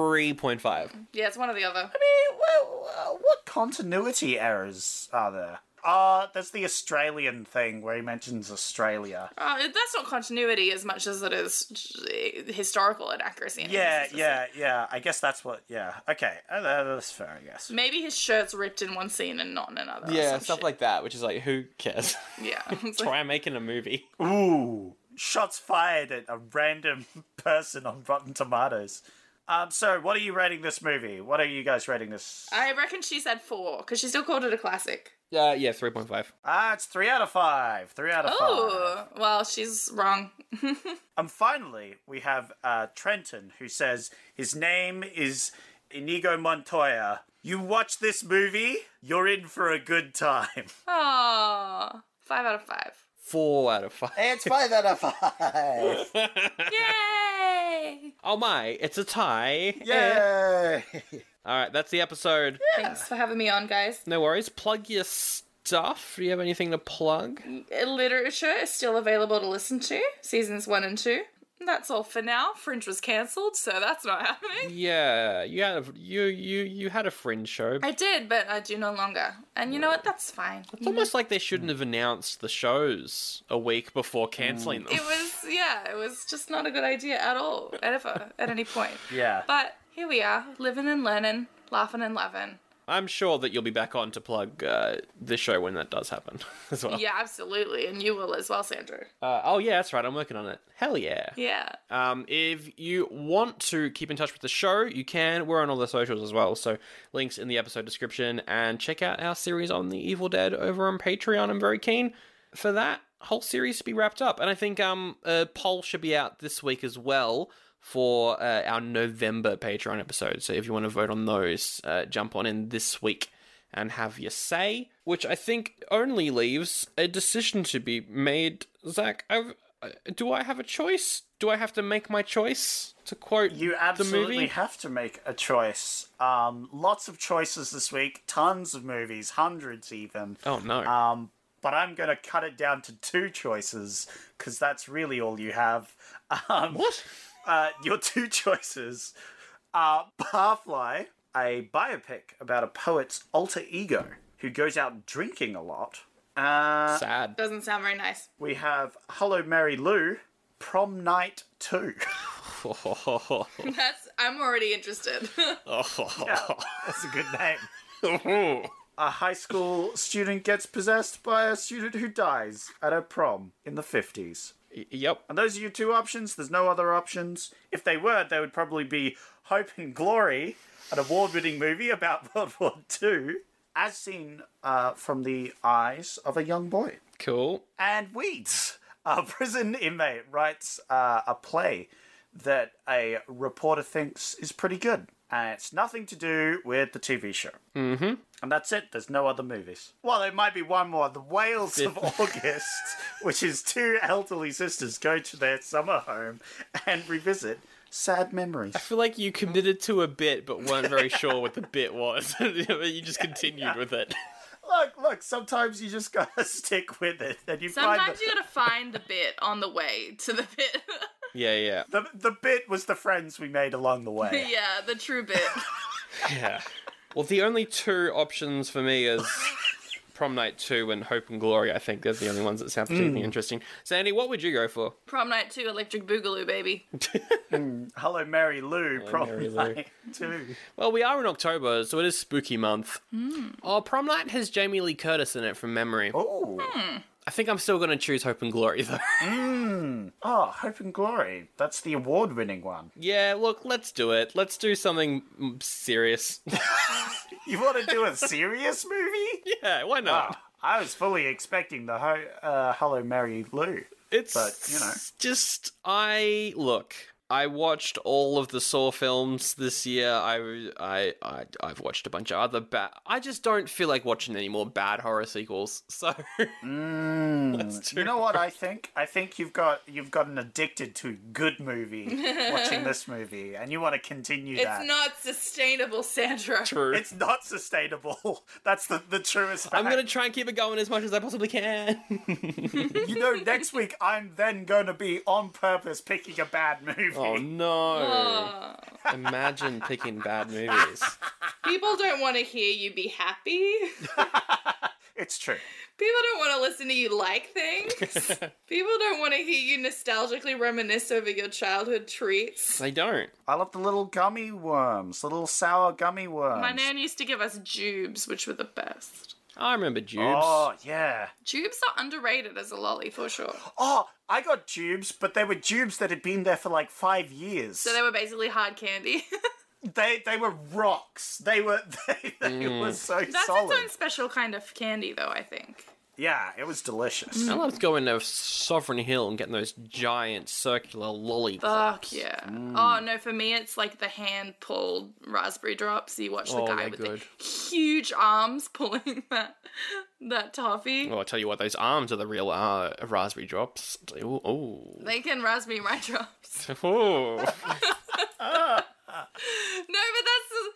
[SPEAKER 3] 3.5.
[SPEAKER 4] Yeah, it's one or the other.
[SPEAKER 2] I mean, well, what continuity errors are there? There's the Australian thing where he mentions Australia.
[SPEAKER 4] That's not continuity as much as it is historical inaccuracy.
[SPEAKER 2] Yeah. I guess that's what. Yeah. Okay. That's fair. I guess.
[SPEAKER 4] Maybe his shirt's ripped in one scene and not in another.
[SPEAKER 3] Yeah, stuff like that, which is like, who cares?
[SPEAKER 4] Yeah.
[SPEAKER 3] Try making a movie.
[SPEAKER 2] Ooh, shots fired at a random person on Rotten Tomatoes. So what are you rating this movie? What are you guys rating this?
[SPEAKER 4] I reckon she said 4 because she still called it a classic.
[SPEAKER 3] Yeah, 3.5.
[SPEAKER 2] It's 3 out of 5. 3 out of 5.
[SPEAKER 4] Oh, well, she's wrong.
[SPEAKER 2] And finally, we have Trenton, who says his name is Inigo Montoya. You watch this movie, you're in for a good time.
[SPEAKER 4] Aw, 5 out of 5.
[SPEAKER 3] 4 out of 5.
[SPEAKER 5] It's 5 out of 5.
[SPEAKER 4] Yay!
[SPEAKER 3] Oh my, it's a tie.
[SPEAKER 2] Yay!
[SPEAKER 3] Alright, that's the episode.
[SPEAKER 4] Thanks for having me on, guys.
[SPEAKER 3] No worries. Plug your stuff. Do you have anything to plug?
[SPEAKER 4] Literature is still available to listen to, seasons 1 and 2. That's all for now. Fringe was cancelled, so that's not happening.
[SPEAKER 3] Yeah, you had a Fringe show.
[SPEAKER 4] I did, but I do no longer. And you know what? That's fine.
[SPEAKER 3] It's almost like they shouldn't have announced the shows a week before cancelling them.
[SPEAKER 4] It was just not a good idea at all, ever, at any point.
[SPEAKER 2] Yeah.
[SPEAKER 4] But here we are, living and learning, laughing and loving.
[SPEAKER 3] I'm sure that you'll be back on to plug this show when that does happen as well.
[SPEAKER 4] Yeah, absolutely. And you will as well, Sandra.
[SPEAKER 3] Oh, yeah, that's right. I'm working on it. Hell yeah.
[SPEAKER 4] Yeah.
[SPEAKER 3] If you want to keep in touch with the show, you can. We're on all the socials as well. So links in the episode description. And check out our series on The Evil Dead over on Patreon. I'm very keen for that whole series to be wrapped up. And I think a poll should be out this week as well for our November Patreon episode. So if you want to vote on those, jump on in this week and have your say, which I think only leaves a decision to be made. Zach, do I have a choice? Do I have to make my choice, to quote
[SPEAKER 2] You
[SPEAKER 3] the
[SPEAKER 2] absolutely
[SPEAKER 3] movie?
[SPEAKER 2] have to make a choice. Lots of choices this week, tons of movies, hundreds even.
[SPEAKER 3] Oh, no.
[SPEAKER 2] But I'm going to cut it down to 2 choices, because that's really all you have.
[SPEAKER 3] What?
[SPEAKER 2] Your 2 choices are Barfly, a biopic about a poet's alter ego who goes out drinking a lot.
[SPEAKER 3] Sad.
[SPEAKER 4] Doesn't sound very nice.
[SPEAKER 2] We have Hello Mary Lou, Prom Night 2.
[SPEAKER 4] I'm already interested.
[SPEAKER 2] That's a good name. A high school student gets possessed by a student who dies at a prom in the 50s.
[SPEAKER 3] Yep.
[SPEAKER 2] And those are your 2 options. There's no other options. If they were, they would probably be Hope and Glory, an award-winning movie about World War II, as seen from the eyes of a young boy.
[SPEAKER 3] Cool.
[SPEAKER 2] And Weeds, a prison inmate, writes a play that a reporter thinks is pretty good. And it's nothing to do with the TV show.
[SPEAKER 3] Mm-hmm.
[SPEAKER 2] And that's it. There's no other movies. Well, there might be one more. The Whales of August, which is 2 elderly sisters go to their summer home and revisit sad memories.
[SPEAKER 3] I feel like you committed to a bit but weren't very sure what the bit was. You just continued with it.
[SPEAKER 2] Look, sometimes you just gotta stick with it. And
[SPEAKER 4] Sometimes you gotta find the bit on the way to the bit.
[SPEAKER 3] Yeah.
[SPEAKER 2] The bit was the friends we made along the way.
[SPEAKER 4] Yeah, the true bit.
[SPEAKER 3] Yeah. Well, the only 2 options for me is Prom Night 2 and Hope and Glory. I think they're the only ones that sound particularly interesting. Sandy, what would you go for?
[SPEAKER 4] Prom Night 2, Electric Boogaloo, baby.
[SPEAKER 2] Hello, Mary Lou, Prom
[SPEAKER 3] Mary Lou.
[SPEAKER 2] Night 2.
[SPEAKER 3] Well, we are in October, so it is spooky month. Oh, Prom Night has Jamie Lee Curtis in it from memory.
[SPEAKER 2] Oh.
[SPEAKER 3] I think I'm still going to choose Hope and Glory, though.
[SPEAKER 2] Oh, Hope and Glory. That's the award-winning one.
[SPEAKER 3] Yeah, look, let's do it. Let's do something serious.
[SPEAKER 2] You want to do a serious movie?
[SPEAKER 3] Yeah, why not?
[SPEAKER 2] I was fully expecting the Hello, Mary Lou.
[SPEAKER 3] It's
[SPEAKER 2] but, you know.
[SPEAKER 3] just, I watched all of the Saw films this year. I've watched a bunch of other I just don't feel like watching any more bad horror sequels. So let's do
[SPEAKER 2] You know what I think? I think you've gotten addicted to a good movie watching this movie, and you want to continue that.
[SPEAKER 4] It's not sustainable, Sandra.
[SPEAKER 3] True.
[SPEAKER 2] It's not sustainable. That's the truest fact.
[SPEAKER 3] I'm gonna try and keep it going as much as I possibly can.
[SPEAKER 2] You know, next week I'm then going to be on purpose picking a bad movie.
[SPEAKER 3] Oh no! Imagine picking bad movies.
[SPEAKER 4] People don't want to hear you be happy.
[SPEAKER 2] It's true.
[SPEAKER 4] People don't want to listen to you like things. People don't want to hear you nostalgically reminisce over your childhood treats.
[SPEAKER 3] They don't.
[SPEAKER 2] I love the little gummy worms, little sour gummy worms.
[SPEAKER 4] My nan used to give us jubes, which were the best.
[SPEAKER 3] I remember Jubes.
[SPEAKER 2] Oh, yeah.
[SPEAKER 4] Jubes are underrated as a lolly, for sure.
[SPEAKER 2] Oh, I got tubes, but they were tubes that had been there for like 5 years.
[SPEAKER 4] So they were basically hard candy.
[SPEAKER 2] They were rocks. They were so
[SPEAKER 4] That's
[SPEAKER 2] solid.
[SPEAKER 4] its own special kind of candy, though, I think.
[SPEAKER 2] Yeah, it was delicious.
[SPEAKER 3] I loved going to Sovereign Hill and getting those giant circular lollipops.
[SPEAKER 4] Fuck yeah. Oh, no, for me, it's like the hand-pulled raspberry drops. You watch the guy with the huge arms pulling that toffee.
[SPEAKER 3] Oh, I'll tell you what, those arms are the real raspberry drops. Ooh.
[SPEAKER 4] They can raspberry my drops.
[SPEAKER 3] Ooh.
[SPEAKER 4] No, but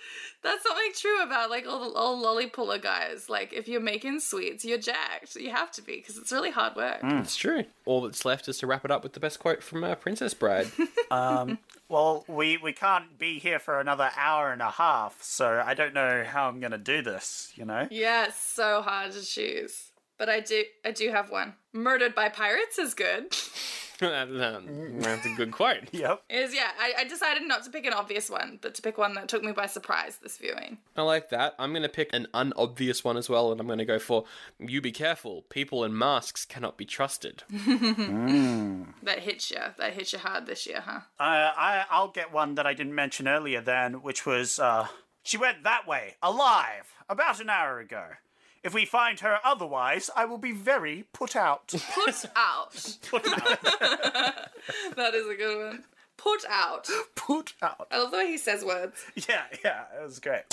[SPEAKER 4] That's something true about like all lolly puller guys. Like if you're making sweets, you're jacked. You have to be because it's really hard work.
[SPEAKER 3] It's true. All that's left is to wrap it up with the best quote from Princess Bride.
[SPEAKER 2] Well, we can't be here for another hour and a half, so I don't know how I'm going to do this, you know?
[SPEAKER 4] Yeah, it's so hard to choose. But I do have one. Murdered by Pirates is good.
[SPEAKER 3] That's a good quote.
[SPEAKER 2] Yep.
[SPEAKER 4] I decided not to pick an obvious one, but to pick one that took me by surprise this viewing.
[SPEAKER 3] I like that. I'm going to pick an unobvious one as well, and I'm going to go for, you be careful, people in masks cannot be trusted.
[SPEAKER 4] That hits you hard this year, huh?
[SPEAKER 2] I'll get one that I didn't mention earlier then, which was, she went that way, alive, about an hour ago. If we find her otherwise, I will be very put out.
[SPEAKER 4] Put out.
[SPEAKER 2] Put out.
[SPEAKER 4] That is a good one. Put out.
[SPEAKER 2] Put out.
[SPEAKER 4] I love the way he says words.
[SPEAKER 2] Yeah, it was great.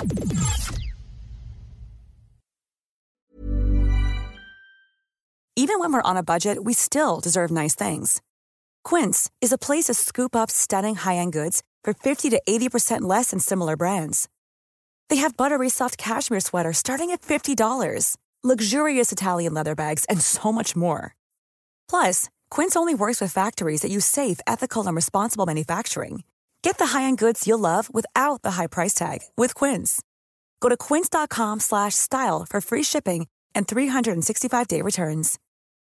[SPEAKER 6] Even when we're on a budget, we still deserve nice things. Quince is a place to scoop up stunning high-end goods for 50 to 80% less than similar brands. They have buttery soft cashmere sweaters starting at $50, luxurious Italian leather bags, and so much more. Plus, Quince only works with factories that use safe, ethical, and responsible manufacturing. Get the high-end goods you'll love without the high price tag with Quince. Go to quince.com/style for free shipping and 365-day returns.